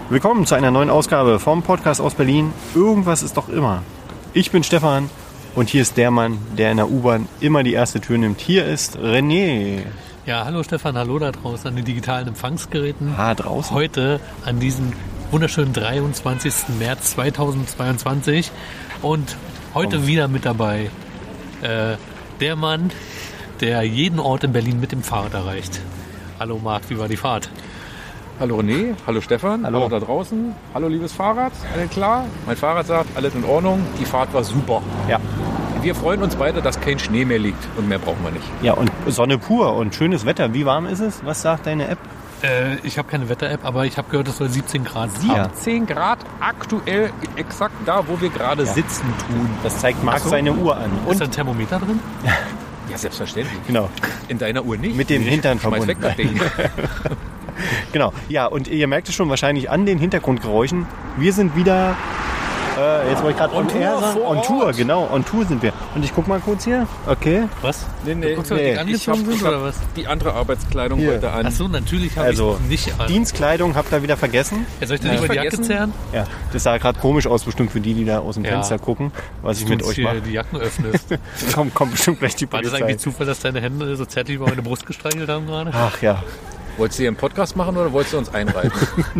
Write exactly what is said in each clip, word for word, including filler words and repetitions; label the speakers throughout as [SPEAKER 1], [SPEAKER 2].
[SPEAKER 1] Willkommen zu einer neuen Ausgabe vom Podcast aus Berlin. Irgendwas ist doch immer. Ich bin Stefan und hier ist der Mann, der in der U-Bahn immer die erste Tür nimmt. Hier ist René.
[SPEAKER 2] Ja, hallo Stefan, hallo da draußen an den digitalen Empfangsgeräten.
[SPEAKER 1] Ah, draußen.
[SPEAKER 2] Heute an diesem wunderschönen dreiundzwanzigsten März zweitausendzweiundzwanzig und heute oh. wieder mit dabei äh, der Mann, der jeden Ort in Berlin mit dem Fahrrad erreicht. Hallo Marc, wie war die Fahrt?
[SPEAKER 3] Hallo René, hallo Stefan, hallo, hallo da draußen, hallo liebes Fahrrad, alles klar? Mein Fahrrad sagt, alles in Ordnung, die Fahrt war super.
[SPEAKER 1] Ja.
[SPEAKER 3] Wir freuen uns beide, dass kein Schnee mehr liegt und mehr brauchen wir nicht.
[SPEAKER 1] Ja, und Sonne pur und schönes Wetter. Wie warm ist es? Was sagt deine App?
[SPEAKER 2] Äh, ich habe keine Wetter-App, aber ich habe gehört, es soll siebzehn Grad
[SPEAKER 3] sein. siebzehn Grad aktuell exakt da, wo wir gerade ja. sitzen tun.
[SPEAKER 1] Das zeigt Marc so. seine Uhr an.
[SPEAKER 2] Und ist da ein Thermometer drin?
[SPEAKER 3] Ja, selbstverständlich.
[SPEAKER 1] Genau.
[SPEAKER 3] In deiner Uhr nicht.
[SPEAKER 1] Mit dem Hintern verbunden.
[SPEAKER 3] Weg das Ding.
[SPEAKER 1] Genau. Ja, und ihr merkt es schon wahrscheinlich an den Hintergrundgeräuschen. Wir sind wieder, äh, jetzt wollte ich gerade on, on Tour sagen. On Tour, genau. On Tour sind wir. Und ich guck mal kurz hier. Okay.
[SPEAKER 2] Was?
[SPEAKER 3] Nee, nee.
[SPEAKER 2] Du guckst, nee. Die angezogen sind oder was?
[SPEAKER 3] Die andere Arbeitskleidung
[SPEAKER 2] hier.
[SPEAKER 3] heute an.
[SPEAKER 2] Achso, natürlich habe
[SPEAKER 1] also,
[SPEAKER 2] ich nicht an.
[SPEAKER 1] Dienstskleidung habt ihr wieder vergessen.
[SPEAKER 2] Ja, soll ich dir nicht mal die Jacke zerren?
[SPEAKER 1] Ja, das sah gerade komisch aus, bestimmt für die, die da aus dem ja. Fenster gucken, was ich mit euch mache.
[SPEAKER 2] Die Jacken öffnest.
[SPEAKER 1] kommt, kommt bestimmt gleich die Polizei.
[SPEAKER 2] War das eigentlich Zufall, dass deine Hände so zärtlich über meine Brust gestreichelt haben gerade?
[SPEAKER 1] Ach ja.
[SPEAKER 3] Wolltest du hier einen Podcast machen oder wolltest du uns einreiten?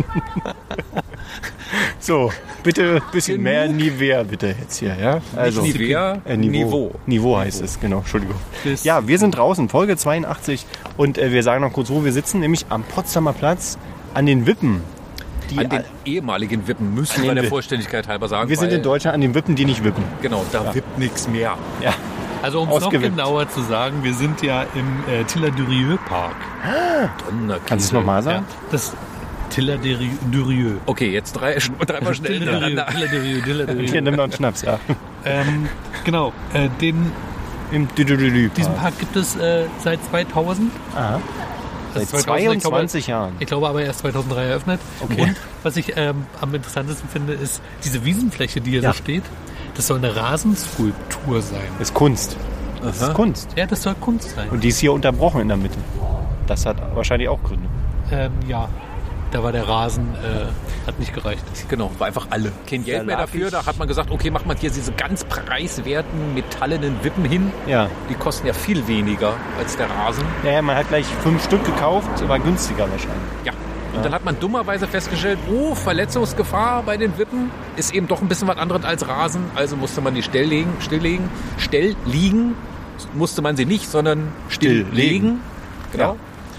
[SPEAKER 1] So, bitte ein bisschen mehr Nivea bitte jetzt hier. Ja?
[SPEAKER 3] Also, Nicht Nivea,
[SPEAKER 1] äh, Niveau. Niveau. Niveau heißt Niveau. es, genau, Entschuldigung. Das ja, wir sind draußen, Folge zweiundachtzig und äh, wir sagen noch kurz, wo wir sitzen, nämlich am Potsdamer Platz an den Wippen.
[SPEAKER 3] Die an den ehemaligen Wippen, müssen wir der Vollständigkeit halber sagen.
[SPEAKER 1] Wir sind in Deutschland an den Wippen, die nicht wippen.
[SPEAKER 3] Genau, da
[SPEAKER 1] ja.
[SPEAKER 3] wippt nichts mehr.
[SPEAKER 1] Ja.
[SPEAKER 2] Also um es noch genauer zu sagen, wir sind ja im äh, Tiller-Durieux-Park.
[SPEAKER 1] Ah, kannst du es nochmal sagen?
[SPEAKER 2] Ja, das Tiller-Durieux.
[SPEAKER 3] Okay, jetzt drei, dreimal schnell hintereinander.
[SPEAKER 2] Tiller-Durieux, Tiller-Durieux.
[SPEAKER 1] Hier, nimm noch einen Schnaps, ja.
[SPEAKER 2] Ähm, genau, äh, den,
[SPEAKER 1] im Durieux-Park.
[SPEAKER 2] Diesen Park gibt es äh, seit zweitausend.
[SPEAKER 1] Aha. Seit
[SPEAKER 2] also
[SPEAKER 1] zweiundzwanzig Jahren.
[SPEAKER 2] Ich glaube aber erst zweitausenddrei eröffnet.
[SPEAKER 1] Okay.
[SPEAKER 2] Und was ich ähm, am interessantesten finde, ist diese Wiesenfläche, die hier
[SPEAKER 1] ja.
[SPEAKER 2] so steht. Das soll eine Rasenskulptur sein.
[SPEAKER 1] Das ist Kunst. Das
[SPEAKER 2] Aha.
[SPEAKER 1] ist Kunst.
[SPEAKER 2] Ja, das soll Kunst sein.
[SPEAKER 1] Und die ist hier unterbrochen in der Mitte. Das hat wahrscheinlich auch Gründe.
[SPEAKER 2] Ähm, ja, da war der Rasen, äh, hat nicht gereicht.
[SPEAKER 3] Genau, war einfach alle. Kein Geld mehr dafür. Da hat man gesagt, okay, macht man hier diese ganz preiswerten, metallenen Wippen hin.
[SPEAKER 1] Ja.
[SPEAKER 3] Die kosten ja viel weniger als der Rasen.
[SPEAKER 1] Ja, ja, man hat gleich fünf Stück gekauft, war günstiger wahrscheinlich.
[SPEAKER 3] Ja. Und dann hat man dummerweise festgestellt, oh, Verletzungsgefahr bei den Wippen ist eben doch ein bisschen was anderes als Rasen. Also musste man die stilllegen, stilllegen, stellliegen, musste man sie nicht, sondern stilllegen.
[SPEAKER 1] Stilllegen.
[SPEAKER 3] Genau.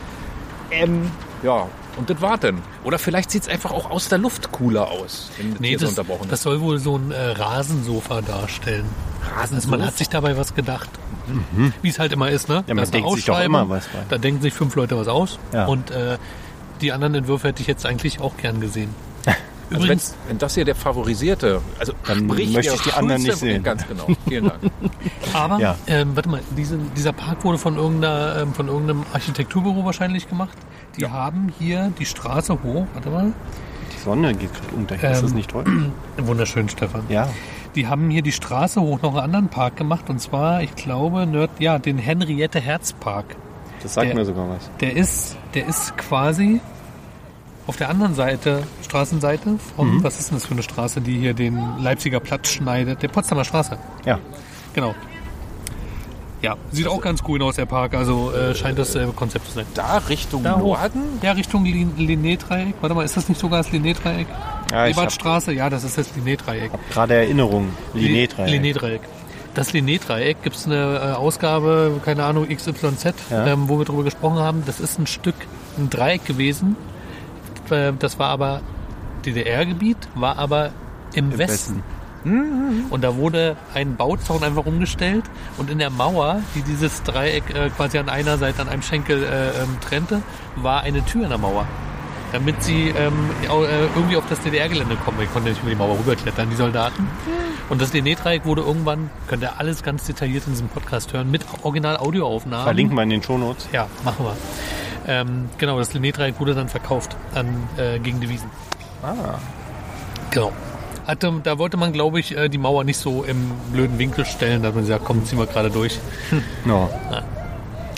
[SPEAKER 3] Ja. Ähm, ja, und das war dann. Oder vielleicht sieht es einfach auch aus der Luft cooler aus, wenn das
[SPEAKER 2] nee,
[SPEAKER 3] hier
[SPEAKER 2] das,
[SPEAKER 3] so unterbrochen ist.
[SPEAKER 2] Das soll wohl so ein äh, Rasensofa darstellen.
[SPEAKER 3] Rasensofa?
[SPEAKER 2] Also man hat sich dabei was gedacht. Mhm. Wie es halt immer ist, ne?
[SPEAKER 1] Ja, man denkt sich doch immer was bei.
[SPEAKER 2] Da denken sich fünf Leute was aus.
[SPEAKER 1] Ja.
[SPEAKER 2] Und äh, die anderen Entwürfe hätte ich jetzt eigentlich auch gern gesehen.
[SPEAKER 3] Also Übrigens, wenn das hier der favorisierte, also
[SPEAKER 1] dann
[SPEAKER 3] sprich
[SPEAKER 1] möchte ich die anderen nicht sehen.
[SPEAKER 3] Ganz genau, vielen Dank.
[SPEAKER 2] Aber,
[SPEAKER 1] ja.
[SPEAKER 2] ähm, warte mal, diese, dieser Park wurde von, irgendeiner, ähm, von irgendeinem Architekturbüro wahrscheinlich gemacht. Die ja. haben hier die Straße hoch, warte mal.
[SPEAKER 1] Die Sonne geht gerade unter, ähm, ist das nicht toll?
[SPEAKER 2] Wunderschön, Stefan.
[SPEAKER 1] Ja.
[SPEAKER 2] Die haben hier die Straße hoch noch einen anderen Park gemacht und zwar, ich glaube, Nerd, ja, den Henriette-Herz-Park.
[SPEAKER 1] Das sagt
[SPEAKER 2] der,
[SPEAKER 1] mir sogar was.
[SPEAKER 2] Der ist, der ist quasi auf der anderen Seite, Straßenseite von, mhm. was ist denn das für eine Straße, die hier den Leipziger Platz schneidet? Der Potsdamer Straße.
[SPEAKER 1] Ja.
[SPEAKER 2] Genau. Ja, sieht auch ganz cool aus, der Park. Also äh, scheint das äh, Konzept zu sein.
[SPEAKER 3] Da Richtung
[SPEAKER 2] da
[SPEAKER 3] Norden?
[SPEAKER 2] Ja, Richtung Linné-Dreieck. Warte mal, ist das nicht sogar das Linné-Dreieck?
[SPEAKER 1] Ja,
[SPEAKER 2] Ebertstraße? Ja, das ist das Linné-Dreieck.
[SPEAKER 1] Ich habe gerade Erinnerung. Linné-Dreieck.
[SPEAKER 2] Linné-Dreieck. Das Linné-Dreieck gibt es eine äh, Ausgabe, keine Ahnung, X Y Z,
[SPEAKER 1] ja.
[SPEAKER 2] ähm, wo wir drüber gesprochen haben. Das ist ein Stück, ein Dreieck gewesen. Das war aber D D R-Gebiet, war aber im, Im Westen. Westen. Und da wurde ein Bauzaun einfach umgestellt und in der Mauer, die dieses Dreieck äh, quasi an einer Seite, an einem Schenkel äh, ähm, trennte, war eine Tür in der Mauer. Damit sie ähm, irgendwie auf das D D R-Gelände kommen. Ich konnte nicht über die Mauer rüberklettern, die Soldaten. Und das Linné-Dreieck wurde irgendwann, könnt ihr alles ganz detailliert in diesem Podcast hören, mit Original-Audioaufnahmen.
[SPEAKER 1] Verlinken wir in den Shownotes.
[SPEAKER 2] Ja, machen wir. Ähm, genau, das Linné-Dreieck wurde dann verkauft an, äh, gegen Devisen.
[SPEAKER 1] Ah.
[SPEAKER 2] Genau. Hatte, da wollte man, glaube ich, die Mauer nicht so im blöden Winkel stellen, dass man sagt, komm, ziehen wir gerade durch.
[SPEAKER 1] No.
[SPEAKER 2] Ja.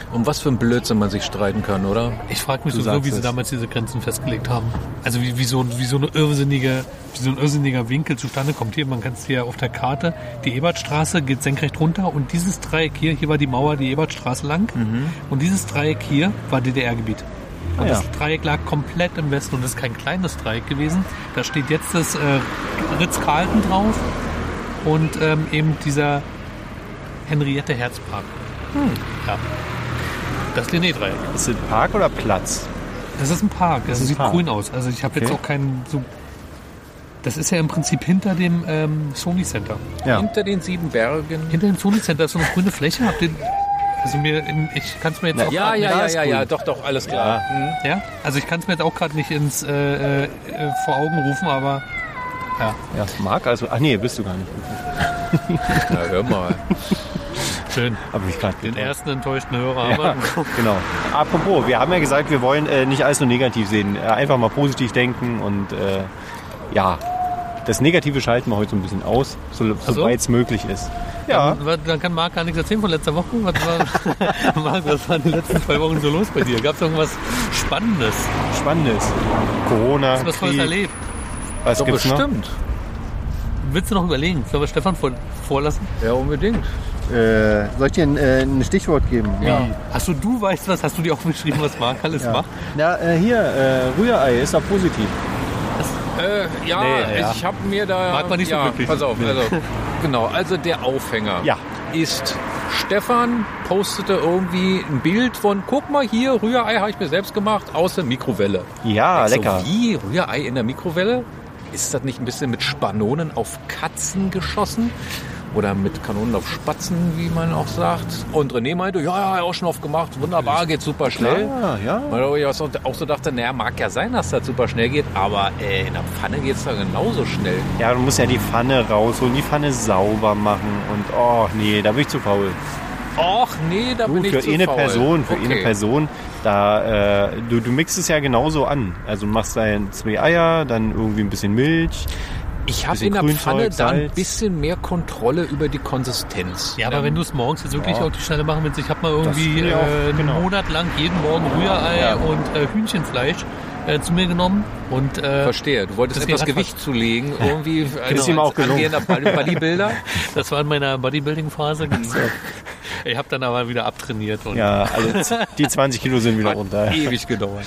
[SPEAKER 3] Um was für ein Blödsinn man sich streiten kann, oder?
[SPEAKER 2] Ich frage mich
[SPEAKER 1] Du
[SPEAKER 2] sowieso,
[SPEAKER 1] sagst
[SPEAKER 2] wie sie
[SPEAKER 1] es.
[SPEAKER 2] damals diese Grenzen festgelegt haben. Also wie, wie, so, wie, so eine irrsinnige, wie so ein irrsinniger Winkel zustande kommt. Hier, man kann es hier auf der Karte, die Ebertstraße geht senkrecht runter und dieses Dreieck hier, hier war die Mauer, die Ebertstraße lang und dieses Dreieck hier war D D R-Gebiet. Und
[SPEAKER 1] Ah, ja.
[SPEAKER 2] das Dreieck lag komplett im Westen und das ist kein kleines Dreieck gewesen. Da steht jetzt das äh, Ritz-Carlton drauf und ähm, eben dieser Henriette-Herz-Park. Ja. Das Linné-Dreieck.
[SPEAKER 1] Ist das Park oder Platz?
[SPEAKER 2] Das ist ein Park. Das
[SPEAKER 1] ist ein
[SPEAKER 2] sieht
[SPEAKER 1] Park.
[SPEAKER 2] grün aus. Also ich habe jetzt
[SPEAKER 1] Okay.
[SPEAKER 2] auch keinen so. Das ist ja im Prinzip hinter dem ähm, Sony Center.
[SPEAKER 1] Ja.
[SPEAKER 3] Hinter den sieben Bergen.
[SPEAKER 2] Hinter dem Sony Center ist so eine grüne Fläche. Habt ihr, also mir, in, ich kann es mir jetzt auch
[SPEAKER 3] Ja,
[SPEAKER 2] grad
[SPEAKER 3] ja,
[SPEAKER 2] nicht,
[SPEAKER 3] ja,
[SPEAKER 1] ist
[SPEAKER 3] ja,
[SPEAKER 1] cool.
[SPEAKER 3] ja, doch, doch, alles klar. Mhm.
[SPEAKER 2] ja. Also ich kann es mir jetzt auch gerade nicht ins äh, äh, vor Augen rufen, aber ja,
[SPEAKER 1] Ja, Marc, also, ach nee, bist du gar nicht.
[SPEAKER 3] Na, hör mal.
[SPEAKER 2] schön.
[SPEAKER 1] Hab ich gerade
[SPEAKER 2] Den ersten enttäuschten Hörer
[SPEAKER 1] Ja,
[SPEAKER 2] haben wir.
[SPEAKER 1] genau. Apropos, wir haben ja gesagt, wir wollen äh, nicht alles nur negativ sehen. Äh, einfach mal positiv denken und äh, ja, das Negative schalten wir heute so ein bisschen aus, so,
[SPEAKER 2] Ach so?
[SPEAKER 1] soweit es möglich ist. Ja,
[SPEAKER 2] Dann, dann kann Marc gar nichts erzählen von letzter Woche. Was war, Marc, was war in den letzten zwei Wochen so los bei dir? Gab es irgendwas Spannendes?
[SPEAKER 1] Spannendes. Corona,
[SPEAKER 2] Hast du was Tolles
[SPEAKER 1] Krieg,
[SPEAKER 2] erlebt?
[SPEAKER 1] was
[SPEAKER 3] Doch,
[SPEAKER 1] gibt's noch?
[SPEAKER 3] bestimmt.
[SPEAKER 2] Willst du noch überlegen? Sollen wir Stefan vor, vorlassen?
[SPEAKER 3] Ja, unbedingt.
[SPEAKER 1] Äh, soll ich dir ein, äh, ein Stichwort geben?
[SPEAKER 2] Hast du, du weißt was? Hast du dir aufgeschrieben, was Marc alles
[SPEAKER 1] Ja.
[SPEAKER 2] macht?
[SPEAKER 1] Na, äh, hier, äh, Rührei ist doch positiv.
[SPEAKER 3] Äh, ja,
[SPEAKER 1] Nee, ja.
[SPEAKER 3] ich habe mir da...
[SPEAKER 2] Mag man nicht so
[SPEAKER 3] ja,
[SPEAKER 2] glücklich.
[SPEAKER 3] Pass auf, also, genau, also der Aufhänger
[SPEAKER 1] Ja.
[SPEAKER 3] ist... Stefan postete irgendwie ein Bild von, guck mal hier, Rührei habe ich mir selbst gemacht, aus der Mikrowelle.
[SPEAKER 1] Ja,
[SPEAKER 3] Also,
[SPEAKER 1] lecker.
[SPEAKER 3] wie? Rührei in der Mikrowelle? Ist das nicht ein bisschen mit Spanonen auf Katzen geschossen? Oder mit Kanonen auf Spatzen, wie man auch sagt? Und René meinte, ja, ja, auch schon oft gemacht, wunderbar, geht super schnell.
[SPEAKER 1] Ja, ja.
[SPEAKER 3] Weil ich auch so dachte, naja, mag ja sein, dass das super schnell geht, aber äh, in der Pfanne geht es da genauso schnell.
[SPEAKER 1] Ja, du musst ja die Pfanne rausholen, die Pfanne sauber machen und oh nee, da bin ich zu faul.
[SPEAKER 3] Och, nee, da
[SPEAKER 1] Du,
[SPEAKER 3] bin ich
[SPEAKER 1] für
[SPEAKER 3] zu
[SPEAKER 1] eine
[SPEAKER 3] faul.
[SPEAKER 1] Person, für
[SPEAKER 3] okay.
[SPEAKER 1] eine Person, da äh, du, du mixt es ja genauso an. Also du machst dann zwei Eier, dann irgendwie ein bisschen Milch.
[SPEAKER 3] Ich habe
[SPEAKER 1] bisschen
[SPEAKER 3] in der
[SPEAKER 1] Grünzeug,
[SPEAKER 3] Pfanne da ein
[SPEAKER 1] Salz.
[SPEAKER 3] bisschen mehr Kontrolle über die Konsistenz.
[SPEAKER 2] Ja, aber
[SPEAKER 3] Ähm,
[SPEAKER 2] wenn du es morgens jetzt wirklich
[SPEAKER 1] Ja.
[SPEAKER 2] auf die Schnelle machen willst, ich habe mal irgendwie
[SPEAKER 1] finde ich auch,
[SPEAKER 2] äh, einen
[SPEAKER 1] genau.
[SPEAKER 2] Monat lang jeden Morgen Rührei
[SPEAKER 1] Ja.
[SPEAKER 2] und äh, Hühnchenfleisch äh, zu mir genommen und äh,
[SPEAKER 3] Verstehe, du wolltest
[SPEAKER 2] das
[SPEAKER 3] etwas
[SPEAKER 2] geht
[SPEAKER 3] Gewicht zulegen, irgendwie als,
[SPEAKER 1] Ist ihm auch gelungen.
[SPEAKER 3] angehender Body- Bodybuilder.
[SPEAKER 2] das war in meiner Bodybuilding-Phase. Ich habe dann aber wieder abtrainiert und
[SPEAKER 1] Ja, also die zwanzig Kilo sind wieder runter.
[SPEAKER 3] Ewig gedauert.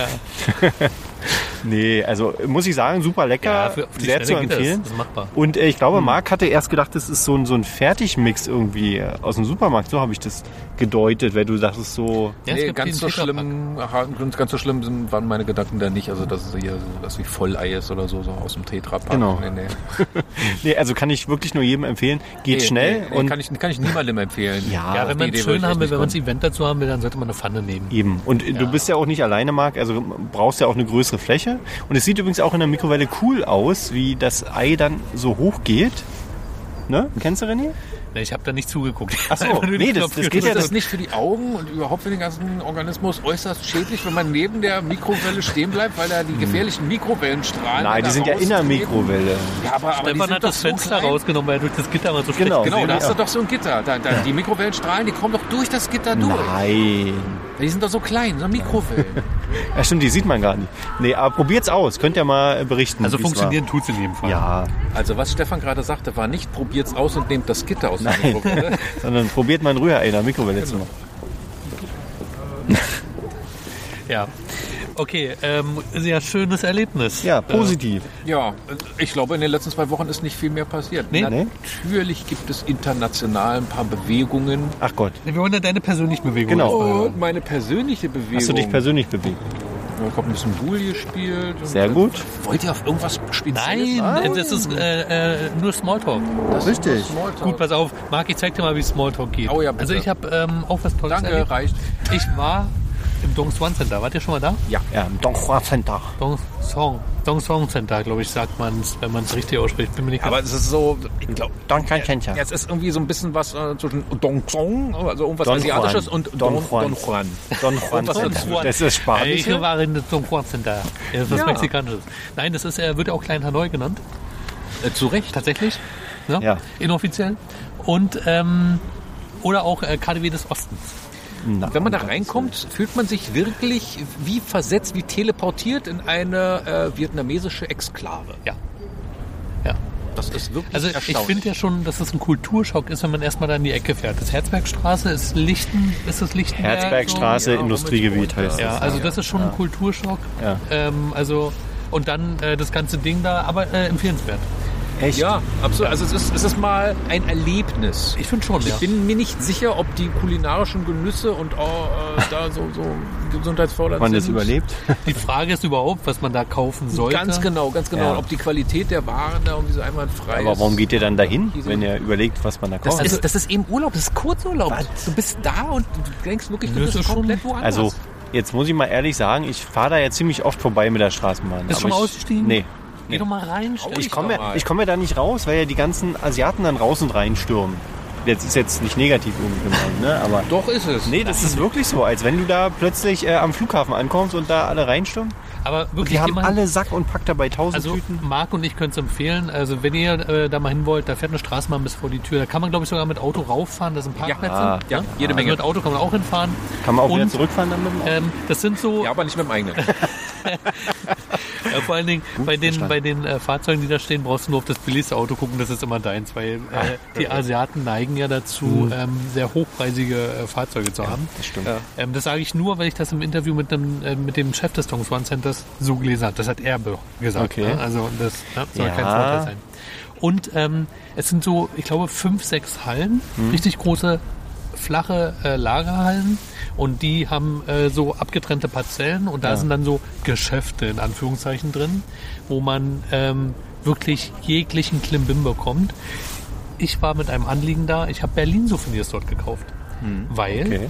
[SPEAKER 1] Nee, also muss ich sagen, super lecker,
[SPEAKER 2] ja, für auf die
[SPEAKER 1] sehr zu
[SPEAKER 2] Schnelle geht das.
[SPEAKER 1] empfehlen.
[SPEAKER 2] Das ist machbar.
[SPEAKER 1] Und äh, ich glaube, Marc hatte erst gedacht, das ist so ein, so ein Fertigmix irgendwie äh, aus dem Supermarkt. So habe ich das gedeutet, weil du dachtest so...
[SPEAKER 2] Ja, es
[SPEAKER 3] Nee,
[SPEAKER 2] gibt
[SPEAKER 3] ganz
[SPEAKER 2] den
[SPEAKER 3] so
[SPEAKER 2] Tetrapack.
[SPEAKER 3] schlimm, aha, ganz so schlimm sind, waren meine Gedanken da nicht. Also, dass es hier so was wie Vollei ist oder so, so aus dem Tetrapack.
[SPEAKER 1] Genau.
[SPEAKER 3] Nee, nee.
[SPEAKER 1] Nee, also kann ich wirklich nur jedem empfehlen. Geht
[SPEAKER 3] Nee,
[SPEAKER 1] schnell
[SPEAKER 3] nee, nee,
[SPEAKER 1] und
[SPEAKER 3] kann ich, kann ich niemandem empfehlen.
[SPEAKER 1] Ja,
[SPEAKER 2] Ja,
[SPEAKER 3] auf
[SPEAKER 2] wenn
[SPEAKER 3] die
[SPEAKER 2] man
[SPEAKER 3] Idee
[SPEAKER 2] es
[SPEAKER 3] würde
[SPEAKER 2] schön
[SPEAKER 3] ich
[SPEAKER 2] haben will,
[SPEAKER 3] nicht
[SPEAKER 2] wenn man das
[SPEAKER 3] kommen.
[SPEAKER 2] Event dazu haben will, dann sollte man eine Pfanne nehmen.
[SPEAKER 1] eben. Und äh, du bist ja auch nicht alleine, Marc. Also brauchst ja auch eine größere Fläche. Und es sieht übrigens auch in der Mikrowelle cool aus, wie das Ei dann so hoch geht. Ne? Kennst du, René?
[SPEAKER 2] Nee, ich habe da nicht zugeguckt.
[SPEAKER 1] Ach so,
[SPEAKER 2] Einfach nur den
[SPEAKER 1] nee, das-
[SPEAKER 2] Knopf
[SPEAKER 1] das geht
[SPEAKER 2] gedrückt.
[SPEAKER 1] ja,
[SPEAKER 3] Ist
[SPEAKER 1] das-
[SPEAKER 3] das nicht für die Augen und überhaupt für den ganzen Organismus äußerst schädlich, wenn man neben der Mikrowelle stehen bleibt, weil da die gefährlichen Mikrowellenstrahlen...
[SPEAKER 1] Nein, die
[SPEAKER 3] da
[SPEAKER 1] sind ja in der
[SPEAKER 3] raustreten?
[SPEAKER 1] Mikrowelle.
[SPEAKER 3] Ja, aber, aber die
[SPEAKER 2] Stefan
[SPEAKER 3] sind
[SPEAKER 2] hat
[SPEAKER 3] doch
[SPEAKER 2] das
[SPEAKER 3] so
[SPEAKER 2] Fenster
[SPEAKER 3] klein.
[SPEAKER 2] rausgenommen, weil er durch das Gitter mal so schlecht
[SPEAKER 1] Genau.
[SPEAKER 3] Genau,
[SPEAKER 2] gesehen
[SPEAKER 3] da
[SPEAKER 2] hat.
[SPEAKER 3] hast du doch so ein Gitter. Da, da, die Mikrowellenstrahlen, die kommen doch durch das Gitter durch.
[SPEAKER 1] Nein.
[SPEAKER 3] Die sind doch so klein, so Mikrowellen.
[SPEAKER 1] Ja, stimmt, die sieht man gar nicht. Nee, aber probiert's aus. Könnt ihr mal äh, berichten.
[SPEAKER 2] Also
[SPEAKER 1] wie's
[SPEAKER 2] funktionieren tut's in jedem Fall.
[SPEAKER 1] war. Ja,
[SPEAKER 3] Also was Stefan gerade sagte, war nicht, probiert's aus und nehmt das Gitter aus der
[SPEAKER 1] Nein.
[SPEAKER 3] Mikrowelle.
[SPEAKER 1] sondern probiert mal ein Rührei in der Mikrowelle zu machen.
[SPEAKER 2] Ja. Okay, ähm, sehr schönes Erlebnis.
[SPEAKER 1] Ja, positiv.
[SPEAKER 3] Ja, ich glaube, in den letzten zwei Wochen ist nicht viel mehr passiert.
[SPEAKER 2] Nee?
[SPEAKER 1] Nee.
[SPEAKER 3] Natürlich gibt es international ein paar Bewegungen.
[SPEAKER 1] Ach Gott.
[SPEAKER 2] Wir wollen ja deine persönliche Bewegung.
[SPEAKER 1] Genau.
[SPEAKER 3] Und meine persönliche Bewegung.
[SPEAKER 1] Hast du dich persönlich bewegt?
[SPEAKER 3] Ich habe ein bisschen Bull gespielt. und-
[SPEAKER 1] Sehr gut.
[SPEAKER 3] Wollt ihr auf irgendwas Spezielles?
[SPEAKER 2] Nein, das ist äh, äh, nur Smalltalk.
[SPEAKER 3] Das ist
[SPEAKER 1] Richtig.
[SPEAKER 3] nur Smalltalk.
[SPEAKER 2] Gut, pass auf. Marc, ich zeig dir mal, wie Smalltalk geht.
[SPEAKER 3] Oh ja, bitte.
[SPEAKER 2] Also ich habe ähm, auch was Tolles
[SPEAKER 3] Danke,
[SPEAKER 2] erlebt.
[SPEAKER 3] reicht.
[SPEAKER 2] Ich war im Dong Swan Center. Wart ihr schon mal da?
[SPEAKER 3] Ja.
[SPEAKER 1] Ja, im Don Juan Center.
[SPEAKER 2] Dong Song. Dong Song Center, glaube ich, sagt man es, wenn man es richtig ausspricht. Bin mir nicht
[SPEAKER 3] Aber es ist so, ich glaube,
[SPEAKER 1] Don Juan Center.
[SPEAKER 3] ja, es ist irgendwie so ein bisschen was äh, zwischen Dongzong, also irgendwas
[SPEAKER 1] Don
[SPEAKER 3] Asiatisches
[SPEAKER 1] Juan.
[SPEAKER 3] und
[SPEAKER 1] Don
[SPEAKER 3] Don,
[SPEAKER 1] Juan.
[SPEAKER 3] Don Juan.
[SPEAKER 1] Don Juan
[SPEAKER 3] was
[SPEAKER 1] Center.
[SPEAKER 3] dazu.
[SPEAKER 1] Das ist Spanisch.
[SPEAKER 2] Ich war in das Dong Juan Center. Ja, das ist was
[SPEAKER 3] Ja.
[SPEAKER 2] Mexikanisches. Nein, das ist, er wird ja auch Klein Hanoi genannt.
[SPEAKER 3] Äh, zu Recht.
[SPEAKER 2] Tatsächlich. Ne?
[SPEAKER 1] Ja.
[SPEAKER 2] Inoffiziell. Und, ähm, oder auch äh, K D W des Ostens.
[SPEAKER 1] Na,
[SPEAKER 3] Wenn man da reinkommt, fühlt man sich wirklich wie versetzt, wie teleportiert in eine äh, vietnamesische Exklave.
[SPEAKER 2] Ja. Ja.
[SPEAKER 3] Das ist wirklich
[SPEAKER 2] Also ich
[SPEAKER 3] erstaunlich.
[SPEAKER 2] finde ja schon, dass es ein Kulturschock ist, wenn man erstmal da in die Ecke fährt. Das Herzbergstraße ist Lichten, ist das Lichtenberg?
[SPEAKER 1] Herzbergstraße,
[SPEAKER 3] Ja,
[SPEAKER 1] Industriegebiet heißt
[SPEAKER 2] Ja,
[SPEAKER 1] das.
[SPEAKER 2] also das ist schon ein Kulturschock.
[SPEAKER 1] Ja.
[SPEAKER 2] Ähm, also und dann äh, das ganze Ding da, aber äh, empfehlenswert.
[SPEAKER 1] Echt?
[SPEAKER 3] Ja, absolut. Also es ist, es ist mal ein Erlebnis.
[SPEAKER 2] Ich finde schon,
[SPEAKER 3] Ich
[SPEAKER 2] ja.
[SPEAKER 3] bin mir nicht sicher, ob die kulinarischen Genüsse und oh, äh, da so, so gesundheitsfördernd
[SPEAKER 1] Man
[SPEAKER 3] sind.
[SPEAKER 1] das überlebt?
[SPEAKER 2] Die Frage ist überhaupt, was man da kaufen sollte.
[SPEAKER 3] Ganz genau, ganz genau.
[SPEAKER 1] Ja.
[SPEAKER 3] Und ob die Qualität der Waren da irgendwie so einwandfrei ist.
[SPEAKER 1] Aber warum geht ihr dann dahin,
[SPEAKER 3] Diese-
[SPEAKER 1] wenn ihr überlegt, was man da
[SPEAKER 3] Das
[SPEAKER 1] kauft?
[SPEAKER 3] ist, das ist eben Urlaub, das ist Kurzurlaub. Du bist da und du denkst wirklich, du
[SPEAKER 2] Das
[SPEAKER 3] bist
[SPEAKER 2] ist schon-
[SPEAKER 3] komplett woanders.
[SPEAKER 1] Also, jetzt muss ich mal ehrlich sagen, ich fahre da jetzt ziemlich oft vorbei mit der Straßenbahn.
[SPEAKER 2] Bist du
[SPEAKER 1] Aber
[SPEAKER 2] schon
[SPEAKER 1] ich,
[SPEAKER 2] ausgestiegen?
[SPEAKER 1] Nee.
[SPEAKER 2] Geh doch mal rein. stell
[SPEAKER 3] Ich
[SPEAKER 2] dich
[SPEAKER 1] Ich komme
[SPEAKER 3] doch mal.
[SPEAKER 1] ja, ich komm ja da nicht raus, weil ja die ganzen Asiaten dann raus und reinstürmen. Jetzt ist jetzt nicht negativ irgendwie gemeint, ne? Aber
[SPEAKER 3] Doch ist es.
[SPEAKER 1] nee, das ist wirklich so, als wenn du da plötzlich äh, am Flughafen ankommst und da alle reinstürmen.
[SPEAKER 2] Aber
[SPEAKER 1] Und
[SPEAKER 2] wirklich,
[SPEAKER 1] die haben
[SPEAKER 2] jemand-
[SPEAKER 1] alle Sack und Pack dabei, tausend
[SPEAKER 2] Also
[SPEAKER 1] Tüten.
[SPEAKER 2] Marc und ich können es empfehlen. Also wenn ihr äh, da mal hin wollt, da fährt eine Straßenbahn bis vor die Tür. Da kann man, glaube ich, sogar mit Auto rauffahren. Das sind Parkplätze.
[SPEAKER 1] Ah.
[SPEAKER 3] Ja, jede
[SPEAKER 2] Also
[SPEAKER 3] Menge.
[SPEAKER 2] mit Auto kann man auch hinfahren.
[SPEAKER 1] Kann man auch wieder
[SPEAKER 2] und,
[SPEAKER 1] zurückfahren dann mit dem Auto?
[SPEAKER 2] Ähm, das sind so,
[SPEAKER 3] Ja, aber nicht mit dem eigenen.
[SPEAKER 2] äh, vor allen Dingen bei den,
[SPEAKER 1] verstanden.
[SPEAKER 2] bei den äh, Fahrzeugen, die da stehen, brauchst du nur auf das billigste Auto gucken. Das ist immer deins, weil äh, die Asiaten neigen ja dazu, ähm, sehr hochpreisige äh, Fahrzeuge zu haben.
[SPEAKER 1] Das stimmt.
[SPEAKER 3] Ja.
[SPEAKER 2] Ähm, das sage ich nur, weil ich das im Interview mit dem, äh, mit dem Chef des Dongsuan Centers so gelesen habe. Das hat er be- gesagt.
[SPEAKER 1] Okay.
[SPEAKER 2] Ne? Also das ne? soll
[SPEAKER 1] Ja.
[SPEAKER 2] kein Vorteil sein. Und ähm, es sind so, ich glaube, fünf, sechs Hallen,
[SPEAKER 1] Hm.
[SPEAKER 2] richtig große, flache äh, Lagerhallen. Und die haben äh, so abgetrennte Parzellen und da
[SPEAKER 1] Ja.
[SPEAKER 2] sind dann so Geschäfte in Anführungszeichen drin, wo man ähm, wirklich jeglichen Klimbim bekommt. Ich war mit einem Anliegen da, ich habe Berlin-Souvenirs dort gekauft. Weil
[SPEAKER 1] Okay.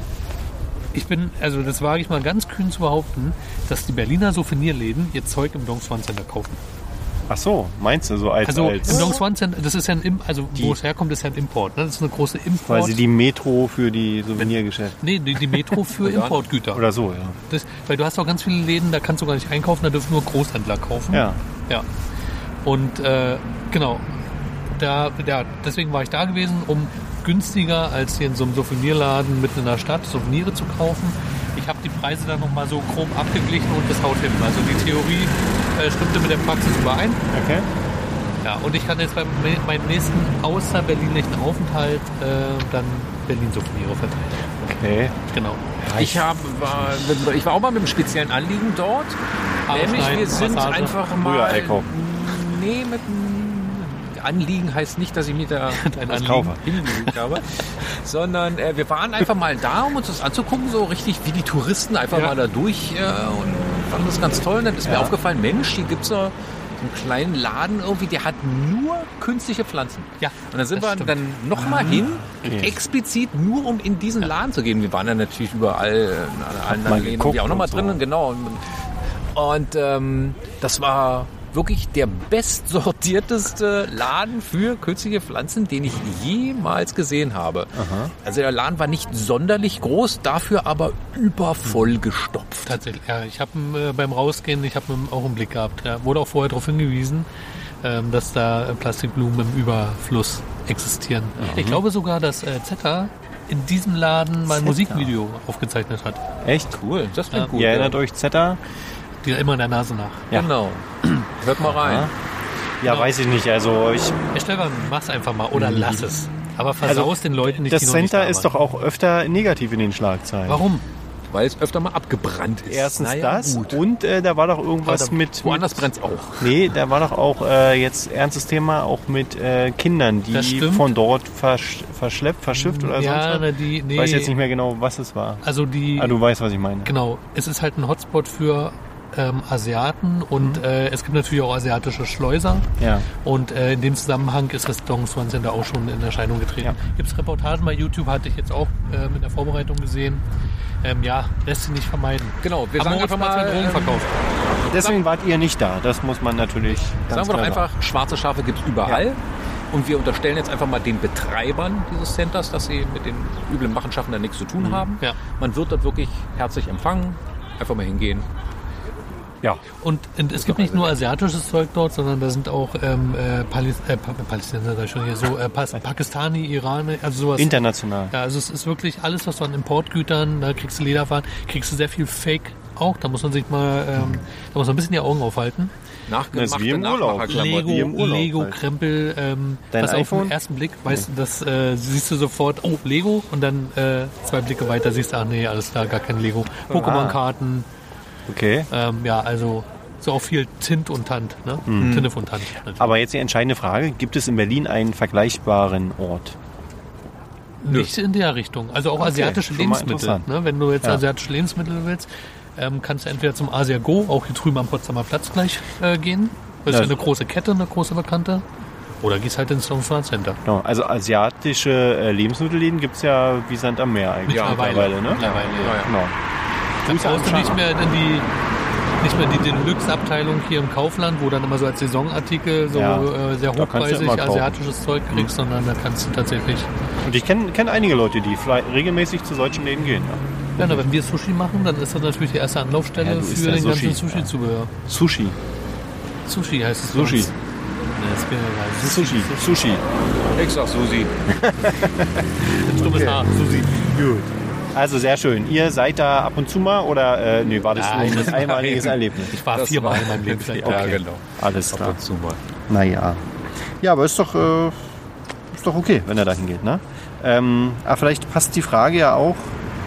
[SPEAKER 2] ich bin, also das wage ich mal ganz kühn zu behaupten, dass die Berliner Souvenirläden ihr Zeug im Dongsuan Center kaufen.
[SPEAKER 1] Ach so, meinst du so als...
[SPEAKER 2] Also
[SPEAKER 1] als
[SPEAKER 2] im Dongsuan Center, das ist ja ein, Im- also
[SPEAKER 1] Die-
[SPEAKER 2] wo es herkommt, ist ja ein Import. Ne? Das ist eine große Import.
[SPEAKER 1] quasi die Metro für die Souvenirgeschäfte.
[SPEAKER 2] nee, die, die Metro für Importgüter.
[SPEAKER 1] Oder so, ja.
[SPEAKER 2] Das, weil du hast auch ganz viele Läden, da kannst du gar nicht einkaufen, da dürfen nur Großhändler kaufen.
[SPEAKER 1] Ja.
[SPEAKER 2] Ja. Und äh, genau, da, ja, deswegen war ich da gewesen, um günstiger als hier in so einem Souvenirladen mitten in der Stadt Souvenire zu kaufen. Ich habe die Preise dann nochmal so grob abgeglichen und das haut hin. Also die Theorie äh, stimmte mit der Praxis überein.
[SPEAKER 1] Okay.
[SPEAKER 2] Ja, und ich kann jetzt beim meinem nächsten außerberlinlichen Aufenthalt äh, dann Berlin-Souvenire verteilen.
[SPEAKER 1] Okay.
[SPEAKER 2] Genau.
[SPEAKER 3] Ich, hab, war, ich war auch mal mit einem speziellen Anliegen dort.
[SPEAKER 2] Haare
[SPEAKER 3] Nämlich, wir
[SPEAKER 2] schneiden,
[SPEAKER 3] sind
[SPEAKER 2] Massage.
[SPEAKER 3] einfach mal...
[SPEAKER 1] Rührei kaufen.
[SPEAKER 3] Nee, mit einem Anliegen heißt nicht, dass ich mir da
[SPEAKER 2] Dein
[SPEAKER 3] was
[SPEAKER 2] Anliegen.
[SPEAKER 3] hingelegt habe. Sondern äh, wir waren einfach mal da, um uns das anzugucken, so richtig wie die Touristen einfach
[SPEAKER 2] Ja.
[SPEAKER 3] mal da durch äh, und fanden das ganz toll. Und dann ist mir
[SPEAKER 1] Ja.
[SPEAKER 3] aufgefallen, Mensch, hier gibt es so einen kleinen Laden irgendwie, der hat nur künstliche Pflanzen.
[SPEAKER 2] Ja,
[SPEAKER 3] Und dann sind
[SPEAKER 2] das
[SPEAKER 3] wir
[SPEAKER 2] stimmt.
[SPEAKER 3] dann nochmal hin,
[SPEAKER 1] Okay.
[SPEAKER 3] explizit nur um in diesen Laden zu gehen. Wir waren dann natürlich überall in allen
[SPEAKER 1] mal
[SPEAKER 3] anderen Läden
[SPEAKER 1] geguckt
[SPEAKER 3] irgendwie auch nochmal
[SPEAKER 1] und so.
[SPEAKER 3] drinnen, genau. Und, und ähm, das war wirklich der bestsortierteste Laden für künstliche Pflanzen, den ich jemals gesehen habe. Also der Laden war nicht sonderlich groß, dafür aber übervoll gestopft.
[SPEAKER 2] Tatsächlich, ja. Ich habe äh, beim Rausgehen, ich habe auch einen Blick gehabt. Ja. Wurde auch vorher darauf hingewiesen, ähm, dass da äh, Plastikblumen im Überfluss existieren. Ich glaube sogar, dass äh, Zeta in diesem Laden mal ein
[SPEAKER 1] Zeta.
[SPEAKER 2] Musikvideo aufgezeichnet hat.
[SPEAKER 1] Echt?
[SPEAKER 3] Cool, das klingt
[SPEAKER 2] Ja.
[SPEAKER 3] gut.
[SPEAKER 1] Ihr erinnert euch Zeta?
[SPEAKER 2] Die immer in der Nase nach.
[SPEAKER 1] Ja.
[SPEAKER 3] Genau. Hört mal rein.
[SPEAKER 1] Ja,
[SPEAKER 2] Genau.
[SPEAKER 1] weiß ich nicht. Also ich,
[SPEAKER 2] Ja, Stefan, mach's einfach mal oder lass es. Aber versaus
[SPEAKER 1] Also,
[SPEAKER 2] den Leuten nicht,
[SPEAKER 1] das
[SPEAKER 2] die noch nicht
[SPEAKER 1] Center
[SPEAKER 2] da
[SPEAKER 1] ist
[SPEAKER 2] waren.
[SPEAKER 1] doch auch öfter negativ in den Schlagzeilen.
[SPEAKER 2] Warum?
[SPEAKER 3] Weil es öfter mal abgebrannt ist.
[SPEAKER 1] Erstens
[SPEAKER 3] Naja,
[SPEAKER 1] das
[SPEAKER 3] gut.
[SPEAKER 1] und äh, da war doch irgendwas
[SPEAKER 3] Aber da-
[SPEAKER 1] mit...
[SPEAKER 3] Woanders
[SPEAKER 1] mit
[SPEAKER 3] brennt es auch.
[SPEAKER 1] Nee, da war doch auch äh, jetzt ernstes Thema auch mit äh, Kindern,
[SPEAKER 2] Das
[SPEAKER 1] die
[SPEAKER 2] stimmt.
[SPEAKER 1] von dort versch verschleppt, verschifft oder
[SPEAKER 2] ja,
[SPEAKER 1] sonst
[SPEAKER 2] na,
[SPEAKER 1] was.
[SPEAKER 2] die, nee.
[SPEAKER 1] Ich weiß jetzt nicht mehr genau, was es war.
[SPEAKER 2] Also die,
[SPEAKER 1] Ah, du weißt, was ich meine.
[SPEAKER 2] genau, es ist halt ein Hotspot für ähm, Asiaten und
[SPEAKER 1] Mhm.
[SPEAKER 2] äh, es gibt natürlich auch asiatische Schleuser.
[SPEAKER 1] Ja.
[SPEAKER 2] Und äh, in dem Zusammenhang ist das Dongsuan Center auch schon in Erscheinung getreten.
[SPEAKER 1] Ja.
[SPEAKER 2] Gibt es Reportagen bei YouTube, hatte ich jetzt auch äh, mit der Vorbereitung gesehen. Ähm, ja, lässt sich nicht vermeiden.
[SPEAKER 3] Genau, wir
[SPEAKER 2] Am
[SPEAKER 3] sagen einfach
[SPEAKER 2] Moritzplatz
[SPEAKER 3] mal,
[SPEAKER 2] wird Drogen
[SPEAKER 3] ähm,
[SPEAKER 2] verkauft.
[SPEAKER 1] Deswegen wart ihr nicht da. Das muss man natürlich ganz
[SPEAKER 3] Sagen wir doch
[SPEAKER 1] klar
[SPEAKER 3] einfach, schwarze Schafe gibt es überall. Und wir unterstellen jetzt einfach mal den Betreibern dieses Centers, dass sie mit den üblen Machenschaften da nichts zu tun haben.
[SPEAKER 2] Ja.
[SPEAKER 3] Man wird dort wirklich herzlich empfangen. Einfach mal hingehen.
[SPEAKER 1] Ja.
[SPEAKER 2] Und, und es gibt nicht nur asiatisches Zeug dort, sondern da sind auch ähm, äh, Palis äh, pa Palästinenser, da schon hier so, äh, Pas Pakistani, Iraner, also sowas.
[SPEAKER 1] International.
[SPEAKER 2] Ja, also es ist wirklich alles, was du an Importgütern, da kriegst du Lederwaren, kriegst du sehr viel Fake auch, da muss man sich mal, ähm, da muss man ein bisschen die Augen aufhalten.
[SPEAKER 3] Nachgemachte
[SPEAKER 1] wie im Urlaub.
[SPEAKER 3] Nachmacherklamotten.
[SPEAKER 2] Lego,
[SPEAKER 1] im Urlaub
[SPEAKER 2] Lego
[SPEAKER 1] halt.
[SPEAKER 2] Krempel, ähm,
[SPEAKER 1] Dein
[SPEAKER 2] was auf
[SPEAKER 1] iPhone?
[SPEAKER 2] den ersten Blick, weißt du, das äh, siehst du sofort, oh, Lego, und dann äh, zwei Blicke weiter siehst du, ah nee, alles klar, gar kein Lego. Pokémon-Karten,
[SPEAKER 1] Okay.
[SPEAKER 2] ähm, ja, also so auch viel Tint und Tant, ne?
[SPEAKER 1] Mhm.
[SPEAKER 2] Tinnef und Tant. Natürlich.
[SPEAKER 1] Aber jetzt die entscheidende Frage, gibt es in Berlin einen vergleichbaren Ort?
[SPEAKER 2] Nicht in der Richtung. Also auch
[SPEAKER 1] Okay,
[SPEAKER 2] asiatische
[SPEAKER 1] schon mal
[SPEAKER 2] Lebensmittel.
[SPEAKER 1] interessant.
[SPEAKER 2] Ne? Wenn du jetzt
[SPEAKER 1] Ja.
[SPEAKER 2] asiatische Lebensmittel willst, ähm, kannst du entweder zum Asia Go, auch hier drüben am Potsdamer Platz gleich äh, gehen. Das ist
[SPEAKER 1] Ja.
[SPEAKER 2] ja eine große Kette, eine große bekannte. Oder gehst halt ins Stone Center.
[SPEAKER 1] Genau. Also asiatische äh, Lebensmittelläden gibt es ja wie Sand am Meer eigentlich
[SPEAKER 3] Ja,
[SPEAKER 1] mittlerweile. Ne?
[SPEAKER 2] Mittlerweile, ja.
[SPEAKER 1] Genau.
[SPEAKER 2] Da
[SPEAKER 1] Grüße an
[SPEAKER 2] brauchst du nicht
[SPEAKER 1] Charme.
[SPEAKER 2] mehr in die nicht mehr die Deluxe-Abteilung hier im Kaufland, wo dann immer so als Saisonartikel so
[SPEAKER 1] Ja.
[SPEAKER 2] äh, sehr
[SPEAKER 1] Da kannst du
[SPEAKER 2] hochpreisig
[SPEAKER 1] immer kaufen.
[SPEAKER 2] asiatisches Zeug kriegst, sondern da kannst du tatsächlich...
[SPEAKER 1] Und ich kenne kenn einige Leute, die vielleicht regelmäßig zu solchen Läden gehen. Ja.
[SPEAKER 2] Ja, na, wenn wir Sushi machen, dann ist das natürlich die erste Anlaufstelle
[SPEAKER 1] Ja, du isst
[SPEAKER 2] für
[SPEAKER 1] ja
[SPEAKER 2] den
[SPEAKER 1] Sushi.
[SPEAKER 2] ganzen Sushi-Zubehör.
[SPEAKER 1] Sushi.
[SPEAKER 2] Sushi heißt es. bei
[SPEAKER 1] Sushi.
[SPEAKER 2] uns. Nee, das ist mir egal.
[SPEAKER 1] Sushi. Sushi.
[SPEAKER 3] Ich sag Susi.
[SPEAKER 2] Stummes
[SPEAKER 1] Okay.
[SPEAKER 2] Haar, Susi.
[SPEAKER 1] Gut. Also sehr schön. Ihr seid da ab und zu mal oder äh, nee, war das
[SPEAKER 2] Nein,
[SPEAKER 1] nur
[SPEAKER 2] das
[SPEAKER 1] ein
[SPEAKER 2] war-
[SPEAKER 1] einmaliges Erlebnis?
[SPEAKER 2] Ich war
[SPEAKER 3] Das
[SPEAKER 2] viermal
[SPEAKER 3] war-
[SPEAKER 2] in meinem Leben vielleicht.
[SPEAKER 3] Ja,
[SPEAKER 1] Okay.
[SPEAKER 3] genau.
[SPEAKER 1] Alles
[SPEAKER 3] Ab
[SPEAKER 1] klar.
[SPEAKER 3] und zu mal.
[SPEAKER 1] Naja. Ja, aber ist doch, äh, ist doch okay, wenn er dahin geht, ne? Ähm, aber vielleicht passt die Frage ja auch.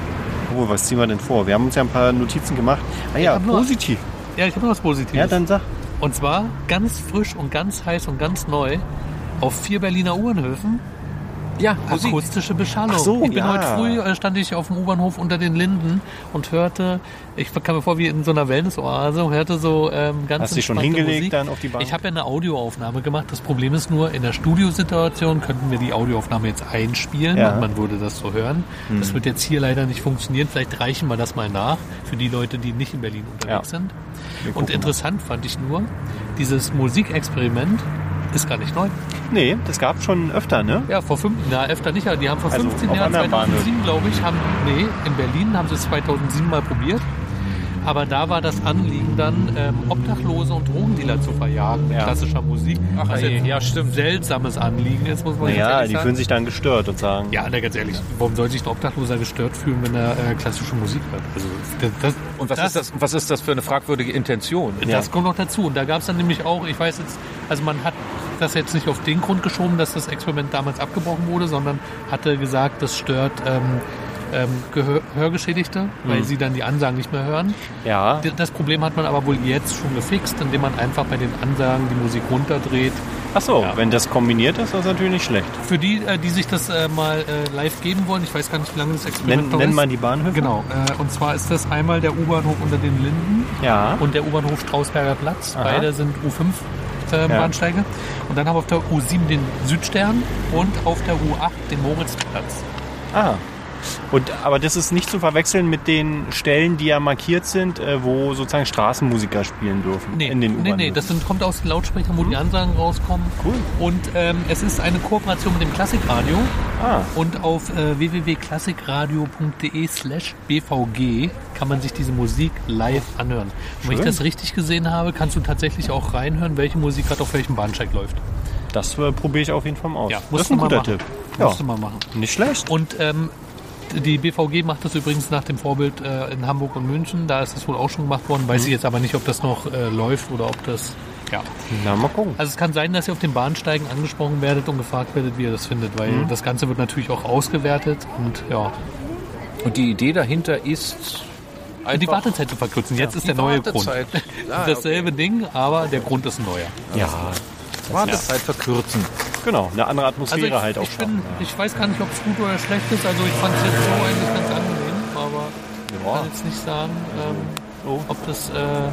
[SPEAKER 1] Oh, was ziehen wir denn vor? Wir haben uns ja ein paar Notizen gemacht. Ah ja,
[SPEAKER 2] hab nur-
[SPEAKER 1] positiv.
[SPEAKER 2] Ja, ich habe noch was Positives.
[SPEAKER 1] Ja, dann sag.
[SPEAKER 2] Und zwar ganz frisch und ganz heiß und ganz neu auf vier Berliner U-Bahnhöfen
[SPEAKER 3] Ja, Musik.
[SPEAKER 2] akustische Beschallung.
[SPEAKER 1] Ach so,
[SPEAKER 2] ich bin
[SPEAKER 1] ja.
[SPEAKER 2] heute früh, äh, stand ich auf dem U-Bahnhof unter den Linden und hörte, ich kam mir vor wie in so einer Wellness-Oase und hörte so ähm, ganz
[SPEAKER 1] Hast du dich schon
[SPEAKER 2] entspannte
[SPEAKER 1] hingelegt
[SPEAKER 2] Musik.
[SPEAKER 1] dann auf die Bank?
[SPEAKER 2] Ich habe ja eine Audioaufnahme gemacht. Das Problem ist nur, in der Studiosituation könnten wir die Audioaufnahme jetzt einspielen
[SPEAKER 1] Ja.
[SPEAKER 2] und man würde das so hören. Das wird jetzt hier leider nicht funktionieren. Vielleicht reichen wir das mal nach für die Leute, die nicht in Berlin unterwegs
[SPEAKER 1] Ja.
[SPEAKER 2] sind.
[SPEAKER 1] Wir
[SPEAKER 2] Und
[SPEAKER 1] gucken
[SPEAKER 2] interessant fand ich nur, dieses Musikexperiment ist gar nicht neu.
[SPEAKER 1] Nee, das gab schon öfter, ne?
[SPEAKER 2] Ja, vor fünf, na, öfter nicht, aber die haben vor
[SPEAKER 1] Also
[SPEAKER 2] fünfzehn
[SPEAKER 1] auf
[SPEAKER 2] Jahren,
[SPEAKER 1] anderen
[SPEAKER 2] zweitausendsieben, glaube ich, haben, nee, in Berlin haben sie es zweitausendsieben mal probiert. Aber da war das Anliegen dann, ähm, Obdachlose und Drogendealer zu verjagen mit
[SPEAKER 1] Ja.
[SPEAKER 2] klassischer Musik.
[SPEAKER 3] Ach,
[SPEAKER 2] was
[SPEAKER 3] ey,
[SPEAKER 2] jetzt
[SPEAKER 3] ja, stimmt.
[SPEAKER 2] ein seltsames Anliegen ist, muss man ganz
[SPEAKER 1] Naja,
[SPEAKER 2] ehrlich
[SPEAKER 1] die
[SPEAKER 2] sagen.
[SPEAKER 1] fühlen sich dann gestört und sagen.
[SPEAKER 2] Ja, na, ganz ehrlich, warum soll sich ein Obdachloser gestört fühlen, wenn er äh, klassische Musik hört? Also, das, das,
[SPEAKER 3] Und was,
[SPEAKER 2] das,
[SPEAKER 3] ist das, was ist das für eine fragwürdige Intention?
[SPEAKER 2] Das
[SPEAKER 1] Ja.
[SPEAKER 2] kommt noch dazu. Und da gab es dann nämlich auch, ich weiß jetzt, also man hat das jetzt nicht auf den Grund geschoben, dass das Experiment damals abgebrochen wurde, sondern hatte gesagt, das stört ähm, ähm, Gehör Hörgeschädigte, weil sie dann die Ansagen nicht mehr hören.
[SPEAKER 1] Ja.
[SPEAKER 2] D- Das Problem hat man aber wohl jetzt schon gefixt, indem man einfach bei den Ansagen die Musik runterdreht.
[SPEAKER 1] Ach so,
[SPEAKER 2] Ja.
[SPEAKER 1] wenn das kombiniert ist, ist das natürlich nicht schlecht.
[SPEAKER 2] Für die, äh, die sich das äh, mal äh, live geben wollen, ich weiß gar nicht, wie lange das Experiment
[SPEAKER 1] Nenn,
[SPEAKER 2] noch
[SPEAKER 1] nenn
[SPEAKER 2] ist.
[SPEAKER 1] mal die Bahnhöfe.
[SPEAKER 2] Genau, äh, und zwar ist das einmal der U-Bahnhof unter den Linden
[SPEAKER 1] Ja.
[SPEAKER 2] und der U-Bahnhof Strausberger Platz.
[SPEAKER 1] Aha.
[SPEAKER 2] Beide sind U fünf äh,
[SPEAKER 1] Ja.
[SPEAKER 2] Bahnsteige. Und dann haben wir auf der U sieben den Südstern und auf der U acht den Moritzplatz.
[SPEAKER 1] Ah. Und, aber das ist nicht zu verwechseln mit den Stellen, die ja markiert sind, äh, wo sozusagen Straßenmusiker spielen dürfen.
[SPEAKER 2] Nee,
[SPEAKER 1] in den
[SPEAKER 2] nee,
[SPEAKER 1] U-Bahnhöfen.
[SPEAKER 2] nee, das sind, kommt aus den Lautsprechern, wo die Ansagen rauskommen.
[SPEAKER 1] Cool.
[SPEAKER 2] Und ähm, es ist eine Kooperation mit dem Klassikradio.
[SPEAKER 1] Ah.
[SPEAKER 2] Und auf äh, w w w punkt klassikradio punkt d e slash b v g kann man sich diese Musik live anhören. Und wenn ich
[SPEAKER 1] Schön.
[SPEAKER 2] das richtig gesehen habe, kannst du tatsächlich auch reinhören, welche Musik gerade auf welchem Bahnsteig läuft.
[SPEAKER 1] Das äh, probiere ich auf jeden Fall mal aus.
[SPEAKER 2] Ja,
[SPEAKER 1] das
[SPEAKER 2] musst
[SPEAKER 1] ist ein
[SPEAKER 2] du mal
[SPEAKER 1] guter
[SPEAKER 2] machen.
[SPEAKER 1] Tipp. Ja,
[SPEAKER 2] Musst du mal machen.
[SPEAKER 1] nicht schlecht.
[SPEAKER 2] Und ähm, die B V G macht das übrigens nach dem Vorbild äh, in Hamburg und München. Da ist das wohl auch schon gemacht worden. Weiß ich jetzt aber nicht, ob das noch äh, läuft oder ob das... Ja.
[SPEAKER 1] Na, mal gucken.
[SPEAKER 2] Also es kann sein, dass ihr auf den Bahnsteigen angesprochen werdet und gefragt werdet, wie ihr das findet. Weil das Ganze wird natürlich auch ausgewertet. Und ja,
[SPEAKER 3] Und die Idee dahinter ist einfach
[SPEAKER 2] die Wartezeit zu verkürzen. Jetzt ist der
[SPEAKER 3] die
[SPEAKER 2] neue
[SPEAKER 3] Wartezeit.
[SPEAKER 2] Grund.
[SPEAKER 3] Ah,
[SPEAKER 2] Dasselbe Ding, aber der Grund ist ein neuer.
[SPEAKER 1] Ja,
[SPEAKER 3] Wartezeit verkürzen.
[SPEAKER 1] genau. Eine andere
[SPEAKER 2] Also
[SPEAKER 1] Atmosphäre
[SPEAKER 2] ich,
[SPEAKER 1] halt auch
[SPEAKER 2] ich, bin,
[SPEAKER 1] schaffen.
[SPEAKER 2] ich weiß gar nicht, ob es gut oder schlecht ist. Also ich fand es jetzt so eigentlich ganz angenehm. Aber ich
[SPEAKER 1] Ja.
[SPEAKER 2] kann jetzt nicht sagen, ähm,
[SPEAKER 1] Oh.
[SPEAKER 2] ob das... Äh,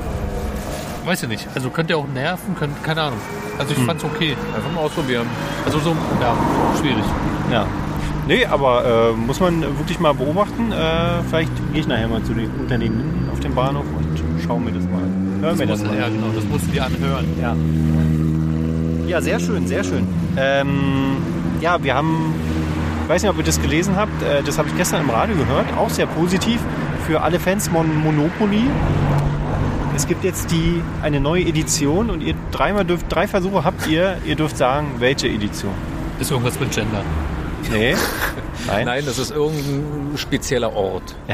[SPEAKER 2] weiß ich nicht. Also könnte auch nerven, könnt, keine Ahnung. Also ich
[SPEAKER 1] Hm.
[SPEAKER 2] fand's okay.
[SPEAKER 3] Einfach mal ausprobieren.
[SPEAKER 2] Also so, ja, schwierig.
[SPEAKER 1] Ja. Nee, aber äh, muss man wirklich mal beobachten. Äh, vielleicht gehe ich nachher mal zu den Unternehmen auf dem Bahnhof und schaue mir das mal an. Hören wir das
[SPEAKER 2] Musst du-
[SPEAKER 1] mal.
[SPEAKER 2] ja, genau, das musst du dir anhören.
[SPEAKER 1] Ja. Ja, sehr schön, sehr schön. Ähm, ja, wir haben, ich weiß nicht, ob ihr das gelesen habt, äh, das habe ich gestern im Radio gehört, auch sehr positiv. Für alle Fans von Monopoly es gibt jetzt die eine neue Edition und ihr dreimal dürft, drei Versuche habt ihr, ihr dürft sagen, welche Edition.
[SPEAKER 2] Ist irgendwas mit Gender?
[SPEAKER 1] Nee. Nein.
[SPEAKER 3] Nein, das ist irgendein spezieller Ort.
[SPEAKER 1] Ja.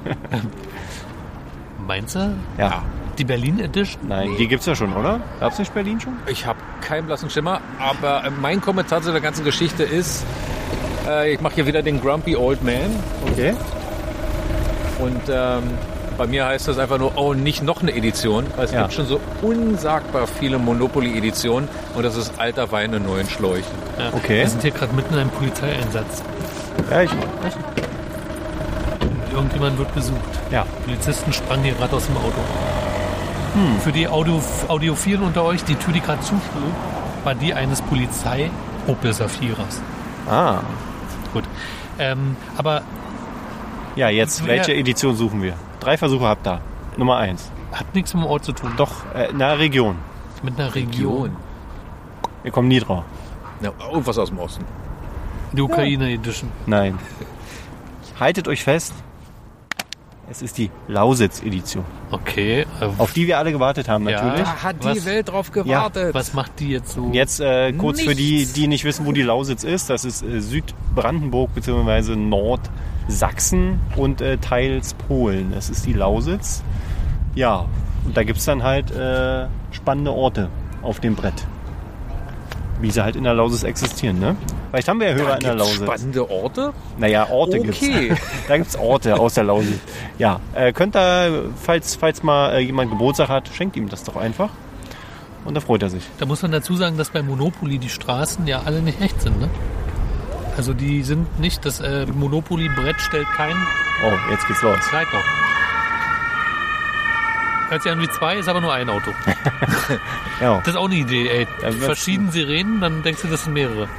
[SPEAKER 2] Meinst du?
[SPEAKER 1] Ja.
[SPEAKER 2] Die Berlin Edition?
[SPEAKER 1] Nein, die gibt's ja schon, oder? Gab's nicht Berlin schon?
[SPEAKER 3] Ich habe keinen blassen Schimmer, aber mein Kommentar zu der ganzen Geschichte ist, äh, ich mache hier wieder den Grumpy Old Man.
[SPEAKER 1] Okay.
[SPEAKER 3] Und ähm, bei mir heißt das einfach nur, oh, nicht noch eine Edition. Weil es
[SPEAKER 1] Ja.
[SPEAKER 3] gibt schon so unsagbar viele Monopoly-Editionen und das ist alter Wein in neuen Schläuchen.
[SPEAKER 2] Ja.
[SPEAKER 1] Okay.
[SPEAKER 2] Wir sind hier gerade mitten in einem Polizeieinsatz.
[SPEAKER 1] Ja, ich.
[SPEAKER 2] Irgendjemand wird besucht.
[SPEAKER 1] Ja.
[SPEAKER 2] Polizisten sprangen hier gerade aus dem Auto. Hm. Für die Audio, Audiophilen unter euch, die Tür, die gerade zuschlug, war die eines Polizei-Opel-Saphirers.
[SPEAKER 1] Ah.
[SPEAKER 2] Gut. Ähm, aber
[SPEAKER 1] Ja, jetzt,
[SPEAKER 2] Wer-
[SPEAKER 1] welche Edition suchen wir? Drei Versuche habt ihr. Nummer eins.
[SPEAKER 2] hat nichts mit dem Ort zu tun.
[SPEAKER 1] Doch, äh, in der Region.
[SPEAKER 2] Mit einer Region.
[SPEAKER 1] Wir kommen nie drauf.
[SPEAKER 3] Ja, irgendwas aus dem Osten.
[SPEAKER 2] Die Ukraine Edition.
[SPEAKER 1] Nein. Haltet euch fest. Es ist die Lausitz-Edition.
[SPEAKER 2] Okay. Äh,
[SPEAKER 1] Auf die wir alle gewartet haben,
[SPEAKER 2] Ja.
[SPEAKER 1] natürlich.
[SPEAKER 3] Da hat die
[SPEAKER 2] Was-
[SPEAKER 3] Welt drauf gewartet.
[SPEAKER 2] was macht die jetzt so?
[SPEAKER 1] Jetzt äh, kurz für die,
[SPEAKER 3] Nichts.
[SPEAKER 1] die nicht wissen, wo die Lausitz ist. Das ist äh, Südbrandenburg bzw. Nordsachsen und äh, teils Polen. Das ist die Lausitz. Ja, und da gibt es dann halt äh, spannende Orte auf dem Brett. Wie sie halt in der Lausitz existieren, ne? Vielleicht haben wir ja Hörer in der
[SPEAKER 3] Gibt's
[SPEAKER 1] Lausitz.
[SPEAKER 3] spannende Orte?
[SPEAKER 1] Naja, Orte
[SPEAKER 3] Okay.
[SPEAKER 1] gibt's. Da gibt's Orte aus der Lausitz. Ja, äh, könnt ihr, falls, falls mal äh, jemand Geburtstag hat, schenkt ihm das doch einfach. Und da freut er sich.
[SPEAKER 2] Da muss man dazu sagen, dass bei Monopoly die Straßen ja alle nicht echt sind, ne? Also die sind nicht, das äh, Monopoly-Brett stellt kein...
[SPEAKER 1] Oh, jetzt geht's los.
[SPEAKER 2] Schreit doch. Hört sich an wie zwei, ist aber nur ein Auto.
[SPEAKER 1] Ja.
[SPEAKER 2] Das ist auch eine Idee, ey.
[SPEAKER 1] Ja, wird's-
[SPEAKER 2] Verschieden Sirenen, dann denkst du, das sind mehrere.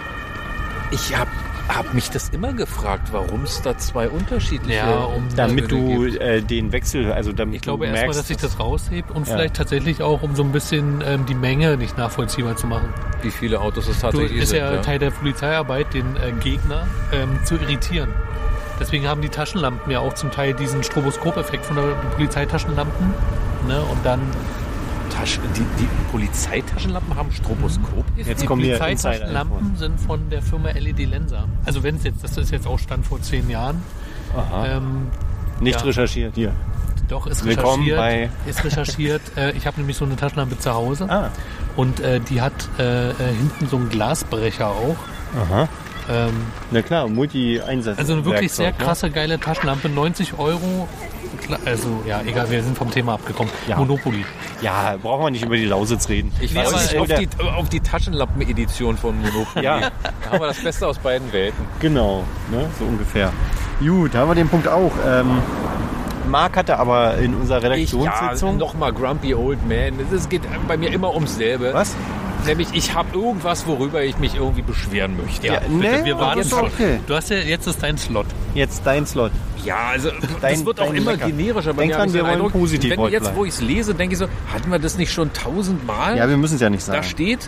[SPEAKER 3] Ich habe hab mich das immer gefragt, warum es da zwei unterschiedliche...
[SPEAKER 2] Ja, um-
[SPEAKER 1] Damit du
[SPEAKER 3] gibt.
[SPEAKER 1] äh, den Wechsel, also damit
[SPEAKER 2] Ich glaube
[SPEAKER 1] du
[SPEAKER 2] erstmal,
[SPEAKER 1] merkst,
[SPEAKER 2] dass sich das raushebt und
[SPEAKER 1] Ja.
[SPEAKER 2] vielleicht tatsächlich auch, um so ein bisschen ähm, die Menge nicht nachvollziehbar zu machen.
[SPEAKER 3] Wie viele Autos es
[SPEAKER 2] Du,
[SPEAKER 3] tatsächlich
[SPEAKER 2] ist
[SPEAKER 3] sind.
[SPEAKER 2] ja Teil der Polizeiarbeit, den äh, Gegner ähm, zu irritieren. Deswegen haben die Taschenlampen ja auch zum Teil diesen Stroboskopeffekt von der Polizeitaschenlampen. Ne? Und dann
[SPEAKER 3] Taschen, die, die Polizeitaschenlampen haben Stroboskop?
[SPEAKER 1] Jetzt
[SPEAKER 2] die
[SPEAKER 1] kommen hier
[SPEAKER 2] Polizeitaschenlampen sind von der Firma L E D Lenser. Also wenn es jetzt, das ist jetzt auch Stand vor zehn Jahren.
[SPEAKER 1] aha,
[SPEAKER 2] Ähm,
[SPEAKER 1] nicht
[SPEAKER 2] ja.
[SPEAKER 1] recherchiert hier.
[SPEAKER 2] Doch, ist
[SPEAKER 1] Willkommen
[SPEAKER 2] recherchiert.
[SPEAKER 1] bei-
[SPEAKER 2] Ist recherchiert. äh, ich habe nämlich so eine Taschenlampe zu Hause.
[SPEAKER 1] Ah,
[SPEAKER 2] Und äh, die hat äh, äh, hinten so einen Glasbrecher auch.
[SPEAKER 1] aha.
[SPEAKER 2] Ähm,
[SPEAKER 1] Na klar, Multi-Einsatz.
[SPEAKER 2] also eine wirklich sehr
[SPEAKER 1] Werkzeug, ne?
[SPEAKER 2] krasse, geile Taschenlampe. neunzig Euro. Kla- Also ja, egal, wir sind vom Thema abgekommen.
[SPEAKER 1] Ja.
[SPEAKER 2] Monopoly.
[SPEAKER 1] Ja, brauchen wir nicht über die Lausitz reden.
[SPEAKER 3] Ich
[SPEAKER 2] Nee,
[SPEAKER 3] freue
[SPEAKER 2] aber,
[SPEAKER 3] mich
[SPEAKER 1] äh,
[SPEAKER 3] auf
[SPEAKER 1] der-
[SPEAKER 3] die, auf die Taschenlampen-Edition von Monopoly.
[SPEAKER 1] Ja.
[SPEAKER 3] Da haben wir das Beste aus beiden Welten.
[SPEAKER 1] Genau, ne, so ungefähr. Gut, haben wir den Punkt auch. Ähm, Marc hatte aber in unserer
[SPEAKER 3] Ich, ja,
[SPEAKER 1] Redaktionssitzung...
[SPEAKER 3] nochmal Grumpy Old Man. Es geht bei mir immer ums selbe.
[SPEAKER 1] Was?
[SPEAKER 3] Nämlich, ich habe irgendwas, worüber ich mich irgendwie beschweren möchte.
[SPEAKER 1] Ja, nee,
[SPEAKER 2] wir warten
[SPEAKER 1] ist
[SPEAKER 2] schon.
[SPEAKER 1] okay.
[SPEAKER 2] Du hast ja, jetzt ist dein Slot.
[SPEAKER 1] Jetzt dein Slot.
[SPEAKER 3] Ja, also
[SPEAKER 1] Dein-
[SPEAKER 3] das wird auch
[SPEAKER 1] dein
[SPEAKER 3] immer
[SPEAKER 1] Lecker.
[SPEAKER 3] generischer. Bei
[SPEAKER 1] Denk
[SPEAKER 3] mir habe
[SPEAKER 1] dran,
[SPEAKER 3] ich
[SPEAKER 1] wir
[SPEAKER 3] den
[SPEAKER 1] wollen
[SPEAKER 3] Eindruck,
[SPEAKER 1] positiv
[SPEAKER 3] wenn
[SPEAKER 1] heute
[SPEAKER 3] jetzt,
[SPEAKER 1] bleiben.
[SPEAKER 3] wo ich es lese, denke ich so, hatten wir das nicht schon tausendmal?
[SPEAKER 1] Ja, wir müssen es ja nicht
[SPEAKER 3] Da
[SPEAKER 1] sagen.
[SPEAKER 3] steht,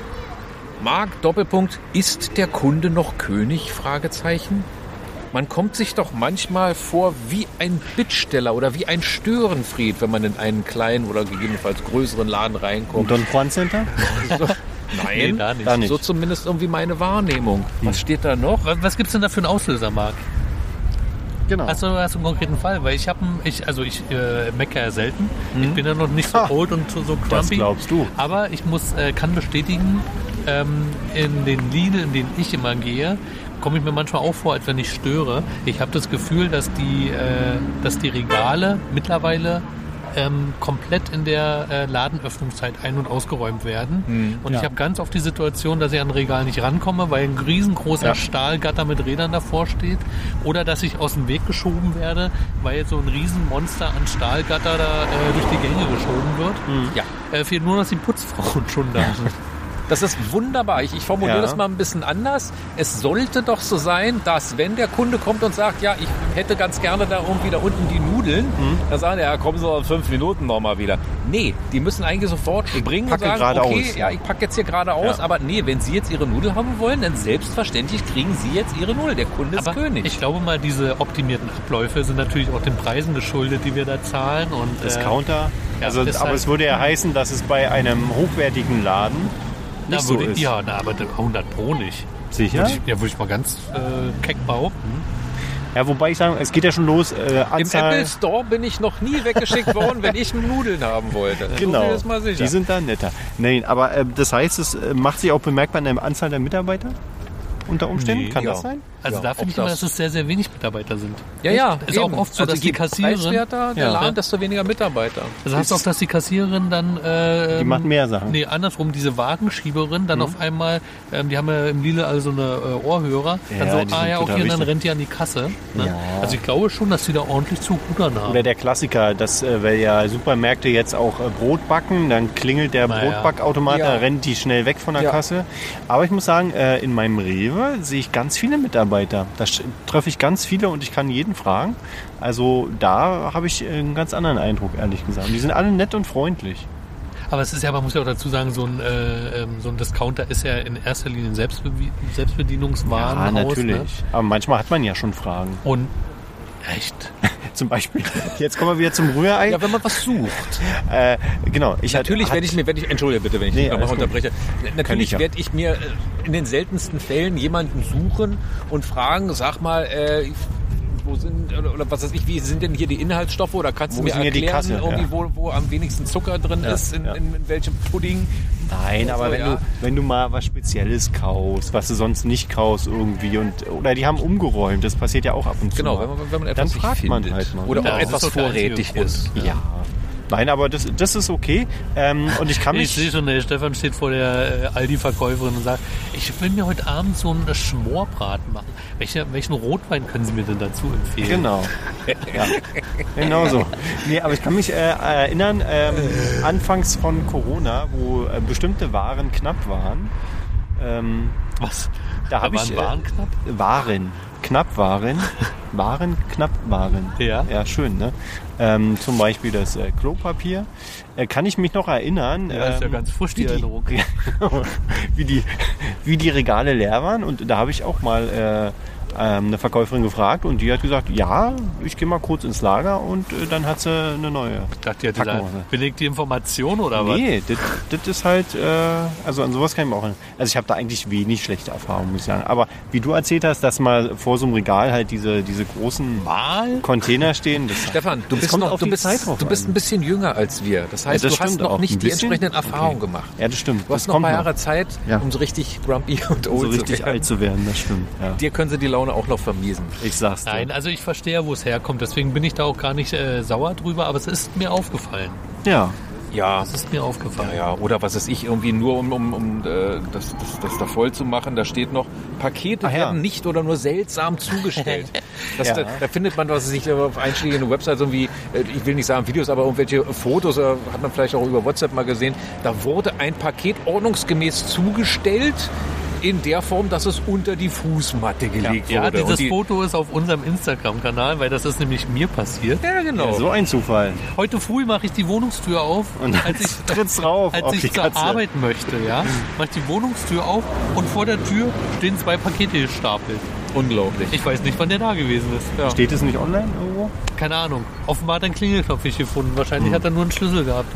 [SPEAKER 3] Marc, Doppelpunkt, ist der Kunde noch König? Fragezeichen. Man kommt sich doch manchmal vor wie ein Bittsteller oder wie ein Störenfried, wenn man in einen kleinen oder gegebenenfalls größeren Laden
[SPEAKER 1] Und
[SPEAKER 3] reinkommt.
[SPEAKER 1] Don Juan Center?
[SPEAKER 3] So,
[SPEAKER 2] Nee,
[SPEAKER 3] nein,
[SPEAKER 2] da nicht.
[SPEAKER 1] Da nicht.
[SPEAKER 3] so zumindest irgendwie meine Wahrnehmung. Was steht da noch?
[SPEAKER 2] Was, was gibt's denn da für einen Auslöser, Marc?
[SPEAKER 1] Genau.
[SPEAKER 2] Hast du, hast du einen konkreten Fall? Weil ich habe, ich, also ich äh, meckere ja selten. Ich bin ja noch nicht so
[SPEAKER 1] Ha.
[SPEAKER 2] old und so, so
[SPEAKER 1] Was
[SPEAKER 2] grumpy.
[SPEAKER 1] glaubst du?
[SPEAKER 2] Aber ich muss, äh, kann bestätigen, ähm, in den Lidl, in denen ich immer gehe, komme ich mir manchmal auch vor, als wenn ich störe. Ich habe das Gefühl, dass die, äh, dass die Regale mittlerweile ähm, komplett in der äh, Ladenöffnungszeit ein- und ausgeräumt werden. Und
[SPEAKER 1] Ja.
[SPEAKER 2] ich habe ganz oft die Situation, dass ich an ein Regal nicht rankomme, weil ein riesengroßer
[SPEAKER 1] Ja.
[SPEAKER 2] Stahlgatter mit Rädern davor steht. Oder dass ich aus dem Weg geschoben werde, weil so ein Riesenmonster an Stahlgatter da äh, durch die Gänge geschoben wird.
[SPEAKER 3] Ja.
[SPEAKER 2] Äh, fehlt nur, dass die Putzfrauen schon da sind.
[SPEAKER 3] Das ist wunderbar. Ich, ich formuliere
[SPEAKER 1] Ja.
[SPEAKER 3] das mal ein bisschen anders. Es sollte doch so sein, dass wenn der Kunde kommt und sagt, ja, ich hätte ganz gerne da irgendwie da unten die Nudeln,
[SPEAKER 1] Mhm.
[SPEAKER 3] dann sagen die, ja, kommen Sie in fünf Minuten nochmal wieder. Nee, die müssen eigentlich sofort springen und
[SPEAKER 1] packe
[SPEAKER 3] sagen,
[SPEAKER 1] gerade
[SPEAKER 3] okay,
[SPEAKER 1] aus.
[SPEAKER 3] ja, ich packe jetzt hier gerade aus,
[SPEAKER 1] Ja.
[SPEAKER 3] aber nee, wenn Sie jetzt Ihre Nudel haben wollen, dann selbstverständlich kriegen Sie jetzt Ihre Nudel. Der Kunde ist
[SPEAKER 2] Aber
[SPEAKER 3] König.
[SPEAKER 2] ich glaube mal, diese optimierten Abläufe sind natürlich auch den Preisen geschuldet, die wir da zahlen. Und, äh,
[SPEAKER 1] Discounter.
[SPEAKER 2] ja,
[SPEAKER 1] also,
[SPEAKER 2] ist
[SPEAKER 1] aber
[SPEAKER 2] halt-
[SPEAKER 1] es würde ja heißen, dass es bei einem hochwertigen Laden
[SPEAKER 2] na,
[SPEAKER 1] nicht so
[SPEAKER 2] würde,
[SPEAKER 1] ist.
[SPEAKER 2] ja, na, aber hundert Pro nicht.
[SPEAKER 1] Sicher?
[SPEAKER 2] Würde ich, ja, würde ich mal ganz äh, keck behaupten.
[SPEAKER 1] Ja, wobei ich sagen, es geht ja schon los. Äh,
[SPEAKER 3] Im
[SPEAKER 1] Anzahl,
[SPEAKER 3] Apple Store bin ich noch nie weggeschickt worden, wenn ich Nudeln haben wollte. So
[SPEAKER 1] Genau,
[SPEAKER 3] viel ist mal sicher.
[SPEAKER 1] die sind da netter. Nein, aber äh, das heißt, es äh, macht sich auch bemerkbar in der Anzahl der Mitarbeiter unter Umständen?
[SPEAKER 2] Nee,
[SPEAKER 1] Kann
[SPEAKER 3] ja.
[SPEAKER 1] das sein?
[SPEAKER 2] Also
[SPEAKER 3] Ja,
[SPEAKER 2] da
[SPEAKER 3] ob
[SPEAKER 2] finde ich immer,
[SPEAKER 3] das-
[SPEAKER 2] dass es sehr, sehr wenig Mitarbeiter sind.
[SPEAKER 3] Ja, ja.
[SPEAKER 2] Ist auch
[SPEAKER 3] eben.
[SPEAKER 2] oft so,
[SPEAKER 3] also
[SPEAKER 2] dass die
[SPEAKER 3] je
[SPEAKER 2] Kassiererin-
[SPEAKER 3] preiswerter der
[SPEAKER 1] Ja.
[SPEAKER 3] Laden, desto weniger Mitarbeiter.
[SPEAKER 2] Also hast du auch, dass die Kassiererin dann... Äh,
[SPEAKER 1] Die macht mehr Sachen.
[SPEAKER 2] Nee, andersrum, diese Wagenschieberin dann auf einmal, ähm, die haben ja im Lidl also eine äh, Ohrhörer, dann
[SPEAKER 1] Ja,
[SPEAKER 2] so,
[SPEAKER 1] die
[SPEAKER 2] ah
[SPEAKER 1] sind
[SPEAKER 2] ja,
[SPEAKER 1] total
[SPEAKER 2] okay, und dann
[SPEAKER 1] wichtig.
[SPEAKER 2] rennt die an die Kasse. Ne?
[SPEAKER 1] Ja.
[SPEAKER 2] Also ich glaube schon, dass die da ordentlich zu rudern haben.
[SPEAKER 1] Oder der Klassiker, dass, äh, weil ja Supermärkte jetzt auch äh, Brot backen, dann klingelt der
[SPEAKER 2] Na ja.
[SPEAKER 1] Brotbackautomat,
[SPEAKER 3] Ja.
[SPEAKER 1] dann rennt die schnell weg von der
[SPEAKER 3] Ja.
[SPEAKER 1] Kasse. Aber ich muss sagen, äh, in meinem Rewe sehe ich ganz viele Mitarbeiter. Da sch- treffe ich ganz viele und ich kann jeden fragen. Also da habe ich äh, einen ganz anderen Eindruck, ehrlich gesagt. Und die sind alle nett und freundlich.
[SPEAKER 2] Aber es ist ja, man muss ja auch dazu sagen, so ein, äh, ähm, so ein Discounter ist ja in erster Linie ein Selbstbe Selbstbedienungswarenhaus.
[SPEAKER 1] Ja, natürlich.
[SPEAKER 2] Ne?
[SPEAKER 1] Aber manchmal hat man ja schon Fragen.
[SPEAKER 2] Und echt?
[SPEAKER 1] Zum Beispiel, jetzt kommen wir wieder zum Rührei.
[SPEAKER 3] Ja, wenn man was sucht.
[SPEAKER 1] Äh, genau, ich
[SPEAKER 3] Natürlich
[SPEAKER 1] hat-
[SPEAKER 3] werde ich mir, werde ich, entschuldige bitte, wenn ich
[SPEAKER 1] Nee,
[SPEAKER 3] dich nochmal
[SPEAKER 1] alles gut.
[SPEAKER 3] unterbreche.
[SPEAKER 1] Kann ich
[SPEAKER 3] Natürlich
[SPEAKER 1] ja.
[SPEAKER 3] werde ich mir äh, in den seltensten Fällen jemanden suchen und fragen, sag mal, äh, wo sind, oder, oder was weiß ich, wie sind denn hier die Inhaltsstoffe oder kannst
[SPEAKER 1] Wo
[SPEAKER 3] du mir
[SPEAKER 1] sind hier die
[SPEAKER 3] erklären,
[SPEAKER 1] Kasse?
[SPEAKER 3] irgendwie,
[SPEAKER 1] Ja.
[SPEAKER 3] wo, wo am wenigsten Zucker drin
[SPEAKER 1] Ja,
[SPEAKER 3] ist, in,
[SPEAKER 1] ja.
[SPEAKER 3] in, in welchem Pudding?
[SPEAKER 1] Nein, aber
[SPEAKER 3] So,
[SPEAKER 1] wenn,
[SPEAKER 3] ja.
[SPEAKER 1] du, wenn du mal was Spezielles kaufst, was du sonst nicht kaufst irgendwie und oder die haben umgeräumt, das passiert ja auch ab und zu.
[SPEAKER 3] Genau,
[SPEAKER 1] mal.
[SPEAKER 3] wenn man, wenn man
[SPEAKER 1] Dann
[SPEAKER 3] etwas nicht
[SPEAKER 1] fragt man
[SPEAKER 3] findet.
[SPEAKER 1] halt mal.
[SPEAKER 3] Oder
[SPEAKER 2] Ja,
[SPEAKER 3] auch
[SPEAKER 2] das
[SPEAKER 3] etwas
[SPEAKER 2] ist doch der einzige
[SPEAKER 3] vorrätig
[SPEAKER 2] Grund.
[SPEAKER 3] ist.
[SPEAKER 1] Ja. Nein, aber das, das ist okay. Ähm, und ich kann
[SPEAKER 2] Ich
[SPEAKER 1] mich.
[SPEAKER 2] sehe schon, der Stefan steht vor der äh, Aldi-Verkäuferin und sagt, ich will mir heute Abend so einen Schmorbraten machen. Welche, welchen Rotwein können Sie mir denn dazu empfehlen?
[SPEAKER 1] Genau. Ja, genau so. Nee, aber ich kann mich äh, erinnern, ähm, anfangs von Corona, wo äh, bestimmte Waren knapp waren. Ähm,
[SPEAKER 2] Was?
[SPEAKER 1] da habe
[SPEAKER 2] waren
[SPEAKER 1] ich.
[SPEAKER 2] Waren knapp?
[SPEAKER 1] Waren. Knapp waren. Waren, knapp waren.
[SPEAKER 2] Ja.
[SPEAKER 1] Ja, schön, ne? Ähm, zum Beispiel das äh, Klopapier. Äh, kann ich mich noch erinnern.
[SPEAKER 2] Ja, ist ja
[SPEAKER 1] ähm,
[SPEAKER 2] ganz frisch, die
[SPEAKER 1] wie
[SPEAKER 2] Erinnerung.
[SPEAKER 1] wie, die, wie die Regale leer waren. Und da habe ich auch mal äh, ähm, eine Verkäuferin gefragt und die hat gesagt, ja, ich gehe mal kurz ins Lager und äh, dann hat sie eine neue.
[SPEAKER 2] Ich dachte, die hatte da
[SPEAKER 1] Packung.
[SPEAKER 2] belegte Information oder was?
[SPEAKER 1] Nee, das, das ist halt, äh, also an sowas kann ich mir auch erinnern. Also ich habe da eigentlich wenig schlechte Erfahrungen, muss ich sagen. Aber wie du erzählt hast, dass mal vor so einem Regal halt diese, diese großen
[SPEAKER 2] Mal?
[SPEAKER 1] Container stehen. Das,
[SPEAKER 3] Stefan, du
[SPEAKER 1] das
[SPEAKER 3] bist,
[SPEAKER 1] kommt
[SPEAKER 3] noch,
[SPEAKER 1] auf
[SPEAKER 3] du,
[SPEAKER 1] die
[SPEAKER 3] bist,
[SPEAKER 1] Zeit drauf
[SPEAKER 3] du bist
[SPEAKER 1] an.
[SPEAKER 3] ein bisschen jünger als wir. Das heißt,
[SPEAKER 1] Ja, das
[SPEAKER 3] du hast
[SPEAKER 1] stimmt
[SPEAKER 3] noch
[SPEAKER 1] auch.
[SPEAKER 3] nicht
[SPEAKER 1] Ein
[SPEAKER 3] die
[SPEAKER 1] bisschen?
[SPEAKER 3] entsprechenden Erfahrungen
[SPEAKER 1] Okay.
[SPEAKER 3] gemacht.
[SPEAKER 1] Ja, das stimmt.
[SPEAKER 3] Du hast
[SPEAKER 1] das
[SPEAKER 3] noch ein
[SPEAKER 1] kommt
[SPEAKER 3] paar Jahre Zeit,
[SPEAKER 1] Ja.
[SPEAKER 3] um so richtig grumpy und
[SPEAKER 1] so
[SPEAKER 3] old
[SPEAKER 1] richtig
[SPEAKER 3] zu werden.
[SPEAKER 1] alt zu werden, das stimmt. Ja.
[SPEAKER 3] Dir können sie die Laune auch noch vermiesen.
[SPEAKER 1] Ich sag's dir.
[SPEAKER 2] Nein, also ich verstehe, wo es herkommt. Deswegen bin ich da auch gar nicht äh, sauer drüber. Aber es ist mir aufgefallen.
[SPEAKER 1] Ja.
[SPEAKER 3] Ja,
[SPEAKER 2] Es ist mir aufgefallen.
[SPEAKER 3] ja, oder was weiß ich, irgendwie nur um, um, um äh, das, das, das da voll zu machen, da steht noch, Pakete
[SPEAKER 1] Ach ja.
[SPEAKER 3] werden nicht oder nur seltsam zugestellt. Das,
[SPEAKER 1] Ja.
[SPEAKER 3] da, da findet man, was weiß ich, auf einschlägigen Websites irgendwie, äh, ich will nicht sagen Videos, aber irgendwelche Fotos, äh, hat man vielleicht auch über WhatsApp mal gesehen, da wurde ein Paket ordnungsgemäß zugestellt, in der Form, dass es unter die Fußmatte gelegt
[SPEAKER 2] Ja,
[SPEAKER 3] wurde.
[SPEAKER 2] dieses
[SPEAKER 3] Und die,
[SPEAKER 2] Foto ist auf unserem Instagram-Kanal, weil das ist nämlich mir passiert.
[SPEAKER 3] ja, genau.
[SPEAKER 1] Ja, so ein Zufall.
[SPEAKER 2] Heute früh mache ich die Wohnungstür auf,
[SPEAKER 1] Und
[SPEAKER 2] als ich,
[SPEAKER 1] tritt's rauf
[SPEAKER 2] als
[SPEAKER 1] auf
[SPEAKER 2] ich
[SPEAKER 1] die
[SPEAKER 2] zur
[SPEAKER 1] Katze.
[SPEAKER 2] Arbeit möchte. Ja, mache ich die Wohnungstür auf und vor der Tür stehen zwei Pakete gestapelt.
[SPEAKER 3] Unglaublich.
[SPEAKER 2] Ich weiß nicht, wann der da gewesen ist. Ja.
[SPEAKER 1] Steht es nicht online irgendwo?
[SPEAKER 2] Keine Ahnung. Offenbar hat er einen Klingelknopf nicht gefunden. Wahrscheinlich
[SPEAKER 1] Hm.
[SPEAKER 2] hat er nur einen Schlüssel gehabt.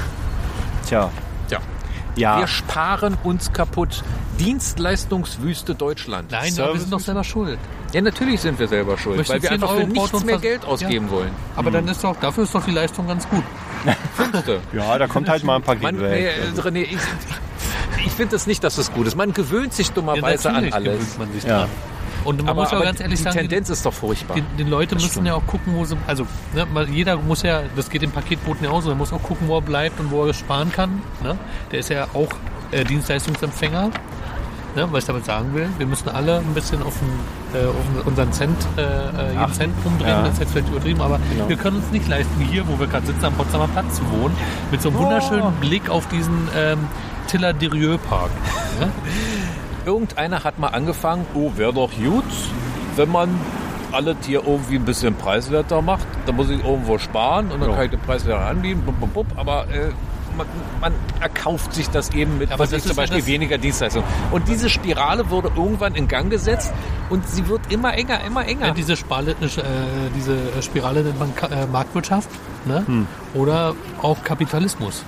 [SPEAKER 1] Tja.
[SPEAKER 3] Tja.
[SPEAKER 1] Ja.
[SPEAKER 3] Wir sparen uns kaputt. Dienstleistungswüste Deutschland.
[SPEAKER 2] Nein, aber wir
[SPEAKER 1] Service-
[SPEAKER 2] sind doch selber schuld.
[SPEAKER 3] Ja, natürlich sind wir selber schuld,
[SPEAKER 2] Möchtest
[SPEAKER 3] weil wir
[SPEAKER 2] zehn
[SPEAKER 3] einfach für
[SPEAKER 2] Euro
[SPEAKER 3] nichts
[SPEAKER 2] Porto
[SPEAKER 3] mehr
[SPEAKER 2] vers-
[SPEAKER 3] Geld ausgeben
[SPEAKER 2] Ja.
[SPEAKER 3] wollen.
[SPEAKER 2] Aber dann ist doch, dafür ist doch die Leistung ganz gut.
[SPEAKER 3] Fünfte.
[SPEAKER 1] Ja, da kommt halt mal ein Paket
[SPEAKER 3] Man, nee,
[SPEAKER 1] weg.
[SPEAKER 3] äh, René, ich, ich finde es nicht, dass es gut ist. Man gewöhnt sich dummerweise an
[SPEAKER 2] natürlich
[SPEAKER 3] alles.
[SPEAKER 2] gewöhnt man sich
[SPEAKER 1] Ja.
[SPEAKER 2] dran. Und man
[SPEAKER 3] Aber,
[SPEAKER 2] muss ja auch
[SPEAKER 3] aber
[SPEAKER 2] ganz ehrlich
[SPEAKER 3] die
[SPEAKER 2] sagen,
[SPEAKER 3] Tendenz ist doch furchtbar.
[SPEAKER 2] die, die Leute müssen
[SPEAKER 3] stimmt.
[SPEAKER 2] ja auch gucken, wo sie, also ne, weil jeder muss ja, das geht dem Paketboten ja auch so, der muss auch gucken, wo er bleibt und wo er sparen kann. Ne? Der ist ja auch äh, Dienstleistungsempfänger. Ne, was ich damit sagen will, wir müssen alle ein bisschen auf, den, äh, auf unseren Cent, äh, jeden
[SPEAKER 1] Ach,
[SPEAKER 2] Cent rumdrehen,
[SPEAKER 1] ja.
[SPEAKER 2] das ist jetzt vielleicht übertrieben, aber
[SPEAKER 1] Genau.
[SPEAKER 2] wir können uns nicht leisten, hier, wo wir gerade sitzen, am Potsdamer Platz zu wohnen, mit so einem
[SPEAKER 1] Oh.
[SPEAKER 2] wunderschönen Blick auf diesen ähm, Tiller-Derieux-Park. Ja?
[SPEAKER 3] Irgendeiner hat mal angefangen, oh, wäre doch gut, wenn man alle Tier irgendwie ein bisschen preiswerter macht. Da muss ich irgendwo sparen und dann
[SPEAKER 1] Ja.
[SPEAKER 3] kann ich den Preis wieder anbieten. Bup, bup, bup. Aber äh, man, man erkauft sich das eben mit
[SPEAKER 2] Aber
[SPEAKER 3] was
[SPEAKER 2] das
[SPEAKER 3] ich zum
[SPEAKER 2] ist ja
[SPEAKER 3] Beispiel
[SPEAKER 2] das-
[SPEAKER 3] weniger Dienstleistung. Und diese Spirale wurde irgendwann in Gang gesetzt und sie wird immer enger, immer enger.
[SPEAKER 2] Ja, diese, Spirale, äh, diese Spirale nennt man Ka- äh, Marktwirtschaft, ne? Oder auch Kapitalismus.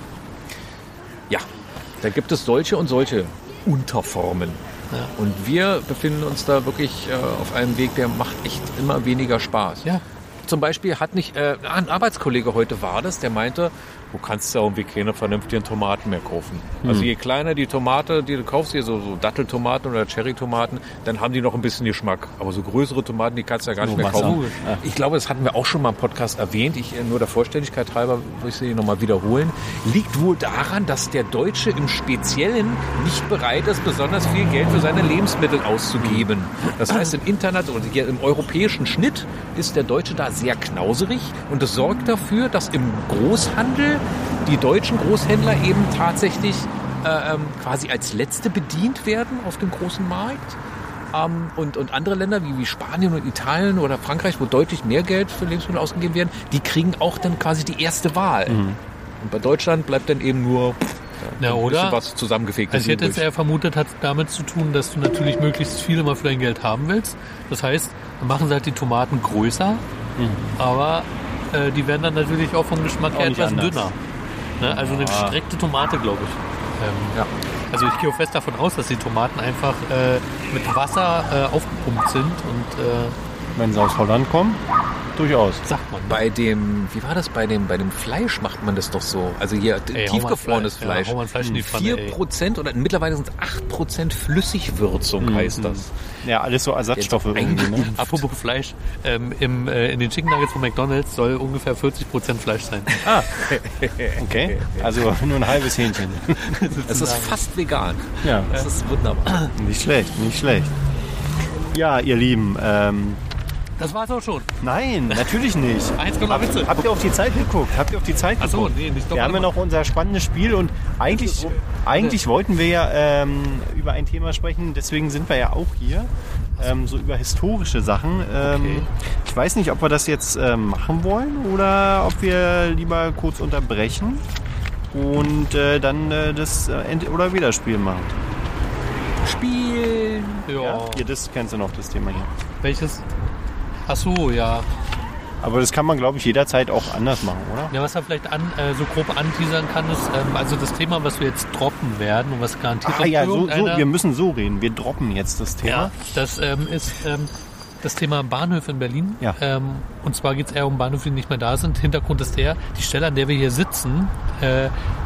[SPEAKER 3] Ja, da gibt es solche und solche Unterformen.
[SPEAKER 2] Ja.
[SPEAKER 3] Und wir befinden uns da wirklich äh, auf einem Weg, der macht echt immer weniger Spaß.
[SPEAKER 2] Ja.
[SPEAKER 3] Zum Beispiel hat nicht, äh, ein Arbeitskollege heute war das, der meinte, du kannst ja irgendwie keine vernünftigen Tomaten mehr kaufen. Also je kleiner die Tomate, die du kaufst, hier so, so Datteltomaten oder Cherrytomaten, dann haben die noch ein bisschen Geschmack. Aber so größere Tomaten, die kannst du ja gar nicht mehr
[SPEAKER 1] Wasser.
[SPEAKER 3] kaufen. Ich glaube, das hatten wir auch schon mal im Podcast erwähnt. Ich, äh, nur der Vollständigkeit halber will ich sie nochmal wiederholen. Liegt wohl daran, dass der Deutsche im Speziellen nicht bereit ist, besonders viel Geld für seine Lebensmittel auszugeben. Das heißt, im Internet oder hier im europäischen Schnitt ist der Deutsche da sehr knauserig und das sorgt dafür, dass im Großhandel die deutschen Großhändler eben tatsächlich äh, ähm, quasi als Letzte bedient werden auf dem großen Markt. Ähm, und, und andere Länder wie, wie Spanien und Italien oder Frankreich, wo deutlich mehr Geld für Lebensmittel ausgegeben werden, die kriegen auch dann quasi die erste Wahl. Und bei Deutschland bleibt dann eben nur
[SPEAKER 2] Ja,
[SPEAKER 3] ein
[SPEAKER 2] oder?
[SPEAKER 3] bisschen was zusammengefegt.
[SPEAKER 2] Also ich hätte jetzt eher vermutet, hat damit zu tun, dass du natürlich möglichst viel immer für dein Geld haben willst. Das heißt, dann machen sie halt die Tomaten größer, aber äh, die werden dann natürlich auch vom Geschmack
[SPEAKER 1] Auch
[SPEAKER 2] her
[SPEAKER 1] nicht
[SPEAKER 2] etwas
[SPEAKER 1] anders.
[SPEAKER 2] dünner. Ne? Also eine
[SPEAKER 1] Ah.
[SPEAKER 2] gestreckte Tomate, glaube ich. Ähm,
[SPEAKER 3] Ja.
[SPEAKER 2] Also ich gehe auch fest davon aus, dass die Tomaten einfach äh, mit Wasser äh, aufgepumpt sind und äh,
[SPEAKER 1] Wenn sie aus Holland kommen, durchaus.
[SPEAKER 2] sagt man. Ne?
[SPEAKER 3] Bei dem, wie war das, bei dem, bei dem Fleisch macht man das doch so. Also hier
[SPEAKER 2] Ey, hau mal
[SPEAKER 3] tiefgefrorenes
[SPEAKER 2] Fleisch, ja,
[SPEAKER 3] Fleisch.
[SPEAKER 2] hau mal Fleisch in die Pfanne,
[SPEAKER 3] vier
[SPEAKER 2] ey.
[SPEAKER 3] Prozent oder mittlerweile sind es acht Prozent Flüssigwürzung heißt das.
[SPEAKER 1] Ja, alles so Ersatzstoffe
[SPEAKER 3] Jetzt
[SPEAKER 1] irgendwie. Ne?
[SPEAKER 2] Apropos Fleisch, ähm, im, äh, in den Chicken Nuggets von McDonald's soll ungefähr vierzig Prozent Fleisch sein.
[SPEAKER 1] Okay, also nur ein halbes Hähnchen.
[SPEAKER 3] Es ist fast vegan.
[SPEAKER 1] Ja,
[SPEAKER 3] Das ist wunderbar.
[SPEAKER 1] nicht schlecht, nicht schlecht. Ja, ihr Lieben, ähm,
[SPEAKER 2] Das war's auch schon.
[SPEAKER 1] nein, natürlich nicht.
[SPEAKER 2] Eins kommt noch Witze.
[SPEAKER 1] Habt ihr auf die Zeit geguckt? Habt ihr auf die Zeit
[SPEAKER 2] Ach so,
[SPEAKER 1] geguckt?
[SPEAKER 2] nee, nicht doch
[SPEAKER 1] Wir haben ja
[SPEAKER 2] noch-
[SPEAKER 1] noch unser spannendes Spiel und eigentlich, eigentlich wollten wir ja ähm, über ein Thema sprechen, deswegen sind wir ja auch hier. Ähm, so über historische Sachen. Ähm,
[SPEAKER 2] Okay.
[SPEAKER 1] Ich weiß nicht, ob wir das jetzt ähm, machen wollen oder ob wir lieber kurz unterbrechen und äh, dann äh, das äh, End- oder Wiederspiel machen.
[SPEAKER 3] Spielen.
[SPEAKER 2] Ja.
[SPEAKER 1] Hier, das kennst du noch, das Thema hier.
[SPEAKER 2] Welches? Ach so, ja.
[SPEAKER 1] Aber das kann man, glaube ich, jederzeit auch anders machen, oder?
[SPEAKER 2] Ja, was er vielleicht an, äh, so grob anteasern kann, ist, ähm, also das Thema, was wir jetzt droppen werden und was garantiert
[SPEAKER 1] Ah ja, so, so,
[SPEAKER 2] irgendeiner-
[SPEAKER 1] wir müssen so reden. Wir droppen jetzt das Thema.
[SPEAKER 2] Ja, das ähm, ist ähm, das Thema Bahnhöfe in Berlin.
[SPEAKER 1] Ja.
[SPEAKER 2] Ähm, und zwar geht es eher um Bahnhöfe, die nicht mehr da sind. Hintergrund ist der, die Stelle, an der wir hier sitzen, äh,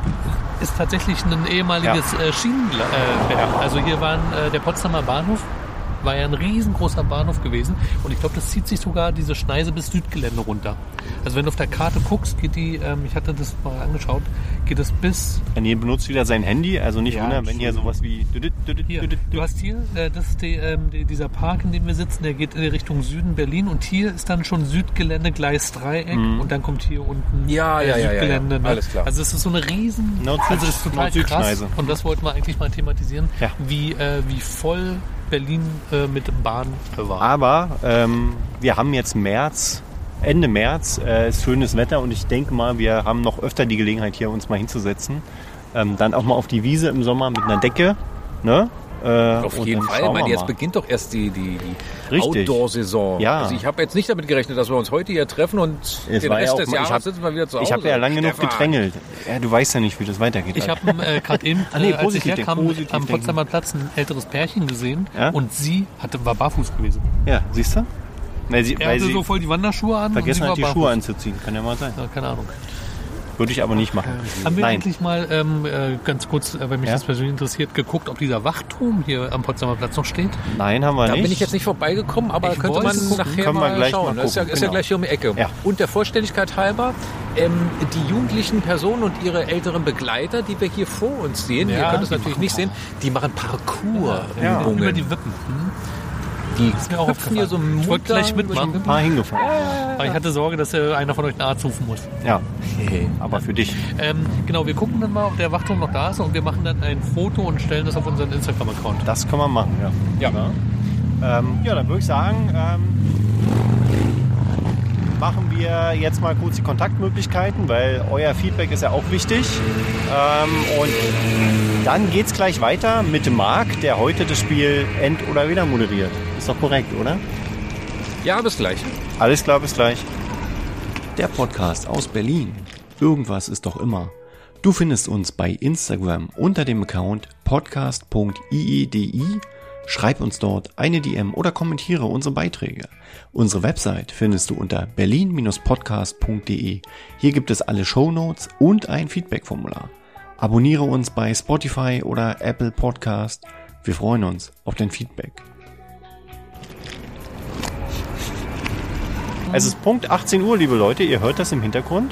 [SPEAKER 2] ist tatsächlich ein ehemaliges äh, Schienenwerk. Äh, Werk. Also hier war äh, der Potsdamer Bahnhof, war ja ein riesengroßer Bahnhof gewesen. Und ich glaube, das zieht sich sogar diese Schneise bis Südgelände runter. Also wenn du auf der Karte guckst, geht die, ähm, ich hatte das mal angeschaut, geht es bis
[SPEAKER 1] Daniel benutzt wieder sein Handy, also nicht
[SPEAKER 2] Ja,
[SPEAKER 1] wundern, wenn hier sowas wie...
[SPEAKER 2] hier. Du hast hier, äh, das ist die, ähm, die, dieser Park, in dem wir sitzen, der geht in die Richtung Süden Berlin und hier ist dann schon Südgelände, Gleis Dreieck und dann kommt hier unten
[SPEAKER 3] Ja, ja, ja, ja,
[SPEAKER 2] Südgelände.
[SPEAKER 3] ja.
[SPEAKER 2] Ne?
[SPEAKER 3] Alles klar.
[SPEAKER 2] Also es ist so eine riesen,
[SPEAKER 1] Nord-Süd-
[SPEAKER 2] also das ist total krass
[SPEAKER 1] Nord-Süd-Schneise.
[SPEAKER 2] und das wollten wir eigentlich mal thematisieren,
[SPEAKER 1] Ja.
[SPEAKER 2] wie, äh, wie voll Berlin äh, mit Bahn war.
[SPEAKER 1] Aber ähm, wir haben jetzt März, Ende März, äh, ist schönes Wetter und ich denke mal, wir haben noch öfter die Gelegenheit, hier uns mal hinzusetzen. Ähm, dann auch mal auf die Wiese im Sommer mit einer Decke. Ne? Äh,
[SPEAKER 3] Auf
[SPEAKER 1] und
[SPEAKER 3] jeden
[SPEAKER 1] dann
[SPEAKER 3] Fall. Ich
[SPEAKER 1] schauen
[SPEAKER 3] meine,
[SPEAKER 1] wir
[SPEAKER 3] jetzt
[SPEAKER 1] mal.
[SPEAKER 3] beginnt doch erst die, die, die
[SPEAKER 1] Richtig.
[SPEAKER 3] Outdoor-Saison.
[SPEAKER 1] Ja.
[SPEAKER 3] Also ich habe jetzt nicht damit gerechnet, dass wir uns heute hier treffen und
[SPEAKER 1] Es
[SPEAKER 3] den
[SPEAKER 1] war ja
[SPEAKER 3] Rest
[SPEAKER 1] auch
[SPEAKER 3] des
[SPEAKER 1] mal- ich
[SPEAKER 3] Jahres
[SPEAKER 1] hab-
[SPEAKER 3] sitzen wir wieder zu Hause.
[SPEAKER 1] Ich habe ja lange genug
[SPEAKER 3] Stefan.
[SPEAKER 1] gedrängelt. Ja, du weißt ja nicht, wie das weitergeht.
[SPEAKER 2] Ich habe äh, gerade eben,
[SPEAKER 1] Ah, nee,
[SPEAKER 2] äh, als ich
[SPEAKER 1] positiv denken,
[SPEAKER 2] herkam,
[SPEAKER 1] positiv
[SPEAKER 2] am
[SPEAKER 1] denken.
[SPEAKER 2] Potsdamer Platz ein älteres Pärchen gesehen
[SPEAKER 1] Ja?
[SPEAKER 2] und sie hatte, war barfuß gewesen.
[SPEAKER 1] Ja, siehst du? Weil sie,
[SPEAKER 2] Er
[SPEAKER 1] weil
[SPEAKER 2] hatte
[SPEAKER 1] sie
[SPEAKER 2] so voll die Wanderschuhe an
[SPEAKER 1] vergessen
[SPEAKER 2] und
[SPEAKER 1] hat,
[SPEAKER 2] sie
[SPEAKER 1] die
[SPEAKER 2] war
[SPEAKER 1] Schuhe
[SPEAKER 2] barfuß.
[SPEAKER 1] anzuziehen. Kann ja mal sein.
[SPEAKER 2] Ja, keine Ahnung.
[SPEAKER 1] Würde ich aber nicht machen.
[SPEAKER 2] Haben wir
[SPEAKER 1] Nein.
[SPEAKER 2] eigentlich mal ähm, äh, ganz kurz, äh, weil mich
[SPEAKER 1] Ja?
[SPEAKER 2] das persönlich interessiert, geguckt, ob dieser Wachturm hier am Potsdamer Platz noch steht?
[SPEAKER 1] Nein, haben wir
[SPEAKER 3] Da
[SPEAKER 1] nicht.
[SPEAKER 3] bin ich jetzt nicht vorbeigekommen, aber
[SPEAKER 2] Ich
[SPEAKER 3] könnte man
[SPEAKER 2] wollte gucken.
[SPEAKER 3] nachher
[SPEAKER 1] Können wir
[SPEAKER 3] mal
[SPEAKER 1] gleich
[SPEAKER 3] schauen.
[SPEAKER 1] mal
[SPEAKER 3] Das ist ja,
[SPEAKER 1] gucken,
[SPEAKER 3] ist ja
[SPEAKER 1] genau.
[SPEAKER 3] gleich hier um die Ecke.
[SPEAKER 1] Ja.
[SPEAKER 3] Und der Vollständigkeit halber, ähm, die jugendlichen Personen und ihre älteren Begleiter, die wir hier vor uns sehen,
[SPEAKER 2] Ja,
[SPEAKER 3] ihr könnt es
[SPEAKER 2] die
[SPEAKER 3] natürlich
[SPEAKER 2] machen
[SPEAKER 3] nicht sehen, die machen
[SPEAKER 2] Über
[SPEAKER 3] Parcours-Übungen.
[SPEAKER 2] die Wippen. Hm?
[SPEAKER 3] Die
[SPEAKER 2] ist mir auch
[SPEAKER 3] hüpfen hier so
[SPEAKER 2] aufgefallen. Ich wollte gleich mitmachen.
[SPEAKER 1] Ein paar hingefahren.
[SPEAKER 2] Aber ich hatte Sorge, dass äh, einer von euch einen Arzt rufen muss.
[SPEAKER 1] Ja, aber für dich.
[SPEAKER 2] Ähm, genau, wir gucken dann mal, ob der Wachturm noch da ist und wir machen dann ein Foto und stellen das auf unseren Instagram-Account.
[SPEAKER 1] Das können wir machen, ja.
[SPEAKER 3] Ja.
[SPEAKER 1] Ja, ähm, ja dann würde ich sagen, ähm, machen wir jetzt mal kurz die Kontaktmöglichkeiten, weil euer Feedback ist ja auch wichtig. Ähm, und dann geht es gleich weiter mit Marc, der heute das Spiel End oder Wieder moderiert. Ist doch korrekt, oder?
[SPEAKER 3] Ja, bis gleich.
[SPEAKER 1] Alles klar, bis gleich.
[SPEAKER 4] Der Podcast aus Berlin. Irgendwas ist doch immer. Du findest uns bei Instagram unter dem Account podcast punkt i e d i. Schreib uns dort eine D M oder kommentiere unsere Beiträge. Unsere Website findest du unter berlin Bindestrich podcast punkt d e. Hier gibt es alle Shownotes und ein Feedback-Formular. Abonniere uns bei Spotify oder Apple Podcast. Wir freuen uns auf dein Feedback.
[SPEAKER 1] Es ist Punkt achtzehn Uhr, liebe Leute. Ihr hört das im Hintergrund.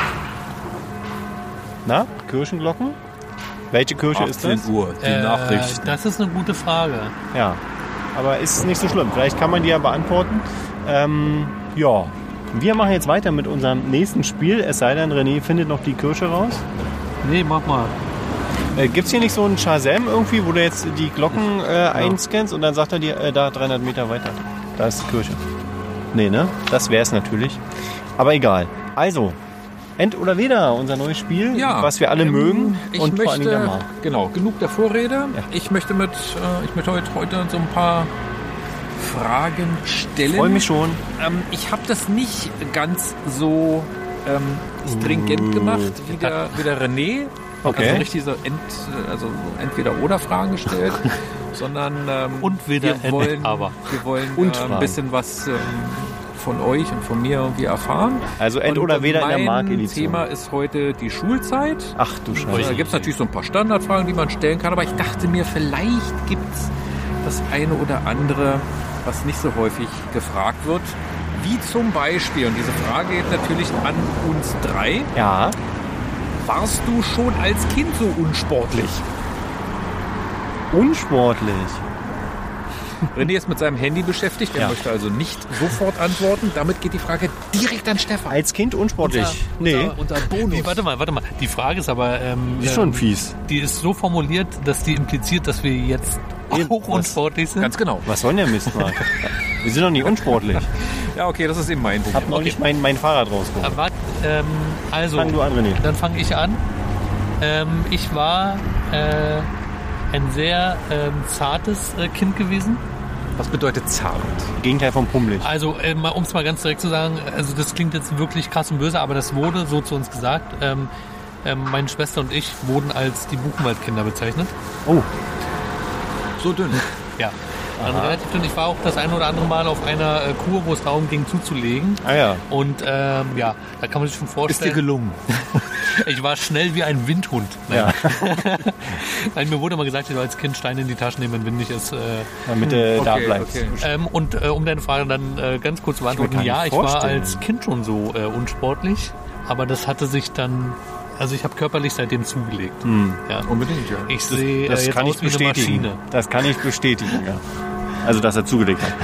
[SPEAKER 1] Na, Kirchenglocken? Welche Kirche ist das?
[SPEAKER 3] Uhr, die
[SPEAKER 2] Äh,
[SPEAKER 3] Nachricht.
[SPEAKER 2] Das ist eine gute Frage.
[SPEAKER 1] Ja, aber ist nicht so schlimm. Vielleicht kann man die ja beantworten. Ähm, ja, wir machen jetzt weiter mit unserem nächsten Spiel. Es sei denn, René findet noch die Kirche raus.
[SPEAKER 2] Nee, mach mal.
[SPEAKER 1] Äh, Gibt es hier nicht so einen Shazam irgendwie, wo du jetzt die Glocken äh, einscannst und dann sagt er dir, äh, da dreihundert Meter weiter. Da ist die Kirche. Nee, ne? Das wäre es natürlich. Aber egal. Also, End oder Wieder, unser neues Spiel,
[SPEAKER 3] Ja,
[SPEAKER 1] was wir alle
[SPEAKER 3] ähm,
[SPEAKER 1] mögen
[SPEAKER 3] ich
[SPEAKER 1] und vor allem der
[SPEAKER 3] möchte,
[SPEAKER 1] Marc.
[SPEAKER 3] genau, genug der Vorrede.
[SPEAKER 1] Ja.
[SPEAKER 3] Ich möchte mit, äh, ich möchte heute, heute so ein paar Fragen stellen.
[SPEAKER 1] Freue mich schon.
[SPEAKER 3] Ähm, ich habe das nicht ganz so ähm, stringent gemacht wie der, wie der René.
[SPEAKER 1] Okay.
[SPEAKER 3] Also richtig so ent, also entweder oder Fragen gestellt, sondern ähm,
[SPEAKER 2] Und weder
[SPEAKER 3] wir wollen,
[SPEAKER 2] Ende, aber.
[SPEAKER 3] wir wollen
[SPEAKER 1] Und
[SPEAKER 3] äh, ein
[SPEAKER 1] Fragen.
[SPEAKER 3] bisschen was ähm, von euch und von mir irgendwie erfahren.
[SPEAKER 1] Also End
[SPEAKER 3] Und
[SPEAKER 1] oder Wieder in der
[SPEAKER 3] mein
[SPEAKER 1] Mark-Edition.
[SPEAKER 3] Thema ist heute die Schulzeit.
[SPEAKER 1] Ach du
[SPEAKER 3] Da
[SPEAKER 1] Scheiße.
[SPEAKER 3] gibt es natürlich so ein paar Standardfragen, die man stellen kann, aber ich dachte mir, vielleicht gibt es das eine oder andere, was nicht so häufig gefragt wird. Wie zum Beispiel, und diese Frage geht natürlich an uns drei,
[SPEAKER 1] Ja,
[SPEAKER 3] warst du schon als Kind so unsportlich?
[SPEAKER 1] unsportlich.
[SPEAKER 3] René ist mit seinem Handy beschäftigt, er
[SPEAKER 1] Ja.
[SPEAKER 3] möchte also nicht sofort antworten. Damit geht die Frage direkt an Stefan.
[SPEAKER 1] Als Kind unsportlich? Nee,
[SPEAKER 3] Unser, unser Bonus.
[SPEAKER 2] Nee, warte mal, warte mal. Die Frage ist aber, ähm,
[SPEAKER 1] ist schon
[SPEAKER 2] ähm,
[SPEAKER 1] fies.
[SPEAKER 2] die ist so formuliert, dass die impliziert, dass wir jetzt
[SPEAKER 1] Eben,
[SPEAKER 2] auch
[SPEAKER 1] was-
[SPEAKER 2] unsportlich sind.
[SPEAKER 3] Ganz genau.
[SPEAKER 1] Was soll denn der Mist, Marc? Wir sind doch nicht unsportlich.
[SPEAKER 3] Ja, okay, das ist eben mein
[SPEAKER 1] Ich
[SPEAKER 3] Problem.
[SPEAKER 1] hab neulich mein, mein Fahrrad rausgeholt.
[SPEAKER 2] Aber, ähm, also,
[SPEAKER 1] Fang du an, René.
[SPEAKER 2] dann fange ich an. Ähm, ich war äh, ein sehr ähm, zartes äh, Kind gewesen.
[SPEAKER 3] Was bedeutet zart?
[SPEAKER 1] Gegenteil vom pummelig.
[SPEAKER 2] Also, äh, um es mal ganz direkt zu sagen, also das klingt jetzt wirklich krass und böse, aber das wurde so zu uns gesagt. Ähm, ähm, meine Schwester und ich wurden als die Buchenwaldkinder bezeichnet.
[SPEAKER 1] Oh,
[SPEAKER 3] So dünn.
[SPEAKER 2] Ja. Also relativ dünn. Ich war auch das ein oder andere Mal auf einer äh, Kur, wo es darum ging, zuzulegen.
[SPEAKER 1] ah ja.
[SPEAKER 2] Und ähm, ja, da kann man sich schon vorstellen.
[SPEAKER 3] gelungen?
[SPEAKER 2] Ich war schnell wie ein Windhund.
[SPEAKER 1] Ja,
[SPEAKER 2] Nein, mir wurde immer gesagt, ich soll als Kind Steine in die Tasche nehmen, wenn windig ist. Äh,
[SPEAKER 1] damit du da
[SPEAKER 3] Okay,
[SPEAKER 1] bleibst.
[SPEAKER 3] okay.
[SPEAKER 2] ähm, und äh, um deine Frage dann äh, ganz kurz zu beantworten,
[SPEAKER 1] gar nicht
[SPEAKER 2] ja, ich war
[SPEAKER 1] vorstellen.
[SPEAKER 2] als Kind schon so äh, unsportlich, aber das hatte sich dann, also ich habe körperlich seitdem zugelegt. Ja.
[SPEAKER 3] Unbedingt, ja.
[SPEAKER 2] Ich sehe äh,
[SPEAKER 1] Das
[SPEAKER 2] jetzt
[SPEAKER 1] kann
[SPEAKER 2] aus
[SPEAKER 1] ich
[SPEAKER 2] wie eine
[SPEAKER 1] bestätigen.
[SPEAKER 2] Maschine.
[SPEAKER 1] Das kann ich bestätigen, ja. Also, dass er zugelegt hat.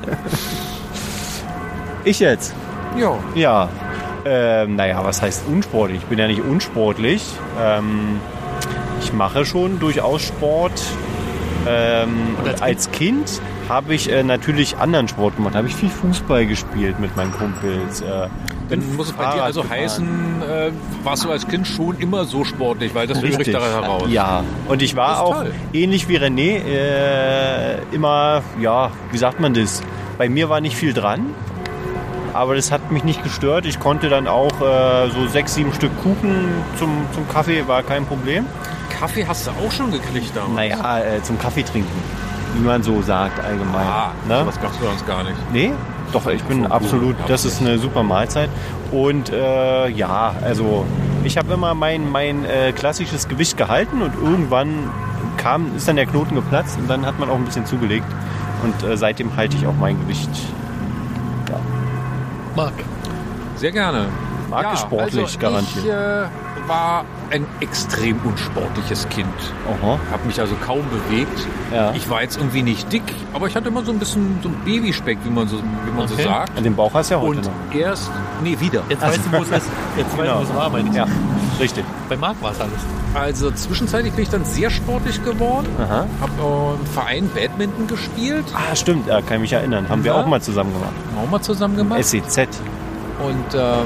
[SPEAKER 1] Ich jetzt?
[SPEAKER 3] Ja.
[SPEAKER 1] Ja. Ähm, naja, was heißt unsportlich? Ich bin ja nicht unsportlich. Ähm, ich mache schon durchaus Sport. Ähm,
[SPEAKER 2] Und als
[SPEAKER 1] als Kind habe ich äh, natürlich anderen Sport gemacht. Da habe ich viel Fußball gespielt mit meinen Kumpels. Äh, bin
[SPEAKER 3] Dann muss es bei dir
[SPEAKER 1] Fahrrad
[SPEAKER 3] also
[SPEAKER 1] gefahren.
[SPEAKER 3] heißen, äh, warst du als Kind schon immer so sportlich, weil das höre ich
[SPEAKER 1] Richtig.
[SPEAKER 3] daran heraus.
[SPEAKER 1] Ja, und ich war
[SPEAKER 3] Das ist
[SPEAKER 1] auch
[SPEAKER 3] toll.
[SPEAKER 1] ähnlich wie René äh, immer, ja, wie sagt man das? Bei mir war nicht viel dran, aber das hat mich nicht gestört. Ich konnte dann auch äh, so sechs, sieben Stück Kuchen zum, zum Kaffee, war kein Problem.
[SPEAKER 3] Kaffee hast du auch schon gekriegt damals.
[SPEAKER 1] Naja, äh, zum Kaffee trinken, wie man so sagt allgemein.
[SPEAKER 3] Ah,
[SPEAKER 1] ne?
[SPEAKER 3] das gab's bei uns gar nicht.
[SPEAKER 1] Nee, doch, ich bin
[SPEAKER 3] Von
[SPEAKER 1] absolut,
[SPEAKER 3] Kuchen
[SPEAKER 1] das
[SPEAKER 3] gab's
[SPEAKER 1] ist eine super Mahlzeit. Und äh, ja, also ich habe immer mein, mein äh, klassisches Gewicht gehalten und irgendwann kam, ist dann der Knoten geplatzt und dann hat man auch ein bisschen zugelegt. Und äh, seitdem halte ich auch mein Gewicht.
[SPEAKER 2] Marc.
[SPEAKER 3] Sehr gerne.
[SPEAKER 1] Marc
[SPEAKER 3] Ja,
[SPEAKER 1] ist sportlich,
[SPEAKER 3] also
[SPEAKER 1] garantiert.
[SPEAKER 3] Ich äh, war ein extrem unsportliches Kind.
[SPEAKER 1] Aha.
[SPEAKER 3] Habe mich also kaum bewegt.
[SPEAKER 1] Ja.
[SPEAKER 3] Ich war jetzt irgendwie nicht dick, aber ich hatte immer so ein bisschen so ein Babyspeck, wie man so, wie man
[SPEAKER 2] Okay.
[SPEAKER 3] so sagt.
[SPEAKER 1] An den Bauch hast du ja heute
[SPEAKER 3] Und
[SPEAKER 1] noch.
[SPEAKER 3] erst, nee, wieder.
[SPEAKER 2] Jetzt weißt du, wo es ist. Jetzt weißt du, wo es war, meine ich.
[SPEAKER 1] Ja, richtig.
[SPEAKER 2] Bei Marc war es alles.
[SPEAKER 3] Also zwischenzeitlich bin ich dann sehr sportlich geworden.
[SPEAKER 1] Aha.
[SPEAKER 3] Habe äh, im Verein Badminton gespielt.
[SPEAKER 1] Ah, stimmt, ja, kann ich mich erinnern. Haben wir
[SPEAKER 3] Ja.
[SPEAKER 1] auch mal zusammen gemacht.
[SPEAKER 3] Haben wir auch mal zusammen gemacht.
[SPEAKER 1] S C Z.
[SPEAKER 3] Und ähm,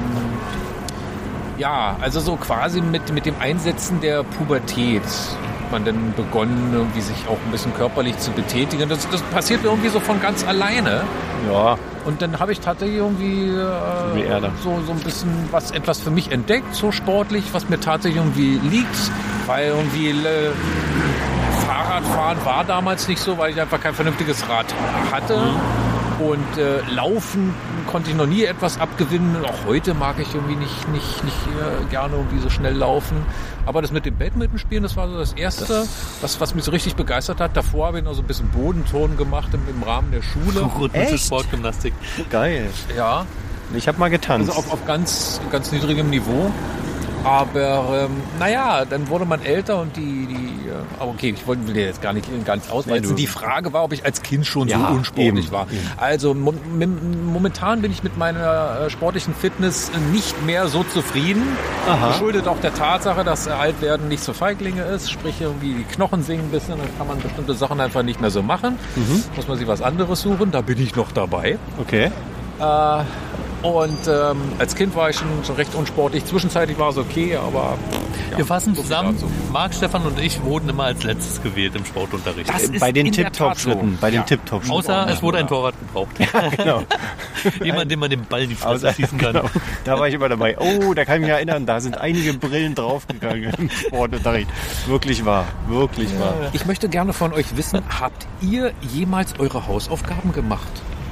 [SPEAKER 3] ja, also so quasi mit, mit dem Einsetzen der Pubertät hat man dann begonnen, irgendwie sich auch ein bisschen körperlich zu betätigen. Das, das passiert irgendwie so von ganz alleine.
[SPEAKER 1] Ja,
[SPEAKER 3] Und dann habe ich tatsächlich irgendwie
[SPEAKER 1] Wie
[SPEAKER 3] äh,
[SPEAKER 1] er da.
[SPEAKER 3] so, so ein bisschen was etwas für mich entdeckt, so sportlich, was mir tatsächlich irgendwie liegt. Weil irgendwie äh, Fahrradfahren war damals nicht so, weil ich einfach kein vernünftiges Rad hatte. Und äh, Laufen konnte ich noch nie etwas abgewinnen. Auch heute mag ich irgendwie nicht, nicht, nicht äh, gerne irgendwie so schnell laufen. Aber das mit dem Badminton spielen, das war so das Erste,
[SPEAKER 1] Das-
[SPEAKER 3] was, was mich so richtig begeistert hat. Davor habe ich noch so ein bisschen Bodenturnen gemacht im, im Rahmen der Schule.
[SPEAKER 2] Rhythmische
[SPEAKER 1] Echt?
[SPEAKER 2] Sportgymnastik.
[SPEAKER 1] geil.
[SPEAKER 3] Ja,
[SPEAKER 1] Ich habe mal getanzt.
[SPEAKER 3] also auf, auf ganz, ganz niedrigem Niveau. Aber ähm, naja, dann wurde man älter und die, die äh, aber okay, ich wollte will dir jetzt gar nicht, gar nicht ausweiten.
[SPEAKER 1] Nee, du-
[SPEAKER 3] die Frage war, ob ich als Kind schon
[SPEAKER 1] Ja,
[SPEAKER 3] so unsportlich
[SPEAKER 1] eben,
[SPEAKER 3] war.
[SPEAKER 1] eben.
[SPEAKER 3] Also mo mim- momentan bin ich mit meiner äh, sportlichen Fitness nicht mehr so zufrieden.
[SPEAKER 1] Aha.
[SPEAKER 3] Geschuldet auch der Tatsache, dass Altwerden nicht so Feiglinge ist. Sprich, irgendwie die Knochen singen ein bisschen, dann kann man bestimmte Sachen einfach nicht mehr so machen.
[SPEAKER 1] Mhm.
[SPEAKER 3] Muss man sich was anderes suchen. Da bin ich noch dabei.
[SPEAKER 1] Okay.
[SPEAKER 3] Äh, und ähm, als Kind war ich schon, schon recht unsportlich. Zwischenzeitlich war es okay, aber ja,
[SPEAKER 2] Wir fassen
[SPEAKER 3] so viel
[SPEAKER 2] zusammen.
[SPEAKER 3] dazu.
[SPEAKER 2] Marc, Stefan und ich wurden immer als letztes gewählt im Sportunterricht.
[SPEAKER 3] Das ist
[SPEAKER 1] Bei den
[SPEAKER 3] in der Tat
[SPEAKER 1] Tip-Top-Schritten.
[SPEAKER 3] so.
[SPEAKER 1] Bei den
[SPEAKER 3] Ja.
[SPEAKER 1] Tip-Top-Schritten.
[SPEAKER 2] Außer es wurde ein Torwart gebraucht.
[SPEAKER 1] Genau.
[SPEAKER 2] Jemand, dem man den Ball in die Fresse
[SPEAKER 1] Außer,
[SPEAKER 2] schießen kann.
[SPEAKER 1] genau. Da war ich immer dabei. Oh, da kann ich mich erinnern, da sind einige Brillen draufgegangen im Sportunterricht. Wirklich wahr. Wirklich wahr.
[SPEAKER 3] Ich möchte gerne von euch wissen, habt ihr jemals eure Hausaufgaben gemacht?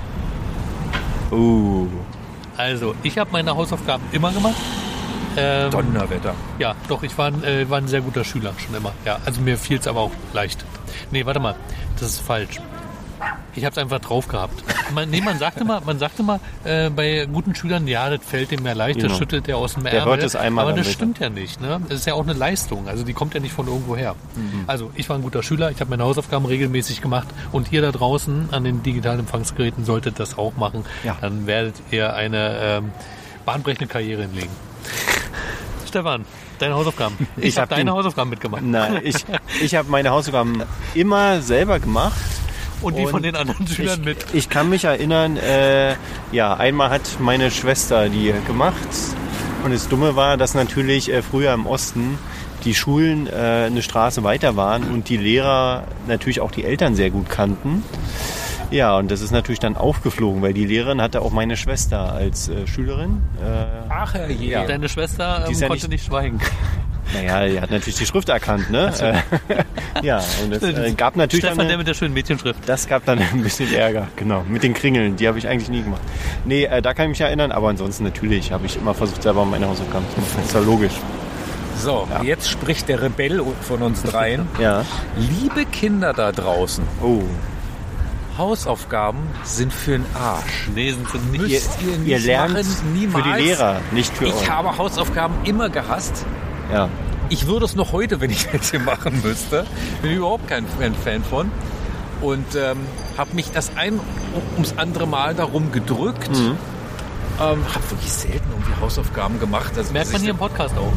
[SPEAKER 1] Oh.
[SPEAKER 2] Also, ich habe meine Hausaufgaben immer gemacht. Ähm,
[SPEAKER 3] Donnerwetter.
[SPEAKER 2] Ja, doch, ich war, ein- äh, war ein sehr guter Schüler, schon immer. Ja, also mir fiel es aber auch leicht. Nee, warte mal, das ist falsch. Ich habe es einfach drauf gehabt. Man, nee, man sagte mal, man sagte mal äh, bei guten Schülern, ja, das fällt dem ja leicht, das
[SPEAKER 1] Genau.
[SPEAKER 2] schüttelt der aus dem
[SPEAKER 1] Der
[SPEAKER 2] Ärmel.
[SPEAKER 1] hört es einmal,
[SPEAKER 2] aber
[SPEAKER 1] dann
[SPEAKER 2] das
[SPEAKER 1] wird er.
[SPEAKER 2] stimmt ja nicht. Ne? Das ist ja auch eine Leistung. Also die kommt ja nicht von irgendwo her.
[SPEAKER 1] Mhm.
[SPEAKER 2] Also ich war ein guter Schüler, ich habe meine Hausaufgaben regelmäßig gemacht und ihr da draußen an den digitalen Empfangsgeräten solltet das auch machen.
[SPEAKER 1] Ja.
[SPEAKER 2] Dann werdet ihr eine ähm, bahnbrechende Karriere hinlegen. Stefan, deine Hausaufgaben. Ich,
[SPEAKER 1] Ich
[SPEAKER 2] habe
[SPEAKER 1] hab
[SPEAKER 2] deine
[SPEAKER 1] den-
[SPEAKER 2] Hausaufgaben mitgemacht.
[SPEAKER 1] Nein, ich, ich habe meine Hausaufgaben immer selber gemacht.
[SPEAKER 2] Und die
[SPEAKER 1] Und
[SPEAKER 2] von den anderen Schülern
[SPEAKER 1] ich,
[SPEAKER 2] mit.
[SPEAKER 1] Ich kann mich erinnern, äh, ja, einmal hat meine Schwester die gemacht. Und das Dumme war, dass natürlich äh, früher im Osten die Schulen äh, eine Straße weiter waren und die Lehrer natürlich auch die Eltern sehr gut kannten. Ja, und das ist natürlich dann aufgeflogen, weil die Lehrerin hatte auch meine Schwester als äh, Schülerin. Äh,
[SPEAKER 3] Ach herrje.
[SPEAKER 1] Ja.
[SPEAKER 2] Deine Schwester ähm,
[SPEAKER 1] ist ja
[SPEAKER 2] konnte
[SPEAKER 1] nicht-
[SPEAKER 2] nicht schweigen.
[SPEAKER 1] naja, die hat natürlich die Schrift erkannt, ne? Äh, ja, und es äh, gab natürlich
[SPEAKER 2] Stefan,
[SPEAKER 1] dann
[SPEAKER 2] der
[SPEAKER 1] eine,
[SPEAKER 2] mit der schönen Mädchenschrift.
[SPEAKER 1] das gab dann ein bisschen Ärger, genau. Mit den Kringeln, die habe ich eigentlich nie gemacht. Nee, äh, da kann ich mich erinnern, aber ansonsten natürlich habe ich immer versucht, selber meine Hausaufgaben zu machen. Das ist ja logisch.
[SPEAKER 3] So, jetzt spricht der Rebell von uns dreien.
[SPEAKER 1] Ja.
[SPEAKER 3] Liebe Kinder da draußen,
[SPEAKER 1] Oh.
[SPEAKER 3] Hausaufgaben sind für den Arsch.
[SPEAKER 2] Nee, sind sie nicht.
[SPEAKER 1] Ihr,
[SPEAKER 3] Müsst ihr nicht
[SPEAKER 1] ihr lernt
[SPEAKER 3] machen, niemals.
[SPEAKER 1] für die Lehrer, nicht für
[SPEAKER 3] Ich
[SPEAKER 1] euch.
[SPEAKER 3] habe Hausaufgaben immer gehasst.
[SPEAKER 1] Ja.
[SPEAKER 3] Ich würde es noch heute, wenn ich welche machen müsste. Bin ich überhaupt kein Fan- Fan von. Und ähm, habe mich das ein ums andere Mal darum gedrückt.
[SPEAKER 1] Mhm.
[SPEAKER 3] Ähm, habe wirklich selten irgendwie Hausaufgaben gemacht. Also,
[SPEAKER 2] Merkt
[SPEAKER 3] dass
[SPEAKER 2] man
[SPEAKER 3] ich-
[SPEAKER 2] hier im Podcast auch.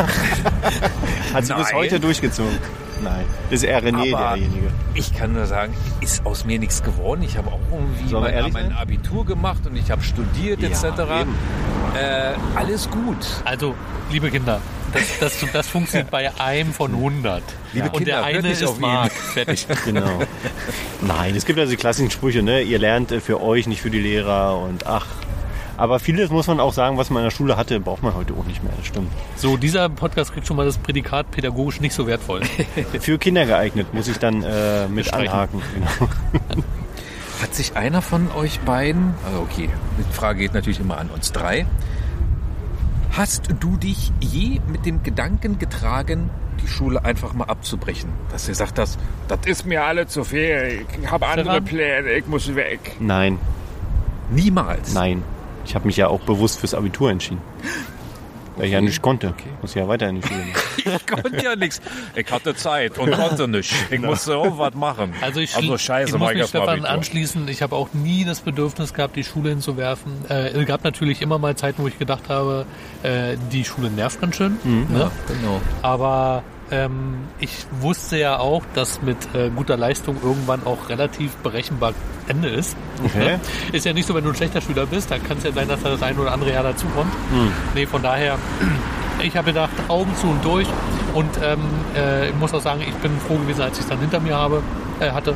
[SPEAKER 1] Hat sie bis
[SPEAKER 3] Nein.
[SPEAKER 1] heute durchgezogen? Nein. Ist eher René
[SPEAKER 3] Aber
[SPEAKER 1] derjenige.
[SPEAKER 3] Ich kann nur sagen, ist aus mir nichts geworden. Ich habe auch irgendwie
[SPEAKER 1] Sollen wir
[SPEAKER 3] mein,
[SPEAKER 1] ehrlich
[SPEAKER 3] mein
[SPEAKER 1] sein?
[SPEAKER 3] Abitur gemacht und ich habe studiert
[SPEAKER 1] Ja,
[SPEAKER 3] et cetera.
[SPEAKER 1] eben.
[SPEAKER 3] Äh, alles gut.
[SPEAKER 2] Also, liebe Kinder, das, das, das funktioniert bei einem von hundert.
[SPEAKER 3] Liebe
[SPEAKER 2] Und der
[SPEAKER 3] Kinder, hört
[SPEAKER 2] eine
[SPEAKER 3] nicht
[SPEAKER 2] ist
[SPEAKER 3] auf ihn.
[SPEAKER 2] Marc. Fertig.
[SPEAKER 1] Genau. Nein, es gibt also die klassischen Sprüche, ne? Ihr lernt äh, für euch, nicht für die Lehrer und ach. Aber vieles muss man auch sagen, was man in der Schule hatte, braucht man heute auch nicht mehr. Das stimmt.
[SPEAKER 2] So, dieser Podcast kriegt schon mal das Prädikat pädagogisch nicht so wertvoll.
[SPEAKER 1] Für Kinder geeignet, muss ich dann äh, mit
[SPEAKER 2] Bestreichen.
[SPEAKER 1] anhaken. Genau.
[SPEAKER 3] Hat sich einer von euch beiden, also okay, die Frage geht natürlich immer an uns drei, hast du dich je mit dem Gedanken getragen, die Schule einfach mal abzubrechen? Dass ihr sagt, das, das ist mir alle zu viel, ich habe andere
[SPEAKER 2] Stefan?
[SPEAKER 3] Pläne, ich muss weg.
[SPEAKER 1] Nein,
[SPEAKER 3] Niemals.
[SPEAKER 1] nein. Ich habe mich ja auch bewusst fürs Abitur entschieden. Weil ich ja nicht konnte. Muss ja weiter in die Schule machen.
[SPEAKER 3] Ich konnte ja nichts. Ich hatte Zeit und konnte nicht. Ich musste auch was machen.
[SPEAKER 2] Also ich,
[SPEAKER 3] also scheiße,
[SPEAKER 2] ich muss
[SPEAKER 3] mein
[SPEAKER 2] mich Stefan
[SPEAKER 3] Abitur.
[SPEAKER 2] anschließen. Ich habe auch nie das Bedürfnis gehabt, die Schule hinzuwerfen. Äh, es gab natürlich immer mal Zeiten, wo ich gedacht habe, äh, die Schule nervt ganz schön.
[SPEAKER 1] Mhm.
[SPEAKER 2] Ne?
[SPEAKER 3] Ja, genau.
[SPEAKER 2] Aber ähm, ich wusste ja auch, dass mit äh, guter Leistung irgendwann auch relativ berechenbar Ende ist.
[SPEAKER 1] Okay.
[SPEAKER 2] Ne? Ist ja nicht so, wenn du ein schlechter Schüler bist, dann kann es ja sein, dass da das ein oder andere Jahr dazukommt.
[SPEAKER 1] Mhm.
[SPEAKER 2] Nee, von daher, ich habe gedacht, Augen zu und durch. Und ähm, äh, ich muss auch sagen, ich bin froh gewesen, als ich es dann hinter mir habe, äh, hatte.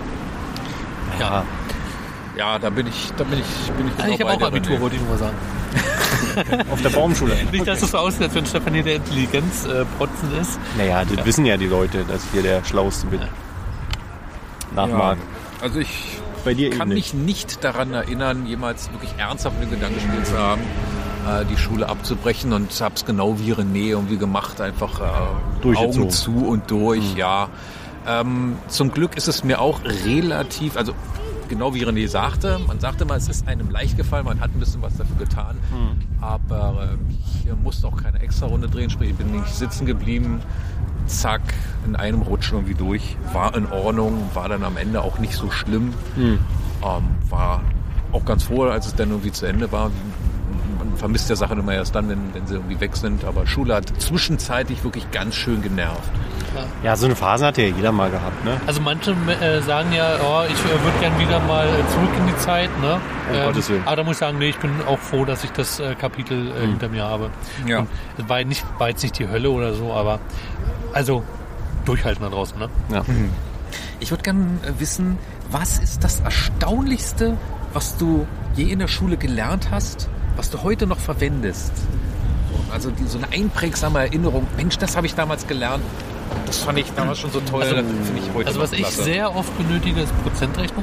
[SPEAKER 1] Ja.
[SPEAKER 3] Ja, da bin ich, da bin ich, bin ich genau
[SPEAKER 2] Ich habe
[SPEAKER 3] bei
[SPEAKER 2] auch
[SPEAKER 3] dir,
[SPEAKER 2] Abitur,
[SPEAKER 3] René.
[SPEAKER 2] wollte ich nur mal sagen.
[SPEAKER 1] Auf der Baumschule.
[SPEAKER 2] Nicht, dass es so aussieht, als wenn Stefan hier der Intelligenzprotzen äh, ist.
[SPEAKER 1] Naja, das
[SPEAKER 2] Ja.
[SPEAKER 1] wissen ja die Leute, dass ich hier der Schlauste bin. Nach
[SPEAKER 3] Ja,
[SPEAKER 1] Marc.
[SPEAKER 3] also ich
[SPEAKER 1] Bei dir
[SPEAKER 3] kann
[SPEAKER 1] eben
[SPEAKER 3] mich nicht daran erinnern, jemals wirklich ernsthaft mit dem Gedanken gespielt zu haben, äh, die Schule abzubrechen, und habe es genau wie René irgendwie gemacht, einfach äh,
[SPEAKER 1] Durchgezogen.
[SPEAKER 3] Augen zu und durch, ja. Ähm, zum Glück ist es mir auch relativ, also genau wie René sagte, man sagte mal, es ist einem leicht gefallen, man hat ein bisschen was dafür getan, aber äh, ich musste auch keine extra Runde drehen, sprich ich bin nicht sitzen geblieben, zack, in einem Rutsch irgendwie durch, war in Ordnung, war dann am Ende auch nicht so schlimm, ähm, war auch ganz froh, als es dann irgendwie zu Ende war. Man vermisst ja Sachen immer erst dann, wenn, wenn sie irgendwie weg sind, aber Schule hat zwischenzeitlich wirklich ganz schön genervt.
[SPEAKER 1] Ja, so eine Phase hat ja jeder mal gehabt, ne?
[SPEAKER 2] Also manche äh, sagen ja, oh, ich äh, würde gern wieder mal äh, zurück in die Zeit. Ne?
[SPEAKER 1] Um Gottes Willen.
[SPEAKER 2] Aber da muss ich sagen, nee, ich bin auch froh, dass ich das äh, Kapitel äh, hinter mir habe.
[SPEAKER 3] Ja.
[SPEAKER 2] Und es war, nicht, war jetzt nicht die Hölle oder so, aber also durchhalten da draußen. Ne?
[SPEAKER 1] Ja.
[SPEAKER 3] Ich würde gerne wissen, was ist das Erstaunlichste, was du je in der Schule gelernt hast, was du heute noch verwendest? Also die, so eine einprägsame Erinnerung. Mensch, das habe ich damals gelernt. Das fand ich damals schon so toll.
[SPEAKER 2] Also,
[SPEAKER 3] das finde ich heute
[SPEAKER 2] Also
[SPEAKER 3] noch
[SPEAKER 2] was ich
[SPEAKER 3] klasse.
[SPEAKER 2] sehr oft benötige, ist Prozentrechnung.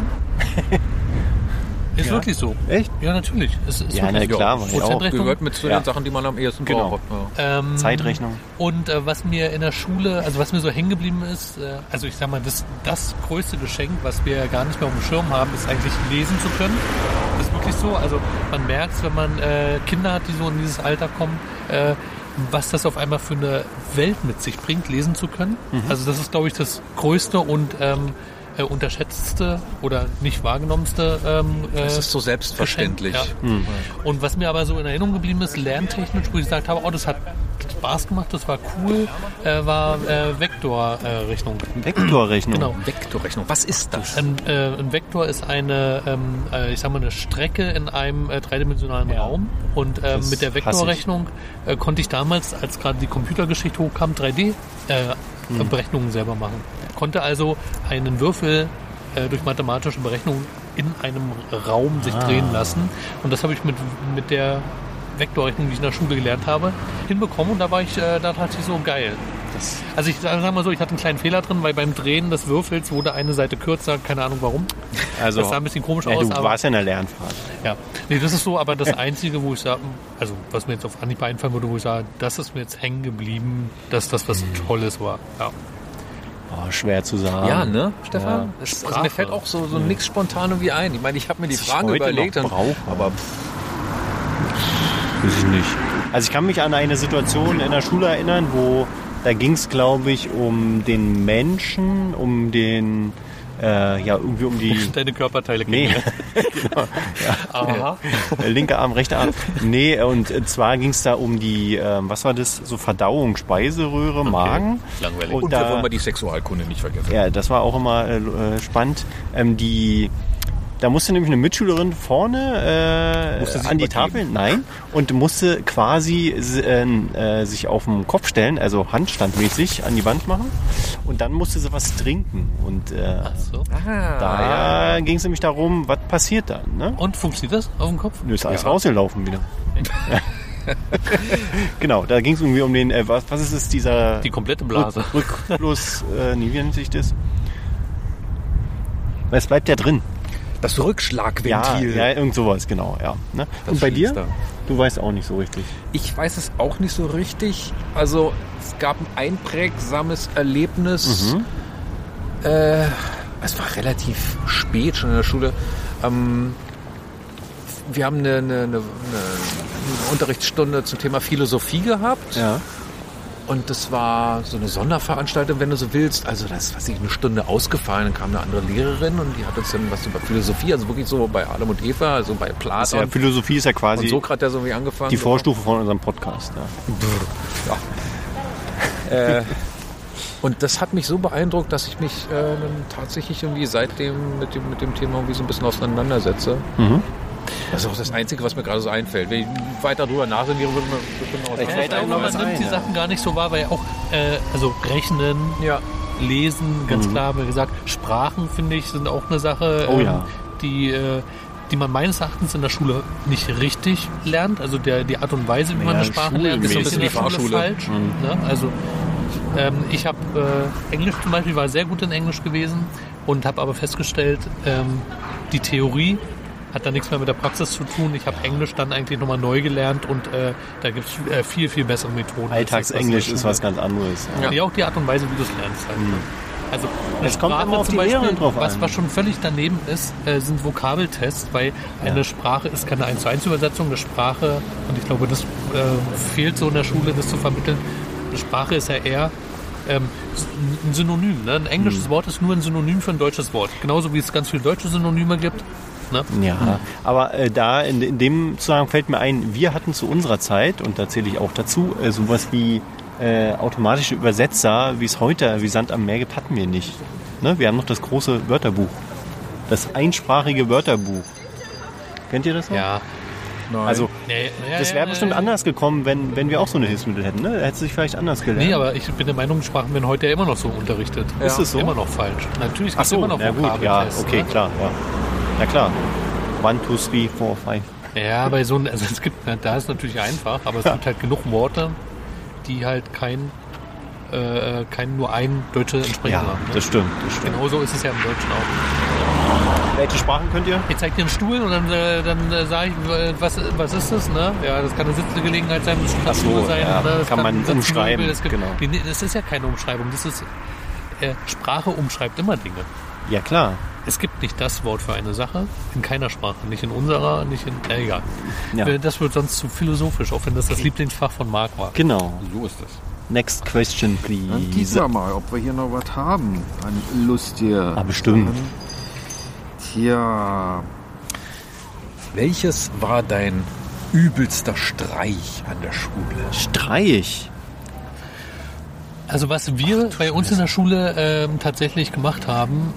[SPEAKER 2] Ist
[SPEAKER 1] Ja.
[SPEAKER 2] wirklich so.
[SPEAKER 1] Echt?
[SPEAKER 2] Ja, natürlich. Es ist
[SPEAKER 1] Ja,
[SPEAKER 2] wirklich
[SPEAKER 1] na klar,
[SPEAKER 2] so.
[SPEAKER 1] mach ich auch.
[SPEAKER 2] Prozentrechnung.
[SPEAKER 3] Gehört mit zu
[SPEAKER 1] Ja.
[SPEAKER 3] den Sachen, die man am ehesten
[SPEAKER 1] Genau.
[SPEAKER 3] braucht. Ja.
[SPEAKER 2] Ähm,
[SPEAKER 1] Zeitrechnung.
[SPEAKER 2] Und äh, was mir in der Schule, also was mir so hängen geblieben ist, äh, also ich sag mal, das, das größte Geschenk, was wir ja gar nicht mehr auf dem Schirm haben, ist eigentlich lesen zu können. Das ist wirklich so. Also man merkt es, wenn man äh, Kinder hat, die so in dieses Alter kommen, äh, was das auf einmal für eine Welt mit sich bringt, lesen zu können.
[SPEAKER 1] Mhm.
[SPEAKER 2] Also das ist, glaube ich, das größte und ähm, äh, unterschätztste oder nicht wahrgenommenste ähm, äh,
[SPEAKER 3] Es ist so selbstverständlich.
[SPEAKER 2] Geschenk, ja. Und was mir aber so in Erinnerung geblieben ist, lerntechnisch, wo ich gesagt habe, oh, das hat Spaß gemacht, das war cool, äh, war äh, Vektorrechnung.
[SPEAKER 1] Vektorrechnung.
[SPEAKER 2] Genau.
[SPEAKER 3] Vektorrechnung, was ist das?
[SPEAKER 2] Ein, äh, ein Vektor ist eine, ähm, äh, ich sag mal, eine Strecke in einem äh, dreidimensionalen
[SPEAKER 1] Ja.
[SPEAKER 2] Raum. Und ähm,
[SPEAKER 1] Das
[SPEAKER 2] mit der
[SPEAKER 1] hasse ich.
[SPEAKER 2] Vektorrechnung äh, konnte ich damals, als gerade die Computergeschichte hochkam, drei D-Berechnungen äh, selber machen. Konnte also einen Würfel äh, durch mathematische Berechnungen in einem Raum sich
[SPEAKER 1] Ah.
[SPEAKER 2] drehen lassen. Und das habe ich mit, mit der Vektorrechnung, die ich in der Schule gelernt habe, hinbekommen. Und da war ich, äh, da dachte ich so, geil. Also ich sage mal so, ich hatte einen kleinen Fehler drin, weil beim Drehen des Würfels wurde eine Seite kürzer, keine Ahnung warum.
[SPEAKER 1] Also,
[SPEAKER 2] Das sah ein bisschen komisch
[SPEAKER 1] ja,
[SPEAKER 2] aus,
[SPEAKER 1] du
[SPEAKER 2] aber-
[SPEAKER 1] warst ja in der Lernphase.
[SPEAKER 2] Ja, nee, das ist so, aber das Einzige, wo ich sage, also was mir jetzt auf Anhieb einfallen würde, wo ich sage, das ist mir jetzt hängen geblieben, dass das was Tolles war. Ja.
[SPEAKER 1] Oh, schwer zu sagen.
[SPEAKER 3] Ja, ne,
[SPEAKER 1] Ja.
[SPEAKER 3] Stefan? Es, also
[SPEAKER 2] Sprache.
[SPEAKER 3] mir fällt auch so, so nichts spontan irgendwie ein. Ich meine, ich habe mir die
[SPEAKER 1] Was ich
[SPEAKER 3] Fragen
[SPEAKER 1] heute
[SPEAKER 3] überlegt,
[SPEAKER 1] noch
[SPEAKER 3] und,
[SPEAKER 1] brauche.
[SPEAKER 3] aber
[SPEAKER 1] Weiß ich nicht. Also ich kann mich an eine Situation in der Schule erinnern, wo da ging es, glaube ich, um den Menschen, um den, äh, ja, irgendwie um die...
[SPEAKER 2] Deine Körperteile
[SPEAKER 1] Nee,
[SPEAKER 2] kennen.
[SPEAKER 1] genau.
[SPEAKER 2] Aha.
[SPEAKER 1] Äh, linker Arm, rechter Arm. Nee, und zwar ging es da um die, ähm, was war das, so Verdauung, Speiseröhre, Magen.
[SPEAKER 2] Langweilig.
[SPEAKER 1] Und
[SPEAKER 3] und wir
[SPEAKER 1] da,
[SPEAKER 3] wollen mal die Sexualkunde nicht vergessen.
[SPEAKER 1] ja, das war auch immer äh, äh, spannend. Ähm, die, da musste nämlich eine Mitschülerin vorne
[SPEAKER 3] Musste
[SPEAKER 1] äh,
[SPEAKER 3] sich
[SPEAKER 1] an die
[SPEAKER 3] übergeben.
[SPEAKER 1] Tafel, nein, und musste quasi äh, äh, sich auf den Kopf stellen, also handstandmäßig an die Wand machen. Und dann musste sie was trinken. Und äh,
[SPEAKER 2] Ach so.
[SPEAKER 3] Ah,
[SPEAKER 1] da ging es nämlich darum, was passiert dann. Ne?
[SPEAKER 2] Und funktioniert das auf dem Kopf?
[SPEAKER 1] Nö, ist alles rausgelaufen wieder. Genau, da ging es irgendwie um den, äh, was, was ist es, dieser
[SPEAKER 2] Die komplette Blase.
[SPEAKER 1] Rück, Rückfluss, äh, nee, wie nennt sich das? Es bleibt ja drin.
[SPEAKER 3] das
[SPEAKER 1] Ja,
[SPEAKER 3] Rückschlagventil.
[SPEAKER 1] ja, irgend sowas, genau. Ja, ne?
[SPEAKER 3] Das
[SPEAKER 1] Und bei dir?
[SPEAKER 3] schließt da.
[SPEAKER 1] Du weißt auch nicht so richtig.
[SPEAKER 3] Ich weiß es auch nicht so richtig. Also es gab ein einprägsames Erlebnis.
[SPEAKER 1] Mhm.
[SPEAKER 3] Äh, es war relativ spät schon in der Schule. Ähm, wir haben eine, eine, eine, eine Unterrichtsstunde zum Thema Philosophie gehabt.
[SPEAKER 1] Ja.
[SPEAKER 3] Und das war so eine Sonderveranstaltung, wenn du so willst. Also das ist, was ich, eine Stunde ausgefallen. Dann kam eine andere Lehrerin und die hat uns dann was über Philosophie, also wirklich so bei Adam und Eva, also bei Platon.
[SPEAKER 1] Ja, Philosophie ist ja quasi
[SPEAKER 3] und Sokrates irgendwie angefangen.
[SPEAKER 1] die Vorstufe von unserem Podcast. Ja.
[SPEAKER 3] Ja. äh, und das hat mich so beeindruckt, dass ich mich äh, dann tatsächlich irgendwie seitdem mit dem, mit dem Thema irgendwie so ein bisschen auseinandersetze.
[SPEAKER 1] Mhm.
[SPEAKER 3] Das ist auch das Einzige, was mir gerade so einfällt. Wenn ich weiter drüber nachdenke, würde man bestimmt auch
[SPEAKER 2] Ich
[SPEAKER 3] sagen.
[SPEAKER 2] glaube, man
[SPEAKER 1] was
[SPEAKER 2] nimmt
[SPEAKER 1] ein,
[SPEAKER 2] die
[SPEAKER 1] ja.
[SPEAKER 2] Sachen gar nicht so wahr, weil auch äh, also Rechnen,
[SPEAKER 3] Ja.
[SPEAKER 2] Lesen, ganz klar haben wir gesagt, Sprachen, finde ich, sind auch eine Sache,
[SPEAKER 1] Oh
[SPEAKER 2] ähm,
[SPEAKER 1] ja.
[SPEAKER 2] die, äh, die man meines Erachtens in der Schule nicht richtig lernt. Also der, die Art und Weise, wie man
[SPEAKER 1] Ja,
[SPEAKER 2] eine Sprache lernt, ist so ein bisschen in der
[SPEAKER 3] schulmäßig.
[SPEAKER 2] Schule falsch. Ne? Also ähm, ich habe äh, Englisch zum Beispiel, war sehr gut in Englisch gewesen und habe aber festgestellt, ähm, die Theorie hat da nichts mehr mit der Praxis zu tun. Ich habe Englisch dann eigentlich nochmal neu gelernt und äh, da gibt es äh, viel, viel bessere Methoden. als das, was in der
[SPEAKER 1] Alltagsenglisch ist
[SPEAKER 2] Schule-
[SPEAKER 1] was ganz anderes. Ja.
[SPEAKER 2] Ja. auch die Art und Weise, wie du es lernst. Halt. ne? Also eine
[SPEAKER 1] Es kommt
[SPEAKER 2] Sprache
[SPEAKER 1] immer auf
[SPEAKER 2] zum
[SPEAKER 1] die
[SPEAKER 2] Beispiel,
[SPEAKER 1] Lehrerin drauf
[SPEAKER 2] was,
[SPEAKER 1] an.
[SPEAKER 2] was schon völlig daneben ist, äh, sind Vokabeltests, weil eine Sprache ist keine eins zu eins Übersetzung. Eine Sprache, und ich glaube, das äh, fehlt so in der Schule, das zu vermitteln. Eine Sprache ist ja eher ähm, ein Synonym. Ne? Ein englisches
[SPEAKER 1] Hm.
[SPEAKER 2] Wort ist nur ein Synonym für ein deutsches Wort. Genauso wie es ganz viele deutsche Synonyme gibt. Ne?
[SPEAKER 1] Ja, aber äh, da in, in dem Zusammenhang fällt mir ein, wir hatten zu unserer Zeit, und da zähle ich auch dazu, äh, sowas wie äh, automatische Übersetzer, wie es heute wie Sand am Meer gibt, hatten wir nicht. Ne? Wir haben noch das große Wörterbuch, das einsprachige Wörterbuch. Kennt ihr das noch?
[SPEAKER 2] Ja.
[SPEAKER 1] Also
[SPEAKER 2] Ja, ja, ja,
[SPEAKER 1] das
[SPEAKER 2] ja,
[SPEAKER 1] wäre
[SPEAKER 2] ja,
[SPEAKER 1] bestimmt
[SPEAKER 2] ja.
[SPEAKER 1] anders gekommen, wenn, wenn wir auch so eine Hilfsmittel hätten. Ne? Da hätte es sich vielleicht anders gelernt.
[SPEAKER 2] Nee, aber ich bin der Meinung, Sprachen werden heute ja immer noch so unterrichtet.
[SPEAKER 1] Ist es so?
[SPEAKER 2] Immer noch falsch. Natürlich
[SPEAKER 1] Ach
[SPEAKER 2] gibt es
[SPEAKER 1] so,
[SPEAKER 2] immer noch
[SPEAKER 1] ja gut, ja,
[SPEAKER 2] Vokabeltests.
[SPEAKER 1] okay,
[SPEAKER 2] ne?
[SPEAKER 1] klar, ja. Ja klar. One, two, three, four, five.
[SPEAKER 2] Ja, bei so ein, also es gibt, da ist es natürlich einfach, aber es gibt halt genug Worte, die halt kein, äh, kein nur ein deutsche Entsprechung
[SPEAKER 1] Ja,
[SPEAKER 2] haben. Ne?
[SPEAKER 1] das stimmt, das stimmt.
[SPEAKER 2] Genauso ist es ja im Deutschen auch.
[SPEAKER 1] Welche Sprachen könnt ihr?
[SPEAKER 2] Ich zeig dir einen Stuhl und dann, äh, dann äh, sage ich, äh, was, was ist das? Ne? Ja, das kann eine Sitzgelegenheit sein, das kann
[SPEAKER 1] Ach so,
[SPEAKER 2] Stuhl sein.
[SPEAKER 1] ja,
[SPEAKER 2] ne? Das
[SPEAKER 1] kann man
[SPEAKER 2] ein Sitzmöbel,
[SPEAKER 1] umschreiben,
[SPEAKER 2] es gibt,
[SPEAKER 1] genau.
[SPEAKER 2] Nee, nee, das ist ja keine Umschreibung, das ist, äh, Sprache umschreibt immer Dinge.
[SPEAKER 1] Ja klar.
[SPEAKER 2] Es gibt nicht das Wort für eine Sache, in keiner Sprache, nicht in unserer, nicht in, äh, egal.
[SPEAKER 1] Ja.
[SPEAKER 2] Äh, Das wird sonst zu philosophisch, auch wenn das das Lieblingsfach von Marc war.
[SPEAKER 1] Genau.
[SPEAKER 3] So ist das.
[SPEAKER 1] Next question,
[SPEAKER 5] Dann
[SPEAKER 1] please.
[SPEAKER 5] gucken wir mal, ob wir hier noch was haben an lustige.
[SPEAKER 1] Ah, bestimmt.
[SPEAKER 5] Tja,
[SPEAKER 3] Welches war dein übelster Streich an der Schule?
[SPEAKER 1] Streich.
[SPEAKER 2] Also was wir bei uns in der Schule ähm, tatsächlich gemacht haben,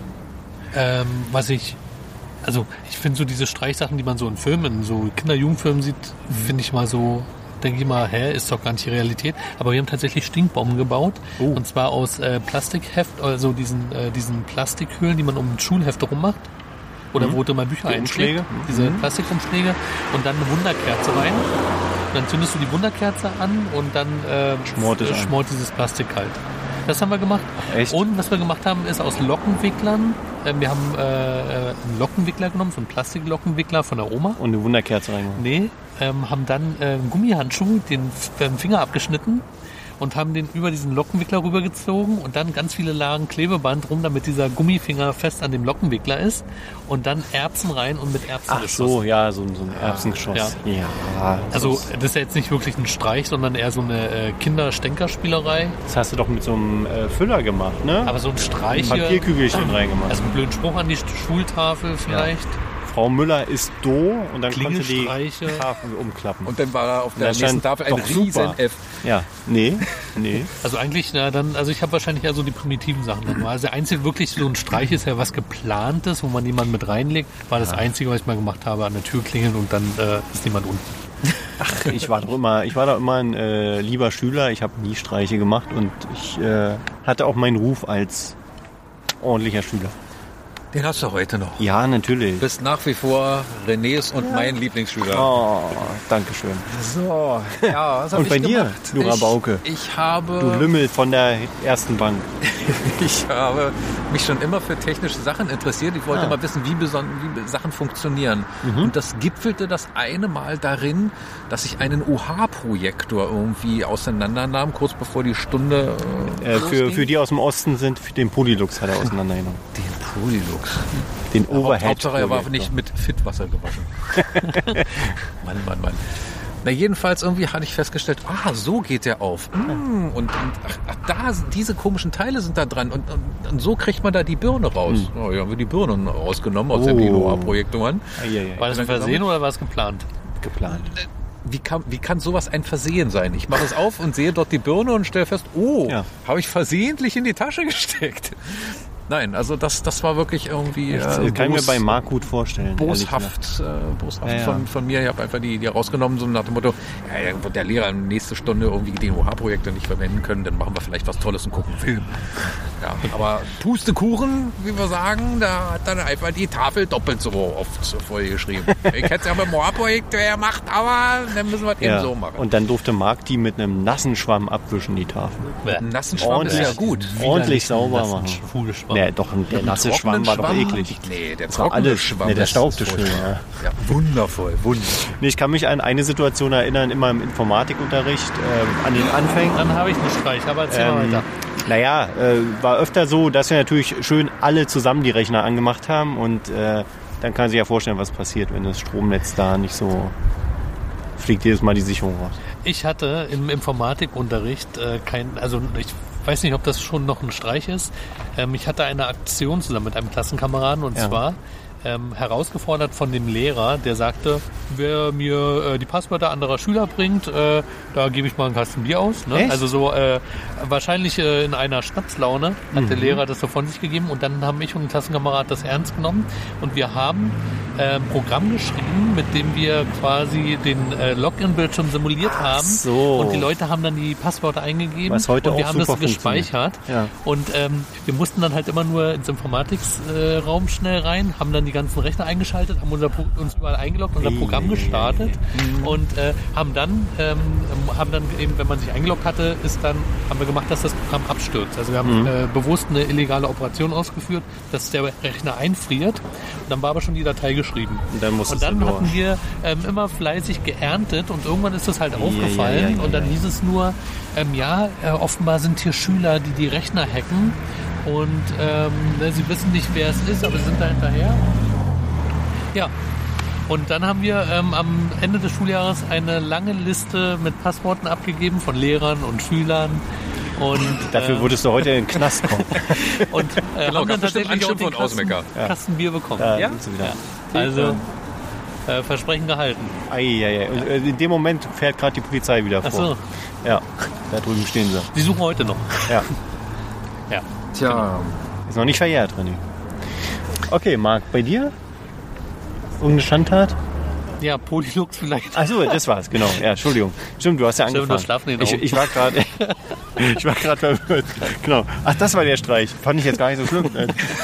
[SPEAKER 2] ähm, was ich, also ich finde so diese Streichsachen, die man so in Filmen, in so Kinder-Jugendfilmen sieht, finde ich mal so, denke ich mal, hä, ist doch gar nicht die Realität. Aber wir haben tatsächlich Stinkbomben gebaut.
[SPEAKER 1] Oh.
[SPEAKER 2] Und zwar aus äh, Plastikheft, also diesen, äh, diesen Plastikhüllen, die man um Schulhefte rummacht. Oder wo du mal Bücher
[SPEAKER 1] Die
[SPEAKER 2] einschlägt.
[SPEAKER 1] Umschläge.
[SPEAKER 2] Diese Plastikumschläge. Und dann eine Wunderkerze rein. Und dann zündest du die Wunderkerze an und dann äh,
[SPEAKER 1] Schmort es
[SPEAKER 2] äh,
[SPEAKER 1] an.
[SPEAKER 2] schmort dieses Plastik halt. Das haben wir gemacht.
[SPEAKER 1] Echt?
[SPEAKER 2] Und was wir gemacht haben, ist aus Lockenwicklern. Äh, wir haben äh, äh, einen Lockenwickler genommen, so einen Plastiklockenwickler von der Oma.
[SPEAKER 1] Und eine Wunderkerze reingemacht.
[SPEAKER 2] Nee, ähm, haben dann äh, einen Gummihandschuh, den F- beim Finger abgeschnitten und haben den über diesen Lockenwickler rübergezogen und dann ganz viele Lagen Klebeband rum, damit dieser Gummifinger fest an dem Lockenwickler ist und dann Erbsen rein und mit Erbsen
[SPEAKER 1] Ach
[SPEAKER 2] geschossen.
[SPEAKER 1] so, ja, so, ein- so ein Erbsengeschoss.
[SPEAKER 2] Ja.
[SPEAKER 1] Ja.
[SPEAKER 2] Also das ist ja jetzt nicht wirklich ein Streich, sondern eher so eine äh, Kinder-Stänkerspielerei.
[SPEAKER 1] Das hast du doch mit so einem äh, Füller gemacht, ne?
[SPEAKER 2] Aber so ein Streich hier,
[SPEAKER 1] Papierkügelchen reingemacht.
[SPEAKER 2] also einen blöden Spruch an die Schultafel vielleicht.
[SPEAKER 1] Frau Müller ist do und dann konnte die
[SPEAKER 2] Klingelstreiche.
[SPEAKER 1] Tafel umklappen.
[SPEAKER 3] Und dann war da auf
[SPEAKER 1] Da
[SPEAKER 3] der nächsten
[SPEAKER 1] stand
[SPEAKER 3] Tafel ein
[SPEAKER 1] doch
[SPEAKER 3] riesen
[SPEAKER 1] super.
[SPEAKER 3] F.
[SPEAKER 1] Ja, nee, nee.
[SPEAKER 2] Also eigentlich, na dann, also ich habe wahrscheinlich eher so die primitiven Sachen dann. Also der einzige wirklich so ein Streich ist ja was geplantes, wo man jemanden mit reinlegt, war das Einzige, was ich mal gemacht habe, an der Tür klingeln und dann äh, ist jemand unten.
[SPEAKER 1] Ach, ich war doch immer, ich war doch immer ein äh, lieber Schüler. Ich habe nie Streiche gemacht und ich äh, hatte auch meinen Ruf als ordentlicher Schüler.
[SPEAKER 3] Den hast du heute noch.
[SPEAKER 1] Ja, natürlich.
[SPEAKER 3] Du bist nach wie vor Renés und mein Lieblingsschüler.
[SPEAKER 1] Oh, danke schön.
[SPEAKER 3] So, ja, was hab
[SPEAKER 1] Und
[SPEAKER 3] ich
[SPEAKER 1] bei dir,
[SPEAKER 3] gemacht?
[SPEAKER 1] du Rabauke?
[SPEAKER 3] Ich, ich habe...
[SPEAKER 1] Du Lümmel von der ersten Bank.
[SPEAKER 3] Ich habe mich schon immer für technische Sachen interessiert. Ich wollte
[SPEAKER 1] Ah.
[SPEAKER 3] mal wissen, wie, beson- wie Sachen funktionieren.
[SPEAKER 1] Mhm.
[SPEAKER 3] Und das gipfelte das eine Mal darin, dass ich einen U H-Projektor irgendwie auseinandernahm, kurz bevor die Stunde äh,
[SPEAKER 1] Äh, für,
[SPEAKER 3] losging.
[SPEAKER 1] für die aus dem Osten sind, für den Polylux hat er auseinandergenommen.
[SPEAKER 3] Den Polilux.
[SPEAKER 1] Den Overhead.
[SPEAKER 3] Hauptsache, er war nicht mit Fitwasser gewaschen. Mann, Mann, Mann. Na, jedenfalls irgendwie hatte ich festgestellt, ah, so geht der auf. Mm, und und ach, ach, da, diese komischen Teile sind da dran. Und, und, und so kriegt man da die Birne raus. Hm. Oh, ja, haben wir die Birnen rausgenommen aus
[SPEAKER 1] oh.
[SPEAKER 3] dem Dino-Projektoren.
[SPEAKER 2] War das ein Versehen oder war es geplant?
[SPEAKER 1] Geplant.
[SPEAKER 3] Wie kann, wie kann sowas ein Versehen sein? Ich mache es auf und sehe dort die Birne und stelle fest, oh, ja. habe ich versehentlich in die Tasche gesteckt. Nein, also das, das war wirklich irgendwie...
[SPEAKER 1] Das äh, kann ich mir bei Marc gut vorstellen.
[SPEAKER 3] Boshaft, äh, boshaft
[SPEAKER 1] ja, ja.
[SPEAKER 3] Von, von mir. Ich habe einfach die, die rausgenommen, so nach dem Motto, ja, ja, wird der Lehrer nächste Stunde irgendwie die O H-Projekte nicht verwenden können, dann machen wir vielleicht was Tolles und gucken einen Film. Ja, aber Pustekuchen, wie wir sagen, da hat dann einfach die Tafel doppelt so oft voll geschrieben. Ich hätte es ja beim O H-Projekt gemacht, aber dann müssen wir es
[SPEAKER 1] ja.
[SPEAKER 3] eben so machen.
[SPEAKER 1] Und dann durfte Marc die mit einem nassen Schwamm abwischen, die Tafel.
[SPEAKER 3] Mit einem nassen Schwamm ist ja gut.
[SPEAKER 1] Ordentlich sauber machen. Nee, doch, der nasse Schwamm war doch eklig.
[SPEAKER 3] Nee, der
[SPEAKER 1] das war
[SPEAKER 3] trockene
[SPEAKER 1] alles,
[SPEAKER 3] Schwamm.
[SPEAKER 1] Nee, der staubte schön. Ja.
[SPEAKER 3] Ja, wundervoll, wundervoll.
[SPEAKER 1] Nee, ich kann mich an eine Situation erinnern, immer im Informatikunterricht, äh, an den Anfängen.
[SPEAKER 2] Dann habe ich einen Streich, aber erzähl ähm, mal weiter.
[SPEAKER 1] Naja, äh, war öfter so, dass wir natürlich schön alle zusammen die Rechner angemacht haben und äh, dann kann man sich ja vorstellen, was passiert, wenn das Stromnetz da nicht so fliegt jedes Mal die Sicherung raus.
[SPEAKER 2] Ich hatte im Informatikunterricht äh, kein, also ich weiß nicht, ob das schon noch ein Streich ist. Ähm, ich hatte eine Aktion zusammen mit einem Klassenkameraden und ja. zwar ähm, herausgefordert von dem Lehrer, der sagte, wer mir äh, die Passwörter anderer Schüler bringt, äh, da gebe ich mal einen Kasten Bier aus. Ne? Also so äh, wahrscheinlich äh, in einer Schnapslaune hat mhm. der Lehrer das so von sich gegeben und dann haben ich und ein Klassenkamerad das ernst genommen und wir haben äh, ein Programm geschrieben, mit dem wir quasi den äh, Login-Bildschirm simuliert Ach haben
[SPEAKER 1] so.
[SPEAKER 2] Und die Leute haben dann die Passwörter eingegeben
[SPEAKER 1] Was heute
[SPEAKER 2] und wir
[SPEAKER 1] auch
[SPEAKER 2] haben das
[SPEAKER 1] super
[SPEAKER 2] gespeichert
[SPEAKER 1] ja.
[SPEAKER 2] und ähm, wir mussten dann halt immer nur ins Informatikraum äh, schnell rein, haben dann die ganzen Rechner eingeschaltet, haben unser, uns überall eingeloggt, unser Programm gestartet mhm. und äh, haben dann ähm, haben dann eben, wenn man sich eingeloggt hatte, ist dann, haben wir gemacht, dass das Programm abstürzt. Also wir haben mhm. äh, bewusst eine illegale Operation ausgeführt, dass der Rechner einfriert und dann war aber schon die Datei geschrieben.
[SPEAKER 1] Und dann,
[SPEAKER 2] und dann hatten wir ähm, immer fleißig geerntet und irgendwann ist das halt ja, aufgefallen ja, ja, ja, und dann ja. hieß es nur, ähm, ja, äh, offenbar sind hier Schüler, die die Rechner hacken und ähm, ne, sie wissen nicht, wer es ist, aber sie sind da hinterher. Ja. Und dann haben wir ähm, am Ende des Schuljahres eine lange Liste mit Passworten abgegeben von Lehrern und Schülern. Und,
[SPEAKER 1] Dafür
[SPEAKER 2] äh,
[SPEAKER 1] würdest du heute in den Knast kommen.
[SPEAKER 2] und äh,
[SPEAKER 3] genau,
[SPEAKER 2] haben dann tatsächlich auch den Kasten,
[SPEAKER 3] ja.
[SPEAKER 2] Kasten Bier bekommen.
[SPEAKER 1] Ja,
[SPEAKER 2] ja?
[SPEAKER 1] Ja.
[SPEAKER 2] Also äh, Versprechen gehalten.
[SPEAKER 1] Ei, ei, ei. Und, äh, in dem Moment fährt gerade die Polizei wieder vor.
[SPEAKER 2] Ach so.
[SPEAKER 1] Ja, da drüben stehen sie.
[SPEAKER 2] Die suchen heute noch.
[SPEAKER 1] Ja.
[SPEAKER 2] ja.
[SPEAKER 5] Tja.
[SPEAKER 1] Genau. Ist noch nicht verjährt, René. Okay, Marc, bei dir? Irgendeine Schandtat?
[SPEAKER 2] Ja, Polilux vielleicht.
[SPEAKER 1] Achso, das war's, genau. Ja, Entschuldigung. Stimmt, du hast ja angefangen.
[SPEAKER 2] Schlafen in den
[SPEAKER 1] ich, ich war gerade ich war gerade verwirrt. Genau. Ach, das war der Streich. Fand ich jetzt gar nicht so schlimm.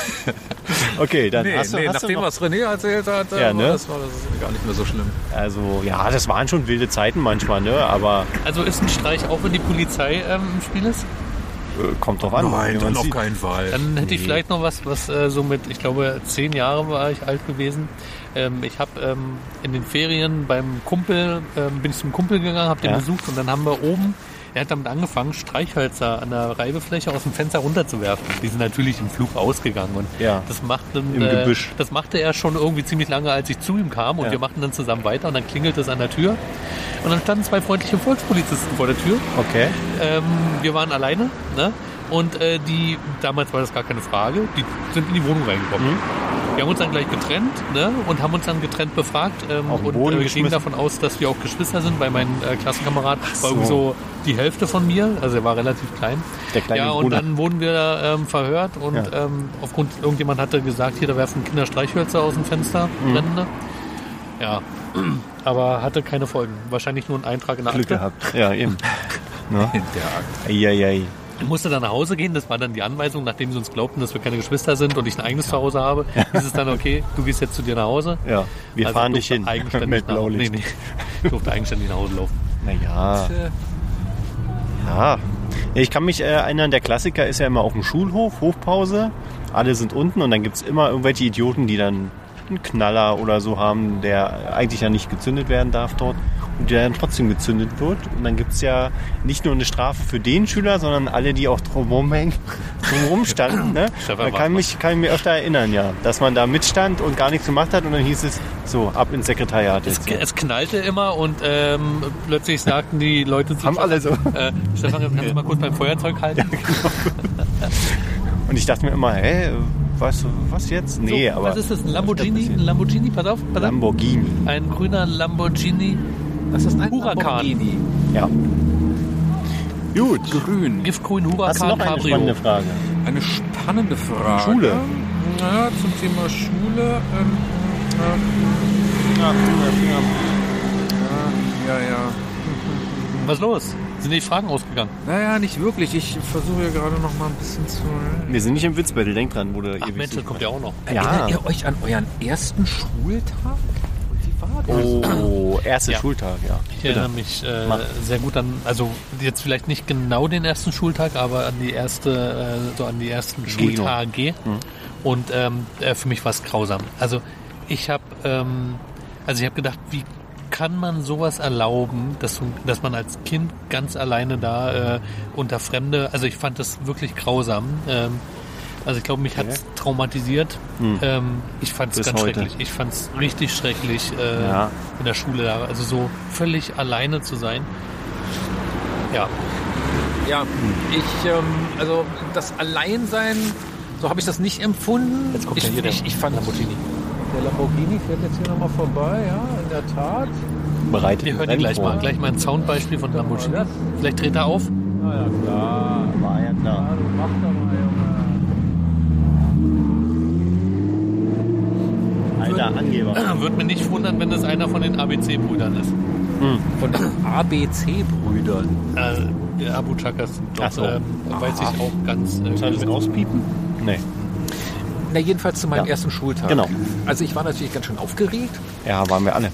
[SPEAKER 1] Okay, dann
[SPEAKER 3] nee,
[SPEAKER 1] hast du,
[SPEAKER 3] nee,
[SPEAKER 1] hast
[SPEAKER 3] nachdem
[SPEAKER 1] du noch...
[SPEAKER 3] was René erzählt hat,
[SPEAKER 1] ja, ne?
[SPEAKER 3] das war das gar nicht mehr so schlimm.
[SPEAKER 1] Also, ja, das waren schon wilde Zeiten manchmal, ne? Aber...
[SPEAKER 2] Also ist ein Streich auch, wenn die Polizei ähm, im Spiel ist?
[SPEAKER 1] Kommt drauf an.
[SPEAKER 3] Nein, dann auf keinen Fall.
[SPEAKER 2] Dann hätte
[SPEAKER 1] nee.
[SPEAKER 2] ich vielleicht noch was, was äh, so mit, ich glaube, zehn Jahre war ich alt gewesen. Ähm, ich habe ähm, in den Ferien beim Kumpel, ähm, bin ich zum Kumpel gegangen, habe den
[SPEAKER 1] ja.
[SPEAKER 2] besucht und dann haben wir oben, er hat damit angefangen, Streichhölzer an der Reibefläche aus dem Fenster runterzuwerfen. Die sind natürlich im Flug ausgegangen und
[SPEAKER 1] ja.
[SPEAKER 2] das, machte,
[SPEAKER 1] Im
[SPEAKER 2] äh,
[SPEAKER 1] Gebüsch.
[SPEAKER 2] das machte er schon irgendwie ziemlich lange, als ich zu ihm kam und ja. wir machten dann zusammen weiter und dann klingelte es an der Tür und dann standen zwei freundliche Volkspolizisten vor der Tür.
[SPEAKER 1] Okay.
[SPEAKER 2] Ähm, wir waren alleine, ne? Und äh, die, damals war das gar keine Frage, die sind in die Wohnung reingekommen. Mhm. Wir haben uns dann gleich getrennt, ne? Und haben uns dann getrennt befragt. Ähm, und äh, wir gingen davon aus, dass wir auch Geschwister sind, weil mein äh, Klassenkamerad
[SPEAKER 1] so.
[SPEAKER 2] war irgendwie so die Hälfte von mir, also er war relativ klein.
[SPEAKER 1] Der kleine
[SPEAKER 2] ja, und
[SPEAKER 1] Bruder.
[SPEAKER 2] dann wurden wir ähm, verhört und ja. ähm, aufgrund, irgendjemand hatte gesagt, hier, da werfen Kinder Streichhölzer aus dem Fenster, mhm. brennende. Ja, aber hatte keine Folgen. Wahrscheinlich nur ein Eintrag in der
[SPEAKER 1] Glück
[SPEAKER 2] Akte.
[SPEAKER 1] gehabt. Ja, eben.
[SPEAKER 3] Ne? In der Akte.
[SPEAKER 1] Eieiei.
[SPEAKER 2] Ich musste dann nach Hause gehen, das war dann die Anweisung, nachdem sie uns glaubten, dass wir keine Geschwister sind und ich ein eigenes Zuhause habe. Hieß es dann, okay, du gehst jetzt zu dir nach Hause.
[SPEAKER 1] Ja, wir
[SPEAKER 2] also
[SPEAKER 1] fahren dich hin
[SPEAKER 2] eigenständig
[SPEAKER 1] mit
[SPEAKER 2] nach,
[SPEAKER 1] Blaulicht.
[SPEAKER 2] Nee, nee, ich durfte eigenständig nach Hause laufen.
[SPEAKER 1] Naja. Ja. Ich kann mich erinnern, der Klassiker ist ja immer auf dem Schulhof, Hofpause. Alle sind unten und dann gibt es immer irgendwelche Idioten, die dann einen Knaller oder so haben, der eigentlich ja nicht gezündet werden darf dort und der dann trotzdem gezündet wird. Und dann gibt es ja nicht nur eine Strafe für den Schüler, sondern alle, die auch drumherum hängen, drumherum standen. Ne? Da kann, mich, kann ich mich öfter erinnern, ja, dass man da mitstand und gar nichts gemacht hat und dann hieß es so, ab ins Sekretariat.
[SPEAKER 2] Es,
[SPEAKER 1] jetzt, ja.
[SPEAKER 2] es knallte immer und ähm, plötzlich sagten die Leute zu
[SPEAKER 1] haben alle so.
[SPEAKER 2] Äh, Stefan, kannst du mal kurz beim Feuerzeug halten?
[SPEAKER 1] Ja, genau. Und ich dachte mir immer, hä, was, was jetzt? Nee,
[SPEAKER 2] so,
[SPEAKER 1] aber...
[SPEAKER 2] Was ist das? Ein Lamborghini? Ein Lamborghini? Pass auf, pass auf.
[SPEAKER 1] Lamborghini.
[SPEAKER 2] Ein grüner Lamborghini.
[SPEAKER 3] Das ist ein
[SPEAKER 2] Huracan.
[SPEAKER 3] Lamborghini.
[SPEAKER 1] Ja. Gut.
[SPEAKER 3] Grün.
[SPEAKER 2] Giftgrün Huracan
[SPEAKER 1] Hast du noch eine
[SPEAKER 2] Cabrio.
[SPEAKER 1] spannende Frage?
[SPEAKER 3] Eine spannende Frage.
[SPEAKER 1] Schule.
[SPEAKER 3] Ja, zum Thema Schule. Ähm,
[SPEAKER 1] Ja,
[SPEAKER 3] ja, ja.
[SPEAKER 2] Was ist los? Sind die Fragen ausgegangen?
[SPEAKER 3] Naja, nicht wirklich. Ich versuche ja gerade noch mal ein bisschen zu...
[SPEAKER 1] wir sind nicht im Witzbattle, denk dran, wo du
[SPEAKER 2] Ach
[SPEAKER 1] ewig
[SPEAKER 2] Mensch, das
[SPEAKER 1] suchst.
[SPEAKER 2] kommt ja auch noch.
[SPEAKER 1] Ja.
[SPEAKER 3] Erinnert ihr euch an euren ersten Schultag? Wie war das?
[SPEAKER 1] Oh, erster
[SPEAKER 2] Ja.
[SPEAKER 1] Schultag, ja.
[SPEAKER 2] Ich erinnere mich äh,
[SPEAKER 1] Mach.
[SPEAKER 2] sehr gut an, also jetzt vielleicht nicht genau den ersten Schultag, aber an die erste, äh, so an die ersten
[SPEAKER 1] Geno.
[SPEAKER 2] Schultage.
[SPEAKER 1] Mhm.
[SPEAKER 2] Und ähm, äh, für mich war es grausam. Also ich habe, ähm, also ich habe gedacht, wie kann man sowas erlauben, dass, du, dass man als Kind ganz alleine da äh, unter Fremde, also ich fand das wirklich grausam. Ähm, also ich glaube, mich hat es traumatisiert.
[SPEAKER 1] Hm.
[SPEAKER 2] Ähm, ich fand es
[SPEAKER 1] Bis
[SPEAKER 2] ganz
[SPEAKER 1] heute.
[SPEAKER 2] schrecklich. Ich fand es richtig schrecklich äh,
[SPEAKER 1] Ja.
[SPEAKER 2] in der Schule da. Also so völlig alleine zu sein. Ja.
[SPEAKER 3] Ja, ich, ähm, also das Alleinsein, so habe ich das nicht empfunden.
[SPEAKER 2] Jetzt kommt
[SPEAKER 3] ich,
[SPEAKER 2] ja hier der
[SPEAKER 3] ich, ich fand
[SPEAKER 2] Lamborghini.
[SPEAKER 3] Der Lamborghini fährt jetzt hier nochmal vorbei, ja, in der Tat.
[SPEAKER 1] Bereit.
[SPEAKER 2] Wir hören ihn gleich mal, gleich mal ein Soundbeispiel von Lamborghini. Vielleicht dreht er auf.
[SPEAKER 3] Na ja, klar.
[SPEAKER 1] War ja klar.
[SPEAKER 3] Ja, du mach doch mal, Junge.
[SPEAKER 1] Alter Angeber.
[SPEAKER 2] Würde mich nicht wundern, wenn das einer von den A B C-Brüdern ist.
[SPEAKER 3] Von den A B C-Brüdern.
[SPEAKER 2] Äh, der Abu Chakas.
[SPEAKER 1] Ach so.
[SPEAKER 2] Ähm, weiß ich auch ganz äh,
[SPEAKER 1] Soll das rauspiepen? Nee.
[SPEAKER 3] Na, jedenfalls zu meinem
[SPEAKER 1] Ja.
[SPEAKER 3] ersten Schultag.
[SPEAKER 1] Genau.
[SPEAKER 3] Also ich war natürlich ganz schön aufgeregt.
[SPEAKER 1] Ja, waren wir alle.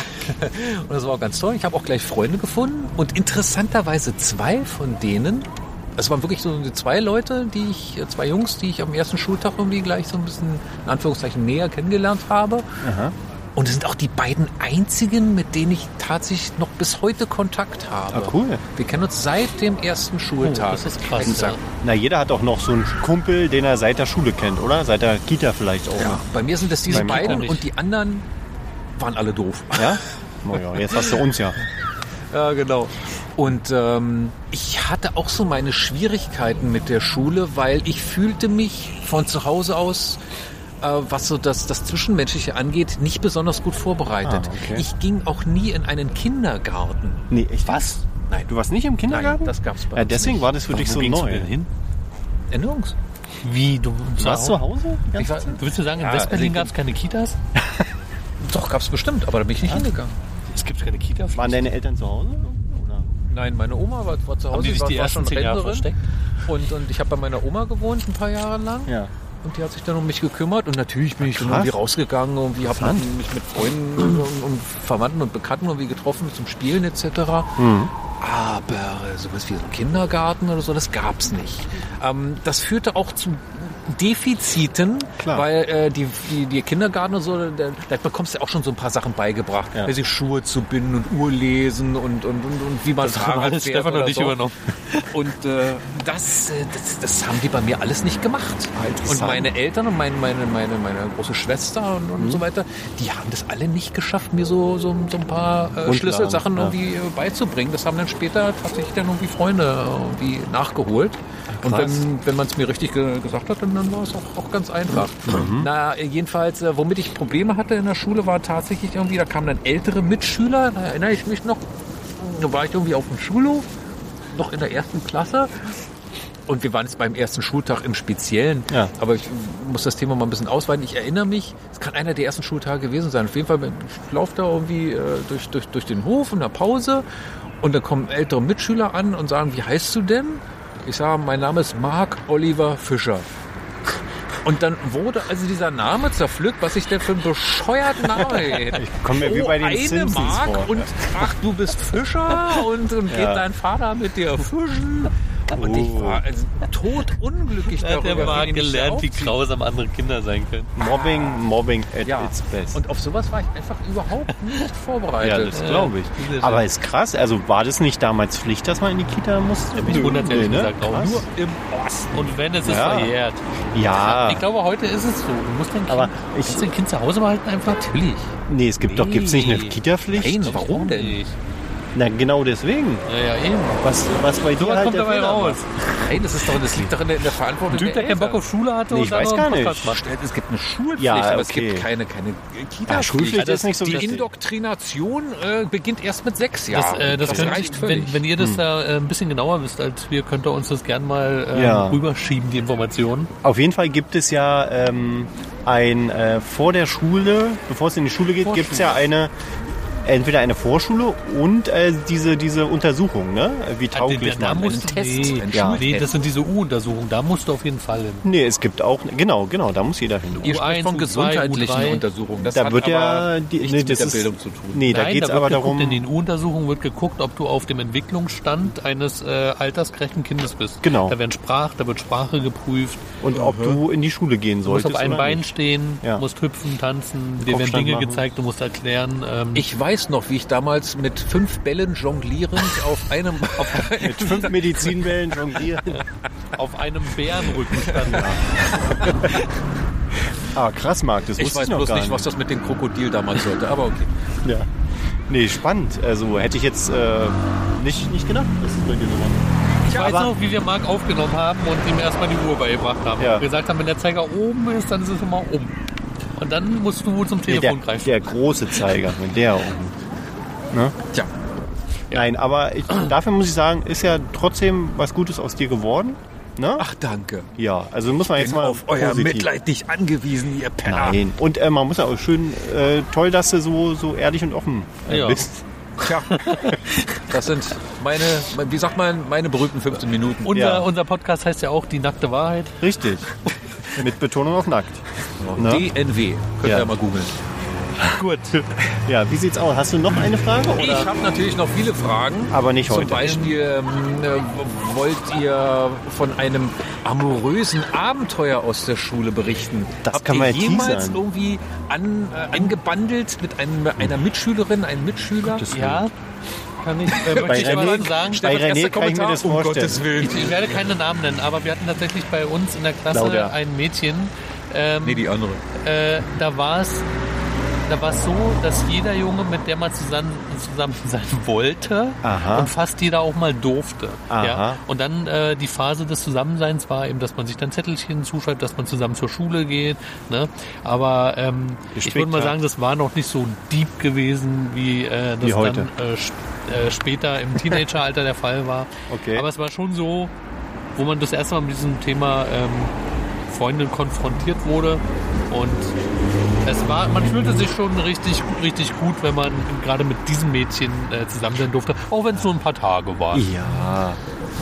[SPEAKER 3] Und das war auch ganz toll. Ich habe auch gleich Freunde gefunden. Und interessanterweise zwei von denen, es waren wirklich so die zwei Leute, die ich, zwei Jungs, die ich am ersten Schultag irgendwie gleich so ein bisschen, in Anführungszeichen, näher kennengelernt habe.
[SPEAKER 1] Aha.
[SPEAKER 3] Und es sind auch die beiden einzigen, mit denen ich tatsächlich noch bis heute Kontakt habe.
[SPEAKER 1] Ah, cool.
[SPEAKER 3] Wir kennen uns seit dem ersten Schultag.
[SPEAKER 2] Oh, das ist krass.
[SPEAKER 3] Exakt.
[SPEAKER 1] Na, jeder hat auch noch so einen Kumpel, den er seit der Schule kennt, oder? Seit der Kita vielleicht auch.
[SPEAKER 3] Ja, bei mir sind es diese
[SPEAKER 1] Bei mir
[SPEAKER 3] beiden
[SPEAKER 2] auch nicht.
[SPEAKER 3] und die anderen waren alle doof.
[SPEAKER 1] Ja? Naja, jetzt hast du uns ja.
[SPEAKER 3] Ja, genau. Und ähm, ich hatte auch so meine Schwierigkeiten mit der Schule, weil ich fühlte mich von zu Hause aus, äh, was so das, das Zwischenmenschliche angeht, nicht besonders gut vorbereitet.
[SPEAKER 1] Ah, okay.
[SPEAKER 3] Ich ging auch nie in einen Kindergarten.
[SPEAKER 1] Nee, echt? Was?
[SPEAKER 3] Nein.
[SPEAKER 1] Du warst nicht im Kindergarten?
[SPEAKER 3] Nein, das gab's bei
[SPEAKER 1] Ja,
[SPEAKER 3] uns
[SPEAKER 1] deswegen
[SPEAKER 3] nicht.
[SPEAKER 1] war das für dich
[SPEAKER 2] Wo
[SPEAKER 1] so
[SPEAKER 2] gingst
[SPEAKER 1] neu.
[SPEAKER 2] du denn hin?
[SPEAKER 3] Erinnerungs?
[SPEAKER 2] Wie, du,
[SPEAKER 1] Du warst zu Hause?
[SPEAKER 3] Ich war,
[SPEAKER 2] Du willst mir sagen, in
[SPEAKER 3] Ja,
[SPEAKER 2] Westberlin
[SPEAKER 3] also-
[SPEAKER 2] gab es keine Kitas?
[SPEAKER 3] doch, gab's bestimmt, aber da bin ich nicht hingegangen.
[SPEAKER 2] Es gibt keine Kitas.
[SPEAKER 1] Waren deine Eltern zu Hause? Oder?
[SPEAKER 3] Nein, meine Oma war, war zu Hause,
[SPEAKER 2] Haben die sich
[SPEAKER 3] war,
[SPEAKER 2] die
[SPEAKER 3] war
[SPEAKER 2] ersten
[SPEAKER 3] schon
[SPEAKER 2] zehn Jahre
[SPEAKER 3] Rentnerin.
[SPEAKER 2] versteckt?
[SPEAKER 3] Und, und ich habe bei meiner Oma gewohnt ein paar Jahre lang.
[SPEAKER 1] Ja.
[SPEAKER 3] Und die hat sich dann um mich gekümmert. Und natürlich bin ich dann
[SPEAKER 1] krass.
[SPEAKER 3] irgendwie rausgegangen und habe mich mit Freunden und, und Verwandten und Bekannten irgendwie getroffen zum Spielen et cetera.
[SPEAKER 1] Mhm.
[SPEAKER 3] Aber sowas wie so ein Kindergarten oder so, das gab's nicht. Ähm, das führte auch zu Defiziten,
[SPEAKER 1] Klar.
[SPEAKER 3] weil äh, die, die, die Kindergarten und so, da, da bekommst du auch schon so ein paar Sachen beigebracht.
[SPEAKER 1] Ja.
[SPEAKER 3] Ja. Sich Schuhe zu binden und Uhr lesen und, und, und, und wie man
[SPEAKER 2] Das haben
[SPEAKER 3] Fahrrad
[SPEAKER 2] alles
[SPEAKER 3] fährt
[SPEAKER 2] Stefan
[SPEAKER 3] oder
[SPEAKER 2] und ich
[SPEAKER 3] so.
[SPEAKER 2] übernommen.
[SPEAKER 3] Und äh, das, äh, das, das haben die bei mir alles nicht gemacht. Und
[SPEAKER 1] interessant.
[SPEAKER 3] meine Eltern und meine, meine, meine, meine große Schwester und, und so weiter, die haben das alle nicht geschafft, mir so, so, so ein paar äh, Schlüsselsachen
[SPEAKER 1] ja.
[SPEAKER 3] irgendwie äh, beizubringen. Das haben dann später tatsächlich dann irgendwie Freunde irgendwie nachgeholt. Und
[SPEAKER 1] krass.
[SPEAKER 3] wenn, wenn man es mir richtig ge gesagt hat, dann, dann war es auch, auch ganz einfach. Na, jedenfalls, äh, womit ich Probleme hatte in der Schule, war tatsächlich irgendwie, da kamen dann ältere Mitschüler, da erinnere ich mich noch, da war ich irgendwie auf dem Schulhof, noch in der ersten Klasse. Und wir waren jetzt beim ersten Schultag im Speziellen.
[SPEAKER 1] Ja.
[SPEAKER 3] Aber ich muss das Thema mal ein bisschen ausweiten. Ich erinnere mich, es kann einer der ersten Schultage gewesen sein. Auf jeden Fall, ich laufe da irgendwie äh, durch, durch, durch den Hof in der Pause und dann kommen ältere Mitschüler an und sagen, wie heißt du denn? Ich sage, mein Name ist Mark Oliver Fischer. Und dann wurde also dieser Name zerpflückt, was ich denn für einen bescheuerten Name hätte.
[SPEAKER 1] Ich komme mir wie
[SPEAKER 3] Oh,
[SPEAKER 1] bei den
[SPEAKER 3] eine
[SPEAKER 1] Simpsons
[SPEAKER 3] Mark
[SPEAKER 1] vor.
[SPEAKER 3] und ach, du bist Fischer und, und
[SPEAKER 1] Ja.
[SPEAKER 3] geht dein Vater mit dir fischen. Und ich war also totunglücklich
[SPEAKER 2] Da hat
[SPEAKER 3] darüber.
[SPEAKER 2] der mal
[SPEAKER 3] wie die mich
[SPEAKER 2] gelernt, wie
[SPEAKER 3] aufziehen.
[SPEAKER 2] grausam andere Kinder sein können.
[SPEAKER 1] Mobbing, Mobbing at
[SPEAKER 3] Ja,
[SPEAKER 1] its best.
[SPEAKER 3] und auf sowas war ich einfach überhaupt nicht
[SPEAKER 1] ja,
[SPEAKER 3] vorbereitet.
[SPEAKER 1] das glaube ich.
[SPEAKER 2] Sehr
[SPEAKER 1] Aber
[SPEAKER 2] schön.
[SPEAKER 1] ist krass. Also war das nicht damals Pflicht, dass man in die Kita musste?
[SPEAKER 2] Mich wundert ehrlich
[SPEAKER 1] Nee, ne?
[SPEAKER 2] gesagt auch.
[SPEAKER 1] Krass.
[SPEAKER 2] Nur im Osten. Und wenn, es ist
[SPEAKER 1] Ja.
[SPEAKER 2] verjährt.
[SPEAKER 1] Ja,
[SPEAKER 2] Ich glaube, heute ist es so. Du musst dein Kind,
[SPEAKER 1] Aber ich-
[SPEAKER 2] musst dein Kind zu Hause behalten einfach.
[SPEAKER 3] Natürlich.
[SPEAKER 1] nee, es gibt doch, gibt's nicht eine
[SPEAKER 2] Nee.
[SPEAKER 1] Kita-Pflicht?
[SPEAKER 3] Nein, warum denn?
[SPEAKER 2] Nicht.
[SPEAKER 1] Na, genau deswegen.
[SPEAKER 2] Ja, ja, eben.
[SPEAKER 1] Was, was bei dir
[SPEAKER 2] So was
[SPEAKER 1] halt
[SPEAKER 2] kommt
[SPEAKER 1] der
[SPEAKER 2] dabei
[SPEAKER 1] Fehler
[SPEAKER 2] raus.
[SPEAKER 3] Nein, das, ist doch, das liegt doch in der, in der Verantwortung
[SPEAKER 2] Ein Typ, der
[SPEAKER 3] der
[SPEAKER 2] keinen Bock
[SPEAKER 3] Eltern.
[SPEAKER 2] auf Schule hatte
[SPEAKER 1] Nee,
[SPEAKER 2] und
[SPEAKER 1] ich
[SPEAKER 2] dann
[SPEAKER 1] weiß
[SPEAKER 2] noch
[SPEAKER 1] gar
[SPEAKER 2] einen
[SPEAKER 1] nicht.
[SPEAKER 2] Podcast macht.
[SPEAKER 3] Es gibt eine Schulpflicht,
[SPEAKER 1] Ja,
[SPEAKER 3] aber es
[SPEAKER 1] okay.
[SPEAKER 3] gibt keine, keine Kita-Pflicht.
[SPEAKER 1] Ja, Schulpflicht
[SPEAKER 3] Also
[SPEAKER 1] ist nicht so
[SPEAKER 3] die
[SPEAKER 1] wichtig.
[SPEAKER 3] Indoktrination äh, beginnt erst mit sechs
[SPEAKER 2] Das,
[SPEAKER 3] Jahren.
[SPEAKER 2] äh, das, könnt,
[SPEAKER 3] reicht völlig.
[SPEAKER 2] wenn, wenn ihr das da äh, ein bisschen genauer wisst als wir, könnt ihr uns das gern mal ähm,
[SPEAKER 1] Ja.
[SPEAKER 2] rüberschieben, die Informationen.
[SPEAKER 1] Auf jeden Fall gibt es ja ähm, ein, äh, vor der Schule, bevor es in die Schule geht, gibt es ja eine, entweder eine Vorschule und äh, diese, diese Untersuchung, ne? Wie tauglich
[SPEAKER 2] da
[SPEAKER 1] man
[SPEAKER 2] musst
[SPEAKER 1] ist.
[SPEAKER 2] du,
[SPEAKER 3] Test,
[SPEAKER 2] nee,
[SPEAKER 3] ein
[SPEAKER 2] ja.
[SPEAKER 3] Schultest.
[SPEAKER 2] nee, das sind diese U-Untersuchungen, da musst du auf jeden Fall hin.
[SPEAKER 1] Nee, es gibt auch, genau, genau, da muss jeder hin.
[SPEAKER 3] Ihr
[SPEAKER 2] U
[SPEAKER 3] spricht
[SPEAKER 2] eins,
[SPEAKER 3] von
[SPEAKER 2] U zwei,
[SPEAKER 3] gesundheitlichen
[SPEAKER 2] U drei.
[SPEAKER 3] Untersuchungen. Das
[SPEAKER 1] Da
[SPEAKER 3] hat
[SPEAKER 1] wird
[SPEAKER 3] aber
[SPEAKER 1] ja die,
[SPEAKER 3] nichts
[SPEAKER 1] nee,
[SPEAKER 3] mit
[SPEAKER 1] das
[SPEAKER 3] der
[SPEAKER 1] ist,
[SPEAKER 3] Bildung zu tun.
[SPEAKER 1] Nee, da
[SPEAKER 2] Nein,
[SPEAKER 1] geht es
[SPEAKER 2] wird
[SPEAKER 1] aber
[SPEAKER 2] geguckt,
[SPEAKER 1] darum.
[SPEAKER 2] in den U-Untersuchungen wird geguckt, ob du auf dem Entwicklungsstand eines äh, altersgerechten Kindes bist.
[SPEAKER 1] Genau.
[SPEAKER 2] Da werden Sprach, da wird Sprache geprüft.
[SPEAKER 1] Und ob du in die Schule gehen
[SPEAKER 2] Du musst
[SPEAKER 1] solltest.
[SPEAKER 2] auf einem
[SPEAKER 1] oder
[SPEAKER 2] Bein
[SPEAKER 1] nicht.
[SPEAKER 2] stehen,
[SPEAKER 1] Ja.
[SPEAKER 2] musst hüpfen, tanzen, dir werden
[SPEAKER 1] Kopfstand
[SPEAKER 2] Dinge
[SPEAKER 1] machen.
[SPEAKER 2] gezeigt, du musst erklären. Ähm,
[SPEAKER 3] Ich weiß noch, wie ich damals mit fünf Bällen jonglierend auf einem... Auf
[SPEAKER 1] Mit fünf Medizinwellen jonglieren.
[SPEAKER 2] auf einem Bärenrücken stand.
[SPEAKER 1] Ah, krass, Marc, das
[SPEAKER 3] ich
[SPEAKER 1] wusste
[SPEAKER 3] weiß
[SPEAKER 1] ich noch
[SPEAKER 3] bloß
[SPEAKER 1] gar
[SPEAKER 3] nicht,
[SPEAKER 1] nicht.
[SPEAKER 3] was das mit dem Krokodil damals sollte, aber okay.
[SPEAKER 1] Ja. Nee, spannend. Also hätte ich jetzt äh, nicht, nicht gedacht, dass es bei dir so war.
[SPEAKER 2] Ich weiß
[SPEAKER 1] aber-
[SPEAKER 2] noch, wie wir Marc aufgenommen haben und ihm erstmal die Uhr beigebracht haben.
[SPEAKER 1] Ja.
[SPEAKER 2] Wir gesagt haben, wenn der Zeiger oben ist, dann ist es immer um. Und dann musst du zum
[SPEAKER 1] Nee, der,
[SPEAKER 2] Telefon greifen.
[SPEAKER 1] der große Zeiger, wenn der oben. Ne?
[SPEAKER 3] Tja,
[SPEAKER 1] Nein, aber ich, dafür muss ich sagen, ist ja trotzdem was Gutes aus dir geworden. Ne?
[SPEAKER 3] ach danke.
[SPEAKER 1] Ja, also muss man jetzt
[SPEAKER 3] Bin
[SPEAKER 1] mal
[SPEAKER 3] auf euer
[SPEAKER 1] positiv.
[SPEAKER 3] Mitleid nicht angewiesen, ihr Penner.
[SPEAKER 1] Nein. Und äh, man muss ja auch schön, äh, toll, dass du so, so ehrlich und offen äh,
[SPEAKER 2] Ja.
[SPEAKER 1] bist.
[SPEAKER 3] Tja, das sind meine, wie sagt man, meine berühmten fünfzehn Minuten.
[SPEAKER 2] Unser,
[SPEAKER 1] Ja.
[SPEAKER 2] unser Podcast heißt ja auch Die nackte Wahrheit.
[SPEAKER 1] Richtig. Mit Betonung auf nackt. Ne?
[SPEAKER 3] D N W, könnt ihr
[SPEAKER 1] Ja.
[SPEAKER 3] ja mal googeln.
[SPEAKER 2] Gut.
[SPEAKER 1] Ja, wie sieht's aus? Hast du noch eine Frage? Oder?
[SPEAKER 3] Ich habe natürlich noch viele Fragen.
[SPEAKER 1] Aber nicht heute.
[SPEAKER 3] Zum Beispiel, ähm, äh, wollt ihr von einem amorösen Abenteuer aus der Schule berichten?
[SPEAKER 1] Das
[SPEAKER 3] Habt
[SPEAKER 1] kann
[SPEAKER 3] ihr
[SPEAKER 1] man ja
[SPEAKER 3] jemals
[SPEAKER 1] teasern.
[SPEAKER 3] irgendwie an, äh, angebandelt mit einem, einer Mitschülerin, einem Mitschüler?
[SPEAKER 2] Ja, kann ich, äh,
[SPEAKER 1] Bei
[SPEAKER 2] möchte ich aber
[SPEAKER 1] René,
[SPEAKER 2] sagen.
[SPEAKER 1] bei
[SPEAKER 3] Stefans
[SPEAKER 1] René
[SPEAKER 3] erster
[SPEAKER 1] kann ich mir
[SPEAKER 3] Kommentar,
[SPEAKER 1] das
[SPEAKER 3] um
[SPEAKER 1] vorstellen.
[SPEAKER 3] Gottes Willen.
[SPEAKER 2] Ich, ich werde keine Namen nennen, aber wir hatten tatsächlich bei uns in der Klasse
[SPEAKER 1] Claudia.
[SPEAKER 2] ein Mädchen. Ähm,
[SPEAKER 3] Nee, die andere.
[SPEAKER 2] äh, da war es da war es so, dass jeder Junge, mit der man zusammen, zusammen sein wollte
[SPEAKER 1] Aha.
[SPEAKER 2] und fast jeder auch mal durfte.
[SPEAKER 1] Aha.
[SPEAKER 2] Ja? Und dann äh, die Phase des Zusammenseins war eben, dass man sich dann Zettelchen zuschreibt, dass man zusammen zur Schule geht. Ne? Aber ähm, ich würde mal
[SPEAKER 1] Gespickt,
[SPEAKER 2] sagen, das war noch nicht so deep gewesen, wie äh, das
[SPEAKER 1] Wie heute.
[SPEAKER 2] dann äh, sp- äh, später im Teenageralter der Fall war.
[SPEAKER 1] Okay.
[SPEAKER 2] Aber es war schon so, wo man das erste Mal mit diesem Thema ähm, Freundin konfrontiert wurde und es war, man fühlte sich schon richtig, richtig gut, wenn man gerade mit diesem Mädchen äh, zusammen sein durfte, auch wenn es nur ein paar Tage waren.
[SPEAKER 1] Ja.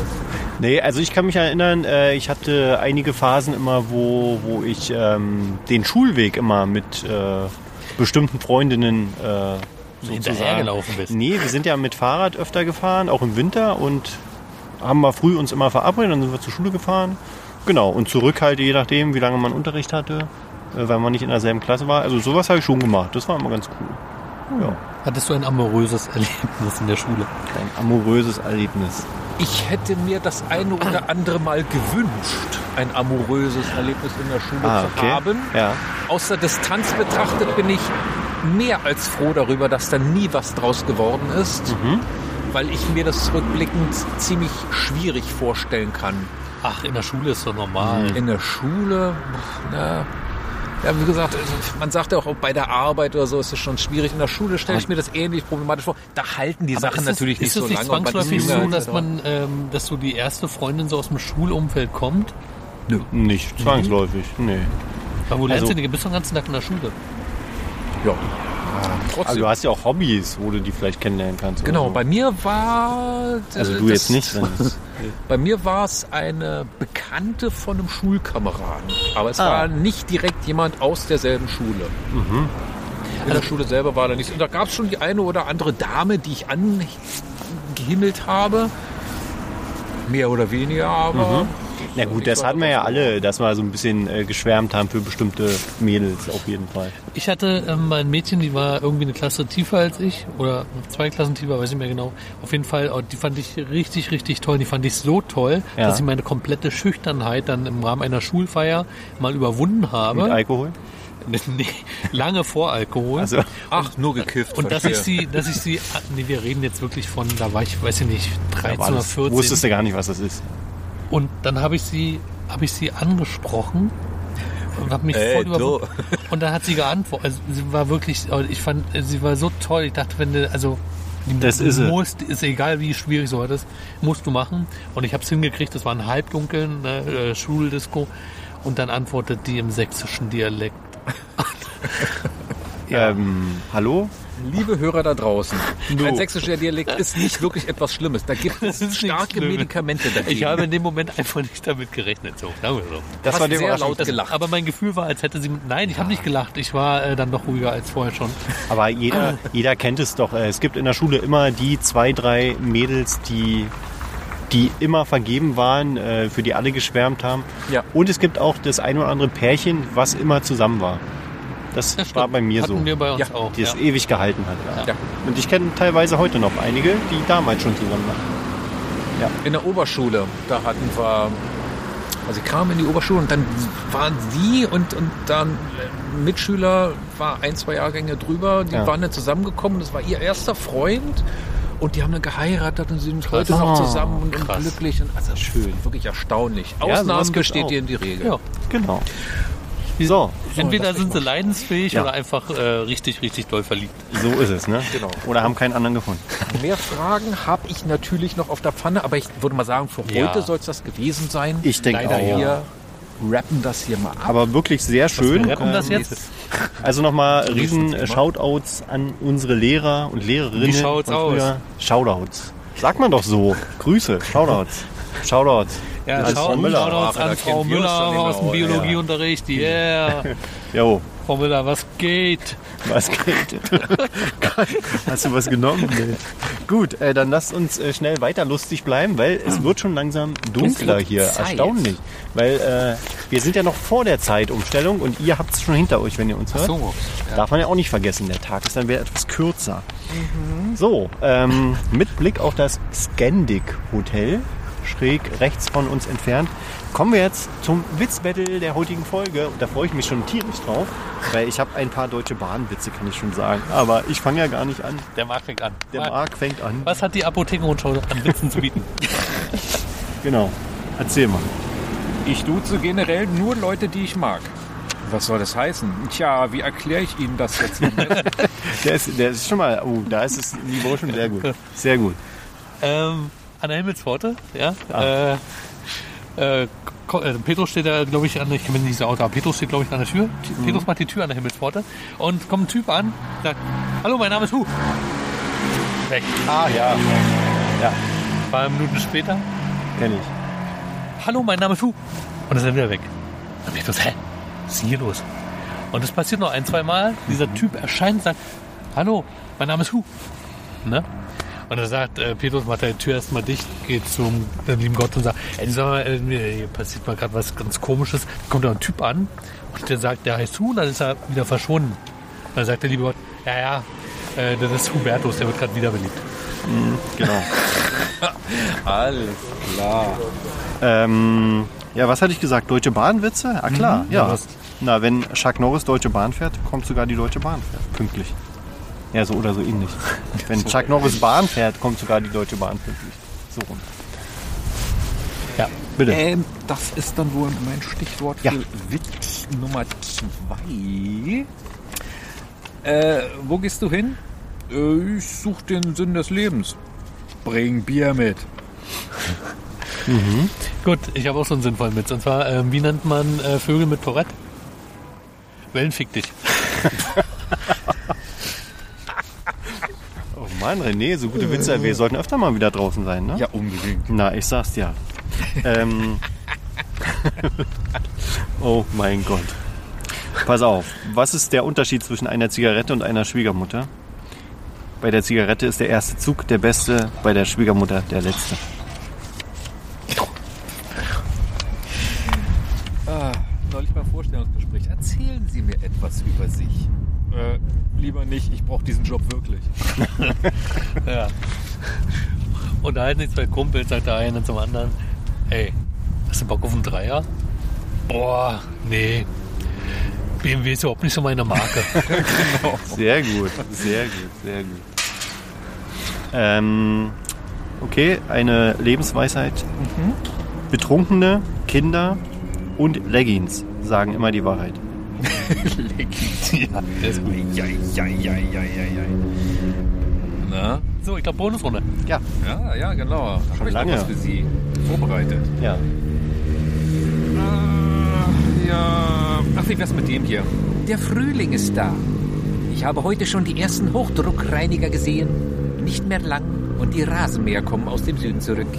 [SPEAKER 1] Nee, also ich kann mich erinnern, äh, ich hatte einige Phasen immer, wo, wo ich ähm, den Schulweg immer mit äh, bestimmten Freundinnen äh, sozusagen...
[SPEAKER 2] Hinterhergelaufen bist.
[SPEAKER 1] Nee, wir sind ja mit Fahrrad öfter gefahren, auch im Winter und haben wir früh uns immer verabredet, dann sind wir zur Schule gefahren. Genau, und zurück halt, je nachdem, wie lange man Unterricht hatte, äh, weil man nicht in derselben Klasse war. Also sowas habe ich schon gemacht, das war immer ganz cool. Ja,
[SPEAKER 2] Hattest du ein amoröses Erlebnis in der Schule?
[SPEAKER 1] ein amoröses Erlebnis.
[SPEAKER 3] Ich hätte mir das eine oder andere Mal gewünscht, ein amoröses Erlebnis in der Schule
[SPEAKER 1] Ah,
[SPEAKER 3] zu
[SPEAKER 1] okay.
[SPEAKER 3] haben.
[SPEAKER 1] Ja.
[SPEAKER 3] Aus der Distanz betrachtet bin ich mehr als froh darüber, dass da nie was draus geworden ist,
[SPEAKER 1] Mhm.
[SPEAKER 3] weil ich mir das rückblickend ziemlich schwierig vorstellen kann.
[SPEAKER 2] Ach, in der Schule ist doch normal.
[SPEAKER 3] In der Schule, na, ja, wie gesagt, also man sagt ja auch bei der Arbeit oder so ist es schon schwierig. In der Schule stelle ich mir das ähnlich problematisch vor. Da halten die
[SPEAKER 2] Aber
[SPEAKER 3] Sachen
[SPEAKER 2] ist es-
[SPEAKER 3] natürlich nicht
[SPEAKER 2] ist
[SPEAKER 3] so
[SPEAKER 2] es nicht
[SPEAKER 3] lange. und man ist
[SPEAKER 2] zwangsläufig
[SPEAKER 3] jünger
[SPEAKER 2] so,
[SPEAKER 3] et
[SPEAKER 2] dass
[SPEAKER 3] cetera.
[SPEAKER 2] man, ähm, dass so die erste Freundin so aus dem Schulumfeld kommt?
[SPEAKER 1] Nicht zwangsläufig, nee.
[SPEAKER 2] Weil wo lernst
[SPEAKER 1] Also-
[SPEAKER 2] du denn? Du bist den ganzen Tag in der Schule.
[SPEAKER 3] Ja.
[SPEAKER 1] Aber
[SPEAKER 3] Trotzdem.
[SPEAKER 1] du hast ja auch Hobbys, wo du die vielleicht kennenlernen kannst. oder
[SPEAKER 3] Genau,
[SPEAKER 1] so.
[SPEAKER 3] bei mir war...
[SPEAKER 1] Also
[SPEAKER 3] äh,
[SPEAKER 1] du
[SPEAKER 3] das-
[SPEAKER 1] jetzt nicht. Dann ist,
[SPEAKER 3] Bei mir war es eine Bekannte von einem Schulkameraden. Aber es
[SPEAKER 1] Ah.
[SPEAKER 3] war nicht direkt jemand aus derselben Schule.
[SPEAKER 1] Mhm.
[SPEAKER 3] In der Schule selber war da nichts. Und da gab es schon die eine oder andere Dame, die ich angehimmelt habe. Mehr oder weniger, aber...
[SPEAKER 1] Mhm. Na gut, das hatten wir ja alle, dass wir so ein bisschen äh, geschwärmt haben für bestimmte Mädels auf jeden Fall.
[SPEAKER 2] Ich hatte ähm, ein Mädchen, die war irgendwie eine Klasse tiefer als ich oder zwei Klassen tiefer, weiß ich mehr genau. Auf jeden Fall, oh, die fand ich richtig, richtig toll. Die fand ich so toll,
[SPEAKER 1] Ja.
[SPEAKER 2] dass ich meine komplette Schüchternheit dann im Rahmen einer Schulfeier mal überwunden habe.
[SPEAKER 1] Mit Alkohol?
[SPEAKER 2] Nee, lange vor Alkohol.
[SPEAKER 1] Also,
[SPEAKER 3] Ach, nur gekifft.
[SPEAKER 2] Und dass ich
[SPEAKER 3] verstehe.
[SPEAKER 2] sie, dass ich sie, nee, wir reden jetzt wirklich von, da war ich, weiß ich nicht,
[SPEAKER 1] da
[SPEAKER 2] dreizehn
[SPEAKER 1] war
[SPEAKER 2] oder
[SPEAKER 1] das,
[SPEAKER 2] vierzehn.
[SPEAKER 1] wusstest du gar nicht, was das ist.
[SPEAKER 2] Und dann habe ich sie, habe ich sie angesprochen und habe mich
[SPEAKER 3] Ey,
[SPEAKER 2] voll
[SPEAKER 3] du.
[SPEAKER 2] über und dann hat sie geantwortet. Also sie war wirklich, ich fand, sie war so toll. Ich dachte, wenn du, also
[SPEAKER 1] Das ist sie.
[SPEAKER 2] musst, ist egal wie schwierig so ist, musst du machen. Und ich habe es hingekriegt. Das war ein halbdunkeln ne, äh, Schuldisco. Und dann antwortet die im sächsischen Dialekt.
[SPEAKER 1] Ja. Ähm, hallo?
[SPEAKER 3] Liebe Hörer da draußen,
[SPEAKER 1] No.
[SPEAKER 3] ein sächsischer Dialekt ist nicht wirklich etwas Schlimmes. Da gibt es
[SPEAKER 2] ist nicht
[SPEAKER 3] starke
[SPEAKER 2] schlimm.
[SPEAKER 3] Medikamente dagegen.
[SPEAKER 2] Ich habe in dem Moment einfach nicht damit gerechnet. So, sagen wir so.
[SPEAKER 1] Das
[SPEAKER 3] Hast
[SPEAKER 1] war die
[SPEAKER 3] sehr
[SPEAKER 1] Überraschung.
[SPEAKER 3] laut gelacht.
[SPEAKER 2] Aber mein Gefühl war, als hätte sie... Nein, ich habe nicht gelacht. Ich war äh, dann doch ruhiger als vorher schon.
[SPEAKER 1] Aber jeder, jeder kennt es doch. Äh, Es gibt in der Schule immer die zwei, drei Mädels, die, die immer vergeben waren, äh, für die alle geschwärmt haben.
[SPEAKER 3] Ja.
[SPEAKER 1] Und es gibt auch das ein oder andere Pärchen, was immer zusammen war. Das
[SPEAKER 2] Ja,
[SPEAKER 1] war
[SPEAKER 2] stimmt.
[SPEAKER 1] bei mir
[SPEAKER 2] Hatten
[SPEAKER 1] so.
[SPEAKER 2] wir bei uns
[SPEAKER 3] Ja,
[SPEAKER 2] auch.
[SPEAKER 1] Die es
[SPEAKER 2] ja.
[SPEAKER 1] ewig gehalten hat. Ja.
[SPEAKER 3] Ja.
[SPEAKER 1] Und ich kenne teilweise heute noch einige, die damals schon zusammen waren.
[SPEAKER 3] In der Oberschule, da hatten wir, also ich kam in die Oberschule und dann waren sie und, und dann ein Mitschüler war ein, zwei Jahrgänge drüber, die
[SPEAKER 1] Ja.
[SPEAKER 3] waren dann zusammengekommen, das war ihr erster Freund und die haben dann geheiratet und sie sind heute
[SPEAKER 1] Oh,
[SPEAKER 3] noch zusammen und, und
[SPEAKER 2] krass.
[SPEAKER 3] glücklich. Und also schön, wirklich erstaunlich.
[SPEAKER 1] Ja, sowas
[SPEAKER 3] Ausnahmen
[SPEAKER 1] gibt's
[SPEAKER 3] besteht
[SPEAKER 1] auch.
[SPEAKER 3] hier in die Regel.
[SPEAKER 2] Ja.
[SPEAKER 1] Genau. So,
[SPEAKER 2] Entweder sind sie leidensfähig
[SPEAKER 1] Ja.
[SPEAKER 2] oder einfach äh, richtig, richtig doll verliebt.
[SPEAKER 1] so ist es, ne?
[SPEAKER 3] Genau.
[SPEAKER 1] Oder haben keinen anderen gefunden.
[SPEAKER 3] Mehr Fragen habe ich natürlich noch auf der Pfanne, aber ich würde mal sagen, für
[SPEAKER 2] Ja.
[SPEAKER 3] heute soll es das gewesen sein.
[SPEAKER 1] Ich denke
[SPEAKER 3] Leider
[SPEAKER 1] auch.
[SPEAKER 3] Wir rappen das hier mal ab.
[SPEAKER 1] Aber wirklich sehr schön.
[SPEAKER 2] Wir rappen das
[SPEAKER 1] Ähm,
[SPEAKER 2] jetzt?
[SPEAKER 1] Also nochmal riesen
[SPEAKER 3] Thema.
[SPEAKER 1] Shoutouts an unsere Lehrer und Lehrerinnen.
[SPEAKER 2] Wie schaut's
[SPEAKER 1] von früher. Shoutouts. Sagt man doch so. Grüße. Shoutouts. Shoutouts.
[SPEAKER 2] Ja,
[SPEAKER 1] Das ist Frau
[SPEAKER 2] schau,
[SPEAKER 1] Müller.
[SPEAKER 2] Shoutouts
[SPEAKER 3] Da
[SPEAKER 2] an
[SPEAKER 3] kennt
[SPEAKER 2] Frau
[SPEAKER 3] wir uns
[SPEAKER 2] Müller
[SPEAKER 3] doch nicht
[SPEAKER 2] aus dem
[SPEAKER 3] mehr aus.
[SPEAKER 2] Biologieunterricht. Yeah.
[SPEAKER 1] Jo,
[SPEAKER 2] Frau Müller, was geht?
[SPEAKER 1] was geht? Hast du was genommen? Nee. Gut, äh, dann lasst uns äh, schnell weiter lustig bleiben, weil es wird schon langsam dunkler
[SPEAKER 3] wird
[SPEAKER 1] hier.
[SPEAKER 3] Zeit.
[SPEAKER 1] Erstaunlich. Weil äh, wir sind ja noch vor der Zeitumstellung und ihr habt es schon hinter euch, wenn ihr uns hört.
[SPEAKER 2] So.
[SPEAKER 1] Darf man ja auch nicht vergessen, der Tag ist dann wieder etwas kürzer. So, ähm, mit Blick auf das Scandic Hotel, schräg rechts von uns entfernt, kommen wir jetzt zum Witzbattle der heutigen Folge. Und da freue ich mich schon tierisch drauf, weil ich habe ein paar Deutsche Bahn-Witze, kann ich schon sagen. Aber ich fange ja gar nicht an.
[SPEAKER 2] Der Marc fängt an.
[SPEAKER 1] Der
[SPEAKER 2] Marc,
[SPEAKER 1] Marc fängt an.
[SPEAKER 2] was hat die Apothekenrundschau an Witzen zu bieten?
[SPEAKER 1] Genau, erzähl mal.
[SPEAKER 3] Ich duze generell nur Leute, die ich mag. Was soll das heißen? Tja, wie erkläre ich Ihnen das jetzt?
[SPEAKER 1] Der ist, der ist schon mal, oh, da ist das Niveau schon sehr gut. Sehr gut.
[SPEAKER 2] ähm, an der Himmelspforte, ja.
[SPEAKER 1] Ah.
[SPEAKER 2] Äh, äh, Ko- äh, Petrus steht da, glaube ich, an der, ich kenne nicht das Auto, aber Petrus steht, glaube ich, an der Tür.
[SPEAKER 1] Mhm.
[SPEAKER 2] Petrus macht die Tür an der Himmelspforte und kommt ein Typ an, sagt, hallo, mein Name ist Hu. Weg.
[SPEAKER 1] Ah, ja. Ja,
[SPEAKER 2] Ein paar Minuten später,
[SPEAKER 1] kenn ich.
[SPEAKER 2] hallo, mein Name ist Hu. Und ist dann wieder weg. Und Petrus, hä? Was ist denn hier los? Und es passiert noch ein, zwei Mal. Dieser Typ erscheint und sagt, hallo, mein Name ist Hu. Ne? Und dann sagt äh, Petrus, macht die Tür erstmal dicht, geht zum äh, lieben Gott und sagt, ey, sag mal, äh, mir- hier passiert mal gerade was ganz Komisches. Da kommt da ein Typ an und der sagt, der heißt Hu, und dann ist er wieder verschwunden. Und dann sagt der liebe Gott, ja, ja, äh, das ist Hubertus, der wird gerade wiederbelebt.
[SPEAKER 1] Genau.
[SPEAKER 3] Alles klar.
[SPEAKER 1] Ähm, ja, was hatte ich gesagt? Deutsche Bahn-Witze? Ah, klar, ja.
[SPEAKER 2] was?
[SPEAKER 1] Na, wenn Chuck Norris Deutsche Bahn fährt, kommt sogar die Deutsche Bahn fährt. Pünktlich. Ja, so oder so ähnlich. Wenn Chuck Norris Bahn fährt, kommt sogar die Deutsche Bahn pünktlich. So rum.
[SPEAKER 2] Ja.
[SPEAKER 1] Bitte.
[SPEAKER 3] Ähm, das ist dann wohl mein Stichwort
[SPEAKER 1] Ja.
[SPEAKER 3] für Witz Nummer zwei. Äh, wo gehst du hin? Äh, ich suche den Sinn des Lebens. Bring Bier mit.
[SPEAKER 2] Gut, ich habe auch so einen sinnvollen Witz. Und zwar, ähm, wie nennt man äh, Vögel mit Tourette? Wellenfick dich.
[SPEAKER 1] Oh Mann, René, so gute Witze. Wir sollten öfter mal wieder draußen sein, ne?
[SPEAKER 3] Ja, unbedingt.
[SPEAKER 1] Na, ich sag's ja. ähm. Oh mein Gott. Pass auf. Was ist der Unterschied zwischen einer Zigarette und einer Schwiegermutter? Bei der Zigarette ist der erste Zug der beste, bei der Schwiegermutter der letzte.
[SPEAKER 3] Vorstellungsgespräch. Erzählen Sie mir etwas über sich. Äh, lieber nicht, ich brauche diesen Job wirklich.
[SPEAKER 2] Ja. Und da halt nicht zwei Kumpels, sagt der eine zum anderen, ey, hast du Bock auf einen Dreier? Boah, nee. B M W ist überhaupt nicht so meine Marke.
[SPEAKER 1] Genau. Sehr gut, sehr gut, sehr gut. Ähm, okay, eine Lebensweisheit. Mhm. Betrunkene, Kinder und Leggings sagen immer die Wahrheit.
[SPEAKER 3] Leggings, ja, das ist gut. Ja, ja, ja, ja, ja, ja. Na?
[SPEAKER 2] So, ich glaube Bonusrunde.
[SPEAKER 3] Ja. Ja, ja, genau.
[SPEAKER 1] Schon hab ich lange
[SPEAKER 3] noch was für Sie vorbereitet.
[SPEAKER 1] Ja.
[SPEAKER 3] Äh, ja. Ach, wie wär's mit dem hier?
[SPEAKER 6] Der Frühling ist da. Ich habe heute schon die ersten Hochdruckreiniger gesehen. Nicht mehr lang und die Rasenmäher kommen aus dem Süden zurück.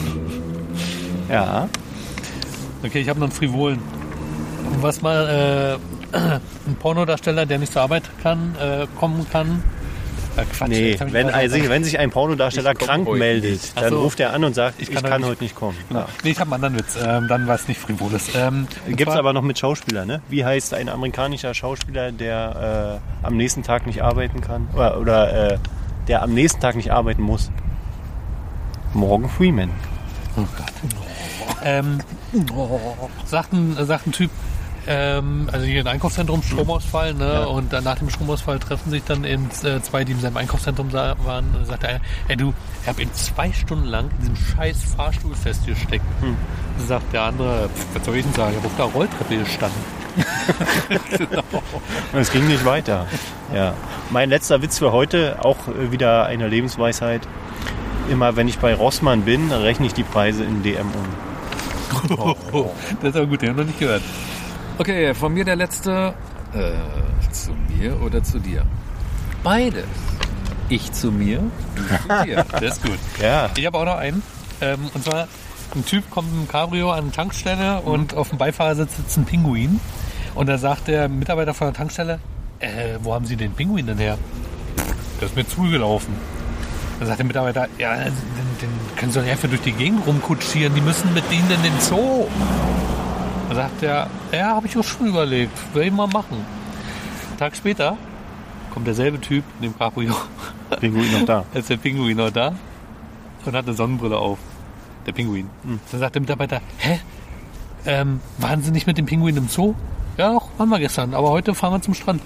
[SPEAKER 1] Ja.
[SPEAKER 2] Okay, ich habe noch einen frivolen. Was mal äh, ein Pornodarsteller, der nicht zur Arbeit kann, äh, kommen kann. Äh, Quatsch,
[SPEAKER 1] nee, wenn, also, wenn sich ein Pornodarsteller krank meldet, dann so. ruft er an und sagt, ich, ich kann, kann heute nicht kommen.
[SPEAKER 2] Genau. Ja. Nee, ich habe einen anderen Witz. Ähm, dann war es nicht frivoles. Ähm,
[SPEAKER 1] Gibt es aber noch mit Schauspielern, ne? Wie heißt ein amerikanischer Schauspieler, der äh, am nächsten Tag nicht arbeiten kann? Oder, oder äh, der am nächsten Tag nicht arbeiten muss? Morgan Freeman.
[SPEAKER 2] Oh Gott. Ähm, sagt, ein, sagt ein Typ, ähm, also hier im Einkaufszentrum Stromausfall, ne? Ja. Und dann nach dem Stromausfall treffen sich dann eben äh, zwei, die in seinem Einkaufszentrum sa- waren. Und sagt der eine, ey du, ich habe eben zwei Stunden lang in diesem scheiß Fahrstuhl festgesteckt. Hm. Dann sagt der andere, was soll ich denn sagen, ich habe auf der Rolltreppe gestanden.
[SPEAKER 1] Genau. Es ging nicht weiter. Ja. Mein letzter Witz für heute, auch wieder eine Lebensweisheit. Immer wenn ich bei Rossmann bin, rechne ich die Preise in D M um.
[SPEAKER 2] Oh, oh. Das ist aber gut, den haben wir noch nicht gehört.
[SPEAKER 3] Okay, von mir der letzte. Äh, zu mir oder zu dir? Beides. Ich zu mir, du zu dir.
[SPEAKER 2] Das ist gut.
[SPEAKER 1] Ja.
[SPEAKER 2] Ich habe auch noch einen. Ähm, und zwar, ein Typ kommt mit dem Cabrio an eine Tankstelle mhm. und auf dem Beifahrersitz sitzt ein Pinguin. Und da sagt der Mitarbeiter von der Tankstelle, äh, wo haben Sie den Pinguin denn her? Der ist mir zugelaufen. Dann sagt der Mitarbeiter, ja, den, den können Sie doch nicht einfach durch die Gegend rumkutschieren, die müssen mit denen in den Zoo. Dann sagt er, ja, habe ich auch schon überlegt, will ich mal machen. Einen Tag später kommt derselbe Typ in dem Cabrio.
[SPEAKER 1] Pinguin noch da.
[SPEAKER 2] Ist der Pinguin noch da und hat eine Sonnenbrille auf. Der Pinguin. Hm. Dann sagt der Mitarbeiter, hä? Ähm, waren Sie nicht mit dem Pinguin im Zoo? Ja, doch, waren wir gestern, aber heute fahren wir zum Strand.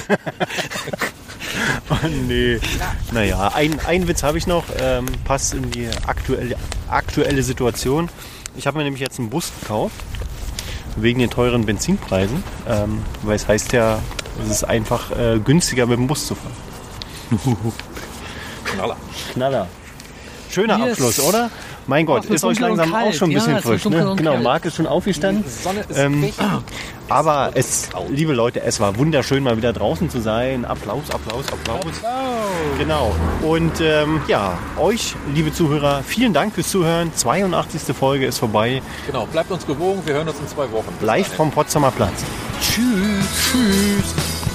[SPEAKER 1] Oh nee. Naja, ein, ein Witz habe ich noch, ähm, passt in die aktuelle, aktuelle Situation. Ich habe mir nämlich jetzt einen Bus gekauft, wegen den teuren Benzinpreisen, ähm, weil es heißt ja, es ist einfach äh, günstiger mit dem Bus zu fahren.
[SPEAKER 3] Knaller.
[SPEAKER 1] Knaller. Schöner yes. Abschluss, oder? Mein Gott,
[SPEAKER 2] oh,
[SPEAKER 1] ist euch langsam auch schon ein bisschen ja, frisch. Ne? Genau, Marc ist schon aufgestanden. Die Sonne ist ähm, aber es, liebe Leute, es war wunderschön, mal wieder draußen zu sein. Applaus, Applaus, Applaus. Applaus. Genau. Und ähm, ja, euch, liebe Zuhörer, vielen Dank fürs Zuhören. zweiundachtzigste Folge ist vorbei.
[SPEAKER 3] Genau, bleibt uns gewogen. Wir hören uns in zwei Wochen.
[SPEAKER 1] Bis live vom Potsdamer Platz.
[SPEAKER 2] Tschüss. Tschüss.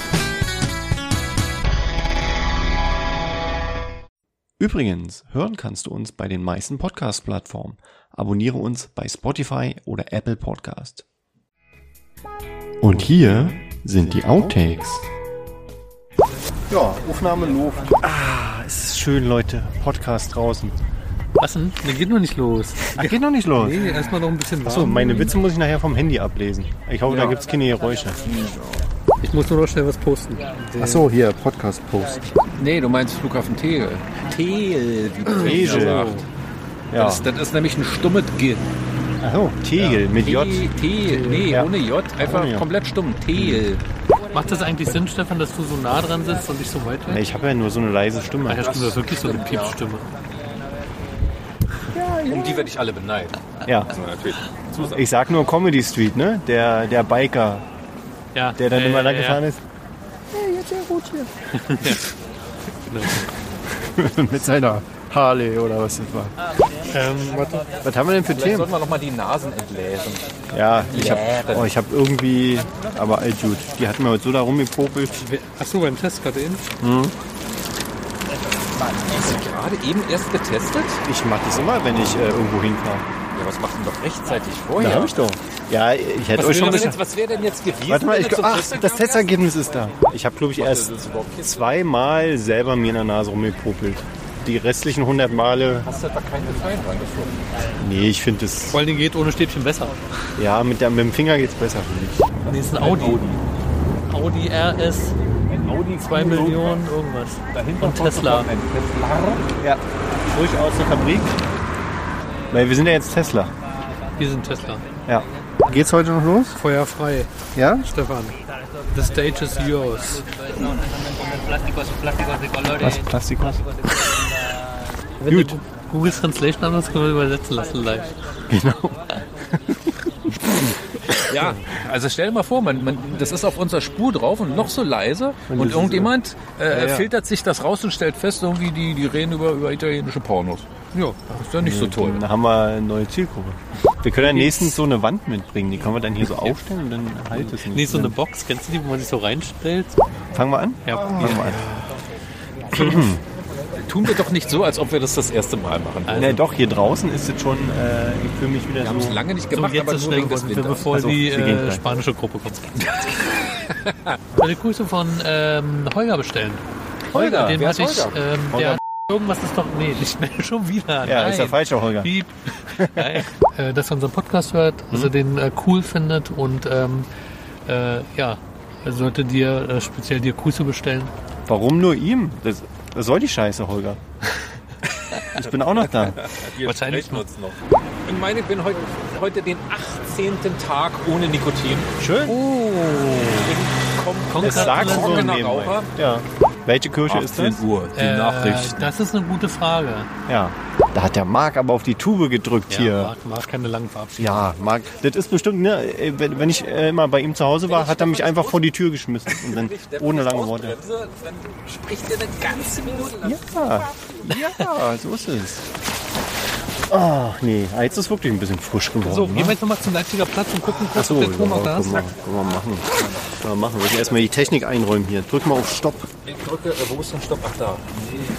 [SPEAKER 4] Übrigens, hören kannst du uns bei den meisten Podcast-Plattformen. Abonniere uns bei Spotify oder Apple Podcast. Und hier sind die Outtakes.
[SPEAKER 1] Ja, Aufnahme läuft. Ah, es ist schön, Leute. Podcast draußen.
[SPEAKER 2] Was denn? Der geht noch nicht los.
[SPEAKER 1] Ah, geht noch nicht los?
[SPEAKER 2] Nee, erstmal noch ein bisschen warm.
[SPEAKER 1] Achso, meine Witze muss ich nachher vom Handy ablesen. Ich hoffe, ja. Da gibt es keine Geräusche.
[SPEAKER 2] Ich muss nur noch schnell was posten.
[SPEAKER 1] Achso, hier, Podcast posten.
[SPEAKER 3] Nee, du meinst Flughafen Tegel. Tegel, wie der
[SPEAKER 1] Tegel
[SPEAKER 3] sagt. Ja. Das, das ist nämlich ein stummes G.
[SPEAKER 1] Achso, Tegel ja. mit J.
[SPEAKER 3] Tegel, nee, ja. ohne J, einfach ohne J. komplett stumm. Tegel.
[SPEAKER 2] Macht das eigentlich Sinn, Stefan, dass du so nah dran sitzt und nicht so weit weg?
[SPEAKER 1] Nee, ich habe ja nur so eine leise Stimme.
[SPEAKER 2] Ach ja, stimmt, das ist wirklich so eine Piepsstimme.
[SPEAKER 3] Um die werde ich alle beneiden.
[SPEAKER 1] Ja. Also natürlich. Ich sag nur Comedy Street, ne? Der, der Biker,
[SPEAKER 2] ja.
[SPEAKER 1] der dann äh, immer lang ja, gefahren
[SPEAKER 2] ja.
[SPEAKER 1] ist. Hey, jetzt ja gut hier. Mit seiner Harley oder was das war. Ähm, warte. Was haben wir denn für
[SPEAKER 3] Vielleicht
[SPEAKER 1] Themen?
[SPEAKER 3] sollten wir noch mal die Nasen entläsen.
[SPEAKER 1] Ja, ich habe oh, ich hab irgendwie, aber all gut. Die hatten mir heute so da rumgepopelt.
[SPEAKER 2] Achso, beim Test gerade eben?
[SPEAKER 1] Mhm.
[SPEAKER 3] Hast du gerade eben erst getestet?
[SPEAKER 1] Ich mache das immer, wenn ich äh, irgendwo hinfahre.
[SPEAKER 3] Ja, sowas machen doch rechtzeitig
[SPEAKER 1] Da
[SPEAKER 3] vorher.
[SPEAKER 1] habe ich doch. Ja, ich hätte
[SPEAKER 3] Was
[SPEAKER 1] euch schon
[SPEAKER 3] wäre
[SPEAKER 1] ein
[SPEAKER 3] denn
[SPEAKER 1] bisschen...
[SPEAKER 3] jetzt, was wär denn jetzt gewesen?
[SPEAKER 1] Warte mal,
[SPEAKER 3] wenn
[SPEAKER 1] ich,
[SPEAKER 3] du zum
[SPEAKER 1] ach,
[SPEAKER 3] Test
[SPEAKER 1] das
[SPEAKER 3] gegangen
[SPEAKER 1] Testergebnis ist da. Ich habe, glaube ich, erst
[SPEAKER 3] das überhaupt jetzt?
[SPEAKER 1] zweimal selber mir in der Nase rumgepopelt. Die restlichen hundert Male...
[SPEAKER 3] Hast du da keinen Gefallen dran gefunden?
[SPEAKER 1] Nee, ich finde das...
[SPEAKER 2] Vor allen Dingen geht ohne Stäbchen besser.
[SPEAKER 1] Ja, mit, der, mit dem Finger geht's besser, finde ich.
[SPEAKER 2] Nee, ist ein Audi. Audi R S,
[SPEAKER 3] Audi
[SPEAKER 2] zwei Millionen, irgendwas.
[SPEAKER 3] Dahinter
[SPEAKER 2] Und Tesla.
[SPEAKER 3] Ein Tesla.
[SPEAKER 1] Ja, durchaus eine Fabrik. Weil wir sind ja jetzt Tesla.
[SPEAKER 2] Wir sind Tesla.
[SPEAKER 1] Ja. Geht's heute noch los?
[SPEAKER 2] Feuer frei,
[SPEAKER 1] Ja?
[SPEAKER 2] Stefan. The stage is yours.
[SPEAKER 1] Was? Plastikos?
[SPEAKER 2] Wenn
[SPEAKER 1] Gut.
[SPEAKER 2] du Google Translation an uns können wir übersetzen lassen live.
[SPEAKER 1] Genau.
[SPEAKER 3] Ja, also stell dir mal vor, man, man, das ist auf unserer Spur drauf und noch so leise und,
[SPEAKER 1] das ist
[SPEAKER 3] irgendjemand äh,
[SPEAKER 1] Ja, ja.
[SPEAKER 3] filtert sich das raus und stellt fest, irgendwie die, die reden über, über italienische Pornos. Ja, ist ja nicht so toll.
[SPEAKER 1] Dann haben wir eine neue Zielgruppe. Wir können ja nächstens so eine Wand mitbringen. Die können wir dann hier so aufstellen und dann halt es nicht.
[SPEAKER 2] Nee, so eine Box, kennst du die, wo man sich so reinstellt?
[SPEAKER 1] Fangen wir an?
[SPEAKER 2] Ja.
[SPEAKER 1] Fangen wir an.
[SPEAKER 3] Tun wir doch nicht so, als ob wir das das erste Mal machen.
[SPEAKER 2] Also,
[SPEAKER 1] Ne, doch, hier draußen ist es schon, äh, ich fühle mich wieder
[SPEAKER 3] Wir haben es
[SPEAKER 1] so...
[SPEAKER 3] lange nicht
[SPEAKER 2] so,
[SPEAKER 3] gemacht,
[SPEAKER 2] jetzt
[SPEAKER 3] aber
[SPEAKER 2] ist
[SPEAKER 3] nur
[SPEAKER 2] schnell
[SPEAKER 3] wegen des
[SPEAKER 2] geworden,
[SPEAKER 3] Winters.
[SPEAKER 2] bevor
[SPEAKER 1] Ach so,
[SPEAKER 2] die
[SPEAKER 1] sie gehen
[SPEAKER 2] äh,
[SPEAKER 1] gleich.
[SPEAKER 2] spanische Gruppe kommt. Eine Grüße von ähm, Holger bestellen.
[SPEAKER 3] Holger,
[SPEAKER 2] Den
[SPEAKER 3] wer
[SPEAKER 2] hatte
[SPEAKER 3] ist
[SPEAKER 2] ich,
[SPEAKER 3] Holger?
[SPEAKER 2] ähm,
[SPEAKER 1] Holger.
[SPEAKER 2] der irgendwas ist doch, nee, nicht mehr, schon wieder.
[SPEAKER 1] Ja,
[SPEAKER 2] Nein.
[SPEAKER 1] ist der falsche Holger.
[SPEAKER 2] Piep. Nein. äh, dass er unseren Podcast hört, dass er den äh, cool findet und ähm, äh, ja, er sollte dir äh, speziell dir Grüße bestellen.
[SPEAKER 1] Warum nur ihm? Das, das soll die Scheiße, Holger. Ich bin auch noch da.
[SPEAKER 3] Wir
[SPEAKER 2] Wahrscheinlich
[SPEAKER 3] sprechen uns noch. Ich meine, ich bin heute, heute den achtzehnten Tag ohne Nikotin.
[SPEAKER 1] Schön.
[SPEAKER 2] Oh.
[SPEAKER 1] Es sagt so
[SPEAKER 3] trockener
[SPEAKER 1] nebenbei.
[SPEAKER 3] Raucher.
[SPEAKER 1] Ja. Welche Kirche ist das?
[SPEAKER 3] Uhr, die
[SPEAKER 2] Äh,
[SPEAKER 3] Nachrichten.
[SPEAKER 2] Das ist eine gute Frage.
[SPEAKER 1] Ja. Da hat der Marc aber auf die Tube gedrückt
[SPEAKER 2] Ja,
[SPEAKER 1] hier.
[SPEAKER 2] Marc, Marc keine langen Verabschiedungen.
[SPEAKER 1] Ja, Marc, das ist bestimmt, ne, wenn wenn ich äh, immer bei ihm zu Hause war, hat er mich einfach vor die Tür geschmissen. Und dann ohne lange Worte.
[SPEAKER 3] Dann spricht er eine ganze Minute lang.
[SPEAKER 1] Ja, ja, so ist es. Ach nee, jetzt ist wirklich ein bisschen frisch geworden.
[SPEAKER 2] So,
[SPEAKER 1] ne?
[SPEAKER 2] gehen wir jetzt nochmal zum Leipziger Platz und gucken kurz,
[SPEAKER 1] Achso,
[SPEAKER 2] ob der Ton noch da
[SPEAKER 1] können
[SPEAKER 2] ist.
[SPEAKER 1] wir, können wir machen. Können wir machen. Wir müssen erstmal die Technik einräumen hier. Drück mal auf Stopp.
[SPEAKER 3] Ich drücke, äh, wo ist denn Stopp? Ach, da.